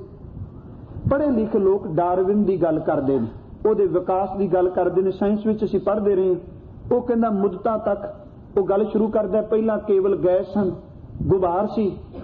ਪੜ੍ਹੇ ਲਿਖੇ ਲੋਕ ਡਾਰਵਿਨ ਦੀ ਗੱਲ ਕਰਦੇ ਨੇ, ਉਹਦੇ ਵਿਕਾਸ ਦੀ ਗੱਲ ਕਰਦੇ ਨੇ। ਸਾਇੰਸ ਵਿੱਚ ਅਸੀਂ ਪੜ੍ਹਦੇ ਰਹੇ। ਉਹ ਕਹਿੰਦਾ ਮੁੱਦਤਾਂ ਤੱਕ ਉਹ ਗੱਲ ਸ਼ੁਰੂ ਕਰਦਾ, ਪਹਿਲਾਂ ਕੇਵਲ ਗੈਸ ਸਨ, ਗੁਬਾਰ ਸੀ,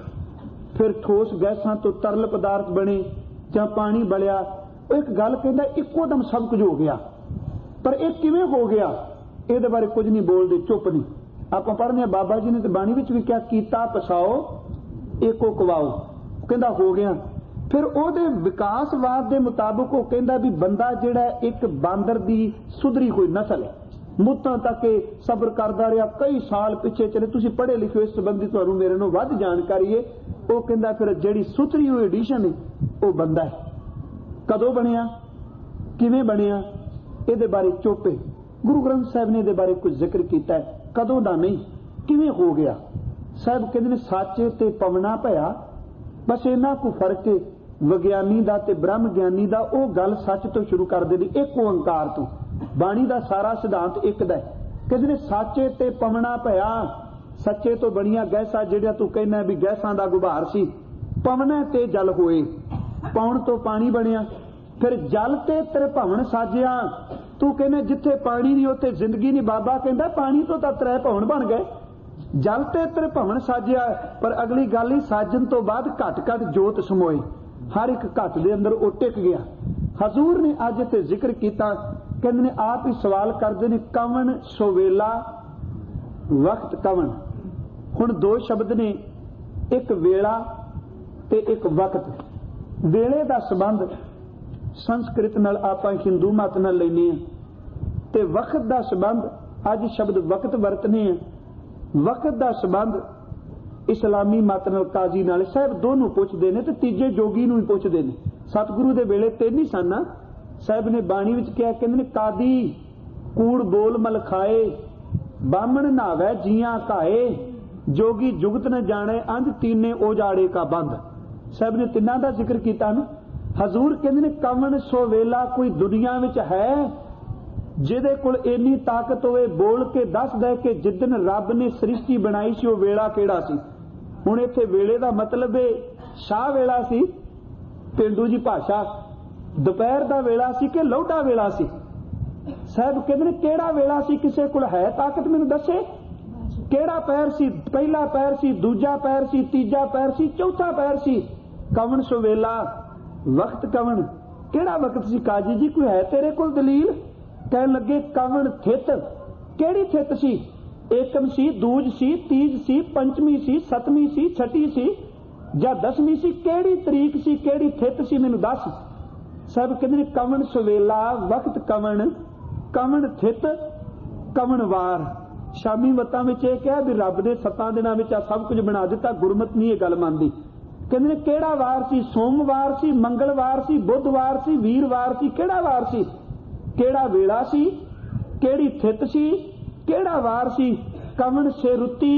ਫਿਰ ਠੋਸ ਗੈਸਾਂ ਤੋਂ ਤਰਲ ਪਦਾਰਥ ਬਣੇ ਜਾਂ ਪਾਣੀ ਬਲਿਆ। ਉਹ ਇੱਕ ਗੱਲ ਕਹਿੰਦਾ ਇੱਕੋ ਦਮ ਸਭ ਕੁਝ ਹੋ ਗਿਆ। ਪਰ ਇਹ ਕਿਵੇਂ ਹੋ ਗਿਆ ਇਹਦੇ ਬਾਰੇ ਕੁਝ ਨਹੀਂ ਬੋਲਦੇ, ਚੁੱਪ ਨਹੀਂ। ਆਪਾਂ ਪੜ੍ਹਦੇ ਹਾਂ ਬਾਬਾ ਜੀ ਨੇ ਤੇ ਬਾਣੀ ਵਿੱਚ ਵੀ ਕਿਹਾ ਕੀਤਾ ਪਸਾਓ ਏਕੋ ਕਵਾਓ, ਕਹਿੰਦਾ ਹੋ ਗਿਆ। ਫਿਰ ਉਹਦੇ ਵਿਕਾਸਵਾਦ ਦੇ ਮੁਤਾਬਕ ਉਹ ਕਹਿੰਦਾ ਵੀ ਬੰਦਾ ਜਿਹੜਾ ਇੱਕ ਬਾਂਦਰ ਦੀ ਸੁਧਰੀ ਹੋਈ ਨਸਲ ਹੈ। ਮੁੱਤਾਂ ਤੱਕ ਇਹ ਸਬਰ ਕਰਦਾ ਰਿਹਾ, ਕਈ ਸਾਲ ਪਿੱਛੇ ਚਲੇ। ਤੁਸੀਂ ਪੜ੍ਹੇ ਲਿਖੇ ਇਸ ਸੰਬੰਧੀ ਤੁਹਾਨੂੰ ਮੇਰੇ ਨੂੰ ਵੱਧ ਜਾਣਕਾਰੀ ਹੈ। ਉਹ ਕਹਿੰਦਾ ਫਿਰ ਜਿਹੜੀ ਸੁਧਰੀ ਹੋਈ ਐਡੀਸ਼ਨ ਹੈ ਉਹ ਬੰਦਾ ਹੈ। ਕਦੋਂ ਬਣਿਆ, ਕਿਵੇਂ ਬਣਿਆ, ਇਹਦੇ ਬਾਰੇ ਚੁੱਪ ਹੈ। ਗੁਰੂ ਗ੍ਰੰਥ ਸਾਹਿਬ ਨੇ ਇਹਦੇ ਬਾਰੇ ਕੁਝ ਜ਼ਿਕਰ ਕੀਤਾ ਹੈ, ਕਦੋਂ ਦਾ ਨਹੀਂ, ਕਿਵੇਂ ਹੋ ਗਿਆ। ਸਾਹਿਬ ਕਹਿੰਦੇ ਨੇ ਸੱਚ ਤੇ ਪਵਨਾ ਭਇਆ, ਬਸ ਇੰਨਾ ਕੁ ਫਰਕ ਹੈ ਵਿਗਿਆਨੀ ਦਾ ਤੇ ਬ੍ਰਹਮ ਗਿਆਨੀ ਦਾ ਉਹ ਗੱਲ ਸੱਚ ਤੋਂ ਸ਼ੁਰੂ ਕਰਦੇ ਨੇ, ਇੱਕ ਓੰਕਾਰ ਤੋਂ। ਬਾਣੀ ਦਾ ਸਾਰਾ ਸਿਧਾਂਤ ਇੱਕ ਦਾ ਹੈ। ਕਹਿੰਦੇ ਨੇ ਸਾਚੇ ਤੇ ਪਵਣਾ ਭਇਆ, ਸੱਚੇ ਤੋਂ ਬਣੀਆਂ ਗੈਸਾਂ, ਜਿਹੜੀਆਂ ਤੂੰ ਕਹਿੰਦਾ ਵੀ ਗੈਸਾਂ ਦਾ ਗੁਬਾਰ ਸੀ, ਪਵਨਾ ਤੇ ਜਲ ਹੋਏ, ਪੌਣ ਤੋਂ ਪਾਣੀ ਬਣਿਆ। ਫਿਰ ਜਲ ਤੇ ਤ੍ਰਿਭਵਨ ਸਾਜਿਆ, ਤੂੰ ਕਹਿੰਦਾ ਜਿੱਥੇ ਪਾਣੀ ਨਹੀਂ ਉੱਥੇ ਜ਼ਿੰਦਗੀ ਨਹੀਂ। ਬਾਬਾ ਕਹਿੰਦਾ ਪਾਣੀ ਤੋਂ ਤਾਂ ਤ੍ਰੈ ਭਵਨ ਬਣ ਗਏ, ਜਲ ਤੇ ਤ੍ਰਿਭਵਨ ਸਾਜਿਆ। ਪਰ ਅਗਲੀ ਗੱਲ ਹੀ, ਸਾਜਣ ਤੋਂ ਬਾਅਦ ਘਟ ਘਟ ਜੋਤ ਸਮੋਏ, ਹਰ ਇੱਕ ਘਟ ਦੇ ਅੰਦਰ ਉਹ ਟਿਕ ਗਿਆ। ਹਜ਼ੂਰ ਨੇ ਅੱਜ ਇੱਥੇ ਜ਼ਿਕਰ ਕੀਤਾ, ਕਹਿੰਦੇ ਨੇ ਆਪ ਹੀ ਸਵਾਲ ਕਰਦੇ ਨੇ, ਕਵਣ ਸੋਵੇਲਾ ਵਕਤ ਕਵਣ। ਹੁਣ ਦੋ ਸ਼ਬਦ ਨੇ, ਇੱਕ ਵੇਲਾ ਤੇ ਇੱਕ ਵਕਤ। ਵੇਲੇ ਦਾ ਸੰਬੰਧ ਸੰਸਕ੍ਰਿਤ ਨਾਲ ਆਪਾਂ ਹਿੰਦੂ ਮਤ ਨਾਲ ਲੈਨੇ ਆ, ਤੇ ਵਕਤ ਦਾ ਸੰਬੰਧ ਅੱਜ ਸ਼ਬਦ ਵਕਤ ਵਰਤਨੇ ਆ। ਵਕਤ ਦਾ ਸੰਬੰਧ ਇਸਲਾਮੀ ਮਤ ਨਾਲ ਕਾਜ਼ੀ ਨਾਲ ਸਾਹਿਬ ਦੋਨੋਂ ਪੁੱਛਦੇ ਨੇ, ਤੇ ਤੀਜੇ ਜੋਗੀ ਨੂੰ ਹੀ ਪੁੱਛਦੇ ਨੇ। ਸਤਿਗੁਰੂ ਦੇ ਵੇਲੇ ਤਿੰਨ ਹੀ ਸਨ ਨਾ। ਸਾਹਿਬ ਨੇ ਬਾਣੀ ਵਿੱਚ ਕਿਹਾ, ਕਹਿੰਦੇ ਨੇ ਕਾਦੀ ਕੂੜ ਬੋਲ ਮਲ ਖਾਏ, ਬਾਹਮਣ ਨਾਵੇ ਜੀਆਂ ਘਾਏ, ਜੋਗੀ ਜੁਗਤ ਨ ਜਾਣੇ ਅੰਧ ਤੀਨੇ ਉਜਾੜੇ ਕਾ ਬੰਦ। ਸਾਹਿਬ ਨੇ ਤਿੰਨਾਂ ਦਾ ਜ਼ਿਕਰ ਕੀਤਾ ਨਾ। ਹਜ਼ੂਰ ਕਹਿੰਦੇ ਨੇ ਕਵਣ ਸੋ ਵੇਲਾ, ਕੋਈ ਦੁਨੀਆ ਵਿੱਚ ਹੈ ਜਿਹਦੇ ਕੋਲ ਇੰਨੀ ਤਾਕਤ ਹੋਵੇ ਬੋਲ ਕੇ ਦੱਸ ਦੇ ਕਿ ਜਿੱਦਨ ਰੱਬ ਨੇ ਸ੍ਰਿਸ਼ਟੀ ਬਣਾਈ ਸੀ ਉਹ ਵੇਲਾ ਕਿਹੜਾ ਸੀ। ਹੁਣ ਇੱਥੇ ਵੇਲੇ ਦਾ ਮਤਲਬ ਹੈ ਸ਼ਾਹ ਵੇਲਾ ਸੀ, ਪੇਂਡੂ ਜੀ ਭਾਸ਼ਾ, ਦੁਪਹਿਰ ਦਾ ਵੇਲਾ ਸੀ ਕਿ ਲੌਟਾ ਵੇਲਾ ਸੀ। ਸਾਹਿਬ ਕਹਿੰਦੇ ਨੇ ਕਿਹੜਾ ਵੇਲਾ ਸੀ, ਕਿਸੇ ਕੋਲ ਹੈ ਤਾਕਤ ਮੈਨੂੰ ਦੱਸੇ। ਕਿਹੜਾ ਪੈਰ ਸੀ, ਪਹਿਲਾ ਪੈਰ ਸੀ, ਦੂਜਾ ਪੈਰ ਸੀ, ਤੀਜਾ ਪੈਰ ਸੀ, ਚੌਥਾ ਪੈਰ ਸੀ। ਕਵਣ ਸੋ ਵੇਲਾ ਵਕਤ ਕਵਣ, ਕਿਹੜਾ ਵਕਤ ਸੀ ਕਾਜੀ ਜੀ, ਕੋਈ ਹੈ ਤੇਰੇ ਕੋਲ ਦਲੀਲ। ਕਹਿਣ ਲੱਗੇ ਕਵਣ ਥਿਤ, ਕਿਹੜੀ ਥਿਤ ਸੀ, ਏਕਮ ਸੀ, ਦੂਜ ਸੀ, ਤੀਜ ਸੀ, ਪੰਚਮੀ ਸੀ, ਸਤਵੀਂ ਸੀ, ਛਠੀ ਸੀ ਜਾਂ ਦਸਵੀਂ ਸੀ, ਕਿਹੜੀ ਤਰੀਕ ਸੀ, ਕਿਹੜੀ ਥਿਤ ਸੀ ਮੈਨੂੰ ਦੱਸ। ਸਭ ਕਹਿੰਦੇ ਨੇ ਕਵਣ ਸਵੇਲਾ ਵਕਤ ਕਵਣ, ਕਵਣ ਥਿਤ ਕਵਣ ਵਾਰ। ਸ਼ਾਮੀ ਮਤਾਂ ਵਿੱਚ ਇਹ ਕਿਹਾ ਵੀ ਰੱਬ ਨੇ 7 ਦਿਨਾਂ ਵਿੱਚ ਆ ਸਭ ਕੁਝ ਬਣਾ ਦਿੱਤਾ, ਗੁਰਮਤ ਨਹੀਂ ਇਹ ਗੱਲ ਮੰਨਦੀ। ਕਹਿੰਦੇ ਨੇ ਕਿਹੜਾ ਵਾਰ ਸੀ, ਸੋਮਵਾਰ ਸੀ, ਮੰਗਲਵਾਰ ਸੀ, ਬੁੱਧਵਾਰ ਸੀ, ਵੀਰਵਾਰ ਸੀ, ਕਿਹੜਾ ਵਾਰ ਸੀ, ਕਿਹੜਾ ਵੇਲਾ ਸੀ, ਕਿਹੜੀ ਥਿਤ ਸੀ, ਕਿਹੜਾ ਵਾਰ ਸੀ। ਕਵਣ ਸੇ ਰੁੱਤੀ,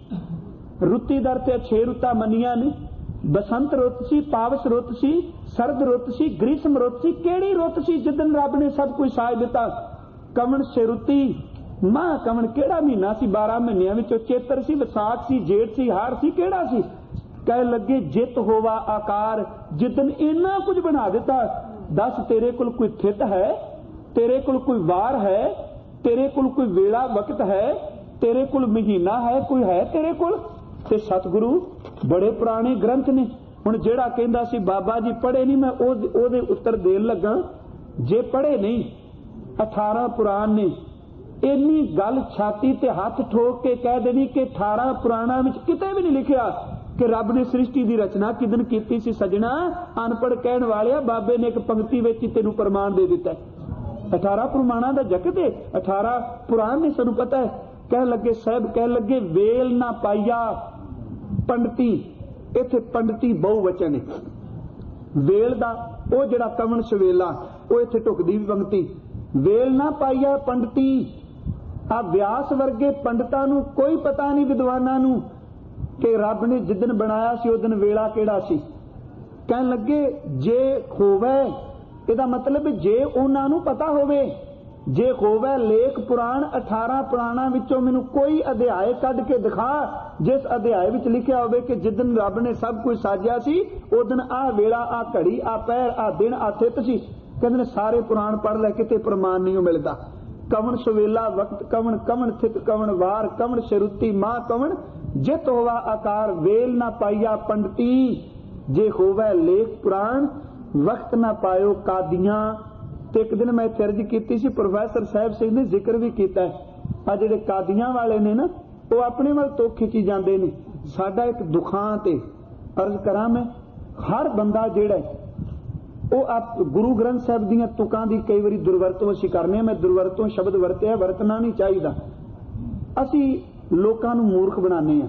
ਰੁੱਤੀ ਦਰ ਤੇ 6 ਰੁੱਤਾਂ ਮੰਨੀਆਂ ਨੇ, ਬਸੰਤ ਰੁੱਤ ਸੀ, ਪਾਵਸ ਰੁੱਤ ਸੀ, ਸਰਦ ਰੁੱਤ ਸੀ, ਗ੍ਰੀਸ਼ਮ ਰੁੱਤ ਸੀ, ਕਿਹੜੀ ਰੁੱਤ ਸੀ ਜਿੱਦਨ ਰੱਬ ਨੇ ਸਭ ਕੁਝ ਸਾਜ ਦਿੱਤਾ। ਕਵਣ ਸੇ ਰੁੱਤੀ ਮਾਹ, ਕਵਣ ਕਿਹੜਾ ਮਹੀਨਾ ਸੀ 12 ਮਹੀਨਿਆਂ ਵਿੱਚੋਂ, ਚੇਤਰ ਸੀ, ਵਿਸਾਖ ਸੀ, ਜੇਠ ਸੀ, ਹਾੜ ਸੀ, ਕਿਹੜਾ ਸੀ। ਕਹਿ ਲੱਗੇ ਜਿਤ ਹੋਵਾ ਆਕਾਰ, ਜਿੱਦਨ ਇੰਨਾ ਕੁਝ ਬਣਾ ਦਿੱਤਾ, ਦੱਸ ਤੇਰੇ ਕੋਲ ਕੋਈ ਥਿਤ ਹੈ, ਤੇਰੇ ਕੋਲ ਕੋਈ ਵਾਰ ਹੈ, ਤੇਰੇ ਕੋਲ ਕੋਈ ਵੇਲਾ ਵਕਤ ਹੈ, ਤੇਰੇ ਕੋਲ ਮਹੀਨਾ ਹੈ, ਕੋਈ ਹੈ ਤੇਰੇ ਕੋਲ। ਤੇ ਸਤਿਗੁਰੂ ਬੜੇ ਪੁਰਾਣੇ ਗ੍ਰੰਥ ਨੇ। ਹੁਣ ਜਿਹੜਾ ਕਹਿੰਦਾ ਸੀ ਬਾਬਾ ਜੀ ਪੜ੍ਹੇ ਨਹੀਂ, ਮੈਂ ਉਹਦੇ ਉੱਤਰ ਦੇਣ ਲੱਗਾ। ਜੇ ਪੜ੍ਹੇ ਨਹੀਂ, 18 ਪੁਰਾਣ ਨੇ। ਇੰਨੀ ਗੱਲ ਛਾਤੀ ਤੇ ਹੱਥ ਠੋਕ ਕੇ ਕਹਿ ਦੇਣੀ ਕਿ 18 ਪੁਰਾਣਾਂ ਵਿੱਚ ਕਿਤੇ ਵੀ ਨਹੀਂ ਲਿਖਿਆ ਕਿ ਰੱਬ ਨੇ ਸ੍ਰਿਸ਼ਟੀ ਦੀ ਰਚਨਾ ਕਿਦਨ ਕੀਤੀ ਸੀ। ਸਜਣਾ ਅਨਪੜ੍ਹ ਕਹਿਣ ਵਾਲਿਆ, ਬਾਬੇ ਨੇ ਇੱਕ ਪੰਕਤੀ ਵਿੱਚ ਹੀ ਤੈਨੂੰ ਪ੍ਰਮਾਣ ਦੇ ਦਿੱਤਾ। 18 ਪ੍ਰਮਾਣਾਂ ਦਾ ਜਗਤ ਹੈ, 18 ਪੁਰਾਣ ਨੇ ਸਾਨੂੰ ਪਤਾ ਹੈ। ਕਹਿਣ ਲੱਗੇ ਸਾਹਿਬ, ਕਹਿਣ ਲੱਗੇ ਵੇਲ ਨਾ ਪਾਈਆ ਪੰਡਤੀ, ਇੱਥੇ ਪੰਡਤੀ ਬਹੁ ਵਚਨ ਹੈ। ਵੇਲ ਦਾ ਉਹ ਜਿਹੜਾ ਕਵਣ ਸਵੇਲਾ, ਉਹ ਇੱਥੇ ਢੁਕਦੀ ਵੀ ਪੰਕਤੀ। ਵੇਲ ਨਾ ਪਾਈਆ ਪੰਡਤੀ, ਆ ਵਿਆਸ ਵਰਗੇ ਪੰਡਤਾਂ ਨੂੰ ਕੋਈ ਪਤਾ ਨਹੀਂ, ਵਿਦਵਾਨਾਂ ਨੂੰ, ਕਿ ਰੱਬ ਨੇ ਜਿੱਦਨ ਬਣਾਇਆ ਸੀ ਉਸ ਦਿਨ ਵੇਲਾ ਕਿਹੜਾ ਸੀ। ਕਹਿਣ ਲੱਗੇ ਜੇ ਹੋਵੇ, ਇਹਦਾ ਮਤਲਬ ਜੇ ਉਹਨਾਂ ਨੂੰ ਪਤਾ ਹੋਵੇ, ਜੇ ਹੋਵੇ ਲੇਖ ਪੁਰਾਣ 18 ਪੁਰਾਣਾਂ ਵਿੱਚੋਂ ਮੈਨੂੰ ਕੋਈ ਅਧਿਆਇ ਕੱਢ ਕੇ ਦਿਖਾ ਜਿਸ ਅਧਿਆਇ ਵਿੱਚ ਲਿਖਿਆ ਹੋਵੇ ਕਿ ਜਿੱਦਨ ਰੱਬ ਨੇ ਸਭ ਕੁਝ ਸਾਜਿਆ ਸੀ ਉਸ ਦਿਨ ਆਹ ਵੇਲਾ, ਆਹ ਘੜੀ, ਆਹ ਪੈਰ, ਆਹ ਦਿਨ, ਆਹ ਥਿਤ ਸੀ। ਕਹਿੰਦੇ ਨੇ ਸਾਰੇ ਪੁਰਾਣ ਪੜ੍ਹ ਲੈ, ਕਿਤੇ ਪ੍ਰਮਾਣ ਨਹੀਂ ਮਿਲਦਾ। ਕਵਣ ਸਵੇਲਾ ਵਕਤ ਕਵਣ, ਕਵਣ ਥਿਤ ਕਵਣ ਵਾਰ, ਕਵਣ ਸ਼ਰੁੱਤੀ ਮਾਂ ਕਵਣ, ਜਿਤ ਹੋਵਾ ਆਕਾਰ, ਵੇਲ ਨਾ ਪਾਈਆ ਪੰਡਤੀ, ਜੇ ਹੋਵੇ ਲੇਖ ਪੁਰਾਣ ਵਕਤ ਨਾ ਪਾਇਓ ਕਾਦੀਆਂ। ਤੇ ਇੱਕ ਦਿਨ ਮੈਂ ਇੱਥੇ ਅਰਜ਼ ਕੀਤੀ ਸੀ, ਪ੍ਰੋਫੈਸਰ ਸਾਹਿਬ ਸਿੰਘ ਨੇ ਜ਼ਿਕਰ ਵੀ ਕੀਤਾ। ਆ ਜਿਹੜੇ ਕਾਦੀਆਂ ਵਾਲੇ ਨੇ ਨਾ, ਉਹ ਆਪਣੇ ਵੱਲ ਤੋਂ ਖਿੱਚੀ ਜਾਂਦੇ ਨੇ। ਸਾਡਾ ਇੱਕ ਦੁਖਾਂ ਤੇ ਅਰਜ਼ ਕਰਾਂ ਮੈਂ, ਹਰ ਬੰਦਾ ਜਿਹੜਾ ਉਹ ਆਪ ਗੁਰੂ ਗ੍ਰੰਥ ਸਾਹਿਬ ਦੀਆਂ ਤੁਕਾਂ ਦੀ ਕਈ ਵਾਰੀ ਦੁਰਵਰਤੋਂ ਅਸੀਂ ਕਰਨੇ ਆ। ਮੈਂ ਦੁਰਵਰਤੋਂ ਸ਼ਬਦ ਵਰਤਿਆ, ਵਰਤਣਾ ਨਹੀਂ ਚਾਹੀਦਾ। ਅਸੀਂ ਲੋਕਾਂ ਨੂੰ ਮੂਰਖ ਬਣਾਉਂਦੇ ਆ।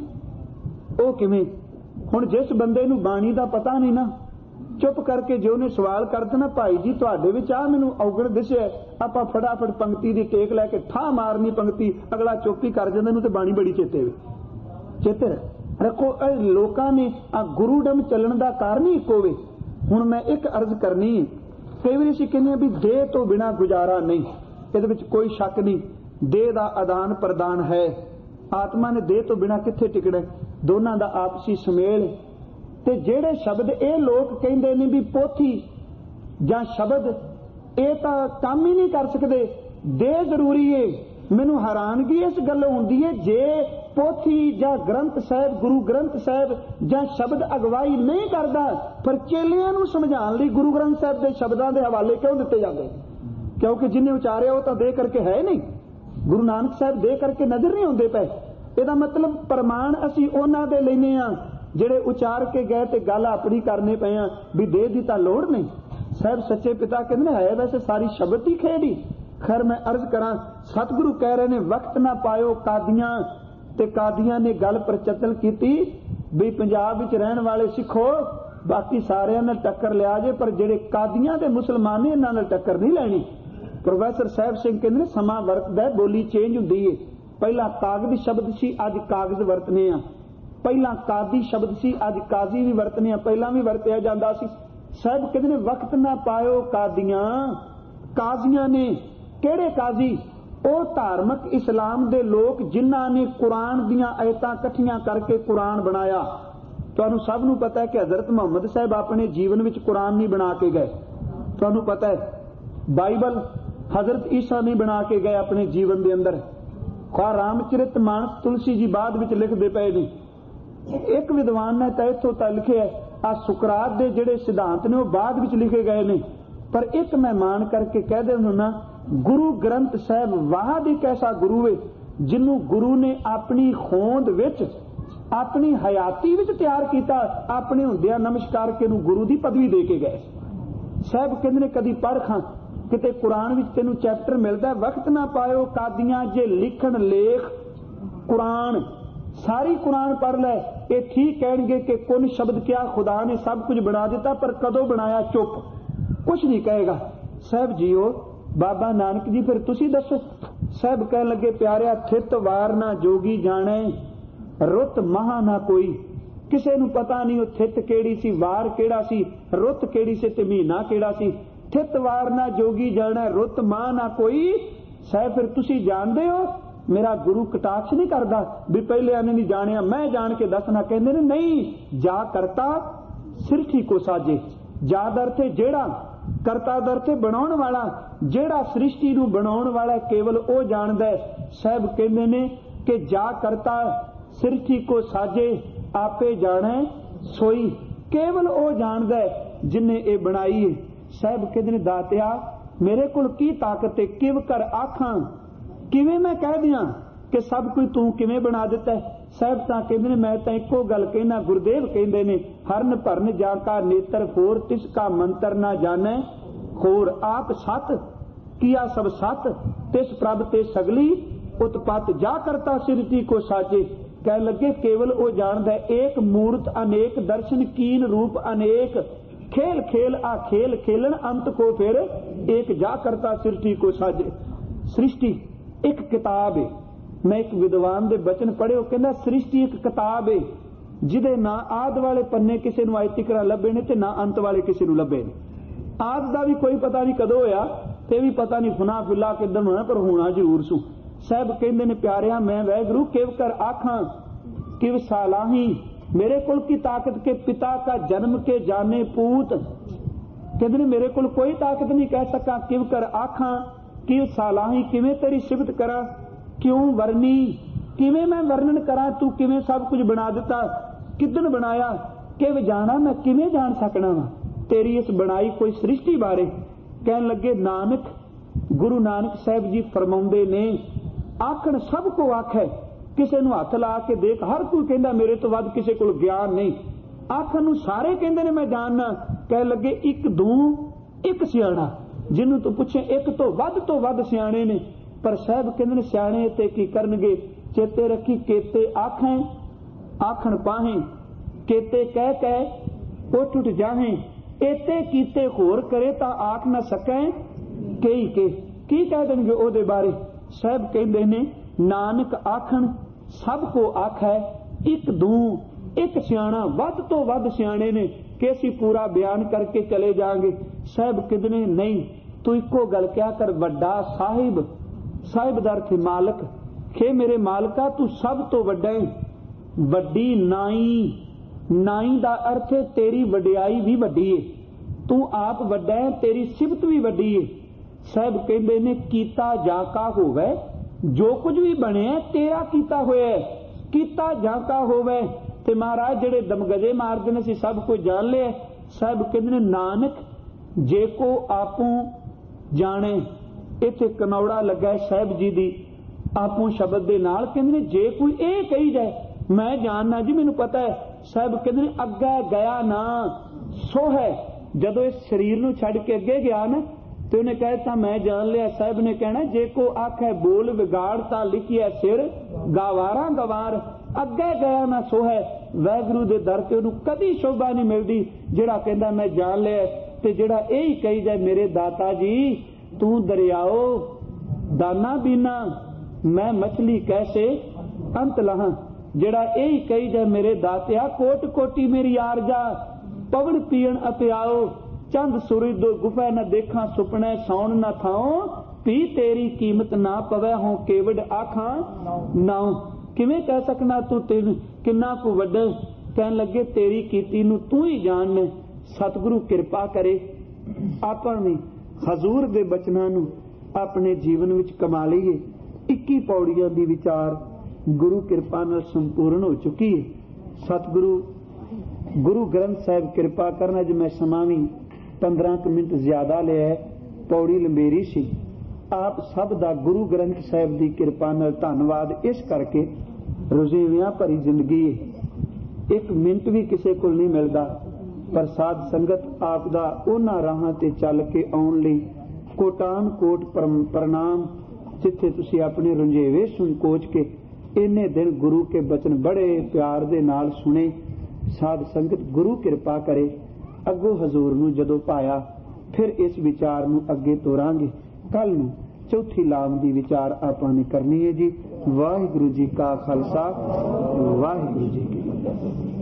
ਉਹ ਕਿਵੇਂ? ਹੁਣ ਜਿਸ ਬੰਦੇ ਨੂੰ ਬਾਣੀ ਦਾ ਪਤਾ ਨਹੀਂ ਨਾ, ਚੁੱਪ ਕਰਕੇ ਜੇ ਉਹਨੇ ਸਵਾਲ ਕਰ ਦੇਣਾ, ਭਾਈ ਜੀ ਤੁਹਾਡੇ ਵਿੱਚ ਆ ਮੈਨੂੰ ਔਗਣ ਦਿਸਿਆ, ਆਪਾਂ ਫਟਾਫਟ ਪੰਕਤੀ ਦੀ ਟੇਕ ਲੈ ਕੇ ਠਾਹ ਮਾਰਨੀ ਪੰਕਤੀ, ਅਗਲਾ ਚੁੱਪ ਹੀ ਕਰ ਜਾਂਦਾ। ਨੂੰ ਤੇ ਬਾਣੀ ਬੜੀ ਚੇਤੇ ਵੇ, ਚੇਤੇ ਰੱਖੋ। ਲੋਕਾਂ ਨੇ ਆ ਗੁਰੂਡਮ ਚੱਲਣ ਦਾ ਕਾਰਨ ਹੀ ਇੱਕੋ ਵੇ। ਹੁਣ मैं एक अर्ज करनी है। कई बार ਅਸੀਂ ਕਹਿੰਦੇ भी देह तो बिना गुजारा नहीं, ਇਹਦੇ ਵਿੱਚ कोई शक नहीं, देह ਦਾ आदान प्रदान है। आत्मा ने देह तो बिना किथे टिकਣਾ, ਦੋਨਾਂ ਦਾ आपसी सुमेल। ਤੇ ਜਿਹੜੇ ਸ਼ਬਦ ਇਹ ਲੋਕ ਕਹਿੰਦੇ ਨੇ ਵੀ ਪੋਥੀ ਜਾਂ ਸ਼ਬਦ ਇਹ ਤਾਂ ਕੰਮ ਹੀ ਨਹੀਂ ਕਰ ਸਕਦੇ, ਦੇਹ ਜ਼ਰੂਰੀ ਏ। ਮੈਨੂੰ ਹੈਰਾਨਗੀ ਇਸ ਗੱਲੋਂ ਹੁੰਦੀ ਹੈ ਜੇ ਪੋਥੀ ਜਾਂ ਗ੍ਰੰਥ ਸਾਹਿਬ, ਗੁਰੂ ਗ੍ਰੰਥ ਸਾਹਿਬ ਜਾਂ ਸ਼ਬਦ ਅਗਵਾਈ ਨਹੀਂ ਕਰਦਾ, ਪਰ ਚੇਲਿਆਂ ਨੂੰ ਸਮਝਾਉਣ ਲਈ ਗੁਰੂ ਗ੍ਰੰਥ ਸਾਹਿਬ ਦੇ ਸ਼ਬਦਾਂ ਦੇ ਹਵਾਲੇ ਕਿਉਂ ਦਿੱਤੇ ਜਾਂਦੇ? ਕਿਉਂਕਿ ਜਿਹਨੇ ਉਚਾਰਿਆ ਉਹ ਤਾਂ ਦੇ ਕਰਕੇ ਹੈ ਨਹੀਂ। ਗੁਰੂ ਨਾਨਕ ਸਾਹਿਬ ਦੇ ਕਰਕੇ ਨਜ਼ਰ ਨਹੀਂ ਆਉਂਦੇ ਪਏ। ਇਹਦਾ ਮਤਲਬ ਪ੍ਰਮਾਣ ਅਸੀਂ ਉਹਨਾਂ ਦੇ ਲੈਨੇ ਆ ਜਿਹੜੇ ਉਚਾਰ ਕੇ ਗਏ ਤੇ ਗੱਲ ਆਪਣੀ ਕਰਨੇ ਪਏ ਆ ਵੀ ਦੇਹ ਦੀ ਤਾਂ ਲੋੜ ਨਹੀਂ। ਸਾਹਿਬ ਸੱਚੇ ਪਿਤਾ ਕਹਿੰਦੇ ਹੈ ਵੈਸੇ ਸਾਰੀ ਸ਼ਬਦ ਦੀ ਖੇਡ ਹੀ। खैर मैं अर्ज करा, सतगुरु कह रहे ने वक्त ना पायो कादियां, ते कादियां ने गल प्रचतल की भी पंजाब विच रहन वाले सिखो बाकी सारियां नाल टक्कर लिया जे, पर जेड़े कादियां ते मुसलमान ने इन्हां नाल टक्कर नहीं लैनी। प्रोफैसर साहब सिंह कहंदे समा वरतदा, बोली चेंज हुंदी है। पहला कागज शब्द सी, अज कागज वरतने आ। पहला कादी शब्द सी, अज काजी भी वरतने आ, पहला भी वरतिया जांदा सी। साहब कहंदे वक्त ना पायो कादियां, काजियां ने ਕਿਹੜੇ ਕਾਜ਼ੀ? ਉਹ ਧਾਰਮਿਕ ਇਸਲਾਮ ਦੇ ਲੋਕ ਜਿਨ੍ਹਾਂ ਨੇ ਕੁਰਾਨ ਦੀਆਂ ਆਇਤਾਂ ਇਕੱਠੀਆਂ ਕਰਕੇ ਕੁਰਾਨ ਬਣਾਇਆ। ਤੁਹਾਨੂੰ ਸਭ ਨੂੰ ਪਤਾ ਹੈ ਕਿ ਹਜ਼ਰਤ ਮੁਹੰਮਦ ਸਾਹਿਬ ਆਪਣੇ ਜੀਵਨ ਵਿੱਚ ਕੁਰਾਨ ਨਹੀਂ ਬਣਾ ਕੇ ਗਏ। ਤੁਹਾਨੂੰ ਪਤਾ ਹੈ ਬਾਈਬਲ ਹਜ਼ਰਤ ਈਸਾ ਨਹੀਂ ਬਣਾ ਕੇ ਗਏ ਆਪਣੇ ਜੀਵਨ ਦੇ ਅੰਦਰ। ਖਾ ਰਾਮਚਰਿਤ ਮਾਨਸ ਤੁਲਸੀ ਜੀ ਬਾਅਦ ਵਿੱਚ ਲਿਖਦੇ ਪਏ ਨੇ। ਇੱਕ ਵਿਦਵਾਨ ਨੇ ਤਾਂ ਇੱਥੋਂ ਤੱਕ ਲਿਖਿਆ ਆ ਸੁਕਰਾਤ ਦੇ ਜਿਹੜੇ ਸਿਧਾਂਤ ਨੇ ਉਹ ਬਾਅਦ ਵਿੱਚ ਲਿਖੇ ਗਏ ਨੇ। पर एक मैं मान करके कह दे ना, गुरु ग्रंथ साहब वाहद एक ऐसा गुरु है जिन्हों गुरु ने अपनी होंद विच अपनी हयाती विच तैयार किया। अपने हुंदिया नमस्कार के गुरु की पदवी दे के गए। साहब कहते ने कदी पढ़ खां किते कुरान विच तेनू चैप्टर मिलता, वक्त ना पायो कादियां जे लिखण लेख कुरान सारी कुरान पढ़ लै। ये ठीक कहणगे कि कुन शब्द क्या खुदा ने सब कुछ बना दिता, पर कदों बनाया चुप कुछ नहीं कहेगा। साहब जीओ बाबा नानक जी फिर तुसी दसो। साहब कह लगे प्यारिया थित वार ना जोगी जाने, रुत महा ना कोई। किसे नू पता नहीं वो थित केड़ी सी, वार केड़ा सी, रुत केड़ी सी ते महीना केड़ा सी। थित वार ना जोगी जाने, रुत महा ना कोई। साहब फिर तुसी जानदे हो मेरा गुरु कटाक्ष नहीं करदा भी पहले आने नहीं जानिया मैं जान के दसना। कहंदे ने नहीं, जा करता सिरठी को साजे। जा दरते जेड़ा, करता दरते बनाउण वाला, जेड़ा सृष्टि नू बनाउण वाला केवल ओ जानदा है। साहब कहंदे ने कि जा करता सृष्टि को साजे, आपे जाने सोई। केवल ओ जानदा है जिन्ने ए बनाई है। साहब कहंदे ने दातिया मेरे कोल की ताकत है, किव कर आखां, किवें मैं कह दियां कि सब कुछ तू किवें बना दिता है। साहब तां कहंदे ने मैं तां इक्को गल कहना, गुरुदेव कहंदे ने हरन भरन जा का नेत्र फोर, तिसका मंत्र ना जाने खोर। आप सत किया सब सत, तिस प्रभ ते सगली उत्पत। जा करता सृष्टि को साजे। कह लगे केवल वो जानदा है एक मूर्त अनेक, दर्शन कीन रूप अनेक। खेल खेल आ खेल खेलन, अंत को फिर एक। जा करता सृष्टि को साजे। सृष्टि एक किताब है। मैं एक विद्वान दे बचन पढ़े, वो कहना सृष्टि एक किताब है जिदे ना आद वाले पन्ने किसी नूं अज तिकरा लभे ने ते ना अंत वाले किसी नूं लभे ने। आद दा भी कोई पता नहीं कदों होया ते भी पता नहीं फुना फिला किदन होना, पर होना जरूर सू। साहब कहंदे ने प्यारिया मैं वैगुरु किव कर आखां, किव सालाही मेरे कुल की ताकत के पिता का जन्म के जाने पूत। कहंदे ने मेरे कुल कोई ताकत नहीं कह सका। किव कर आखां किव सालाही, किवें तेरी सिफत करा, क्यों वरनी किवें मैं वर्णन करा, तू किवें सब कुछ बना दिता, किदन बनाया, किव जाना मैं किवें जान सकना वा तेरी इस बनाई कोई सृष्टि बारे। कहन लगे नानक, गुरु नानक साहब जी फरमाउंदे ने आखण सब को आखे, किसे नूं हथ ला के देख, हर कोई कहंदा मेरे तो वध किसे कोल ज्ञान नहीं। आखण नूं सारे कहंदे ने मैं जानना। कह लगे एक दू एक सियाणा, जिन्नू तू पुछे एक तो वध सियाणे ने। पर साहब कहंदे ने सियाणे ते की करनगे, चेते रखी केते आखें आखण पाहें, केते कह कह उठ उठ जाहें, एते कीते होर करे ता आख न सकें कई के। की कह देंगे ओदे बारे? साहब कहंदे ने नानक आखण सब को आखै, एक दू एक सियाणा, वध तो वध सियाणे ने। कि असी पूरा बयान करके चले जाएंगे। साहब कितने नहीं, तू इको गल क्या कर, वड्डा साहिब, साहिब दा अर्थ मालक, खे मेरे मालका तू सब तो वड्डा है। वड्डी नाई, नाई दा अर्थ है तेरी वड्याई भी वड्डी है, तू आप वड्डा है, तेरी सिफत भी वड्डी है। साहब कहते ने कीता जाका होवे, जो कुछ भी बने तेरा कीता होया है, कीता जाका होवे। ते महाराज जेड़े दमगजे मारदे ने सब कुछ जान लिया। साहब कहते नानक जे को आपों जाने, इत्थे कनौड़ा लगा साहब जी दी आपों शब्द दे नाल, कहते जे कोई ये कही जाए मैं जानना जी मैनू पता है। साहब कहते अगे गया ना सो है, जदों इस शरीर नू छड़ के अगे गया ना तो उन्हें कहता मैं जान लिया। साहब ने कहना जे को आखे बोल विगाड़ता लिखिया सिर गवारा गवार, अगे गया ना सो है। वाहिगुरू दे दर ते उन्हें कदी शोभा नहीं मिलती जेड़ा कहता मैं जान लिया, ते जेड़ा यही कही जाए मेरे दाता जी तू दरियाओ दाना बीना, मैं मछली कैसे अंत लहा। जेड़ा यही कही जाए मेरे दातिया कोट कोटी मेरी आरजा, पवन पीण अते आओ, चंद सूरज दो गुफा न देखा सुपने सौन न थाओ, पी तेरी कीमत ना पवे हो केवड आखा नाओ। किवें कह सकना तू तेन किन्ना को वड्डा, कहन लगे तेरी कीती नू तू ही जान। सतगुरु कृपा करे ਆਪਾਂ ਵੀ ਹਜ਼ੂਰ ਦੇ ਬਚਨਾਂ ਨੂੰ ਆਪਣੇ ਜੀਵਨ ਵਿੱਚ ਕਮਾ ਲਈਏ। 21 ਪੌੜੀਆਂ ਦੀ ਵਿਚਾਰ ਗੁਰੂ ਕਿਰਪਾ ਨਾਲ ਸੰਪੂਰਨ ਹੋ ਚੁੱਕੀ ਹੈ। ਸਤਿਗੁਰੂ ਗੁਰੂ ਗ੍ਰੰਥ ਸਾਹਿਬ ਕਿਰਪਾ ਕਰਨ, ਅੱਜ ਮੈਂ ਸਮਾਂ ਵੀ 15 ਮਿੰਟ ਜ਼ਿਆਦਾ ਲਿਆ ਹੈ, ਪੌੜੀ ਲੰਬੇਰੀ ਸੀ। ਆਪ ਸਭ ਦਾ ਗੁਰੂ ਗ੍ਰੰਥ ਸਾਹਿਬ ਦੀ ਕਿਰਪਾ ਨਾਲ ਧੰਨਵਾਦ ਇਸ ਕਰਕੇ ਰੁਝੇਵਿਆਂ ਭਰੀ ਜ਼ਿੰਦਗੀ ਹੈ, 1 ਮਿੰਟ ਵੀ ਕਿਸੇ ਕੋਲ ਨਹੀਂ ਮਿਲਦਾ, ਪਰ ਸਾਧ ਸੰਗਤ ਆਪ ਦਾ ਉਹਨਾਂ ਰਾਹਾਂ ਤੇ ਚੱਲ ਕੇ ਆਉਣ ਲਈ ਕੋਟਾਨ ਕੋਟ ਪ੍ਰਣਾਮ, ਜਿੱਥੇ ਤੁਸੀਂ ਆਪਣੇ ਰੁਝੇਵੇ ਸੰਕੋਚ ਕੇ ਇੰਨੇ ਦਿਨ ਗੁਰੂ ਕੇ ਬਚਨ ਬੜੇ ਪਿਆਰ ਦੇ ਨਾਲ ਸੁਣੇ। ਸਾਧ ਸੰਗਤ ਗੁਰੂ ਕਿਰਪਾ ਕਰੇ ਅੱਗੋਂ ਹਜ਼ੂਰ ਨੂੰ ਜਦੋਂ ਪਾਇਆ ਫਿਰ ਇਸ ਵਿਚਾਰ ਨੂੰ ਅੱਗੇ ਤੋਰਾਂਗੇ। ਕੱਲ ਨੂੰ ਚੌਥੀ ਲਾਮ ਦੀ ਵਿਚਾਰ ਆਪਾਂ ਨੇ ਕਰਨੀ ਹੈ ਜੀ। ਵਾਹਿਗੁਰੂ ਜੀ ਕਾ ਖਾਲਸਾ, ਵਾਹਿਗੁਰੂ ਜੀ ਕੀ ਫਤਿਹ।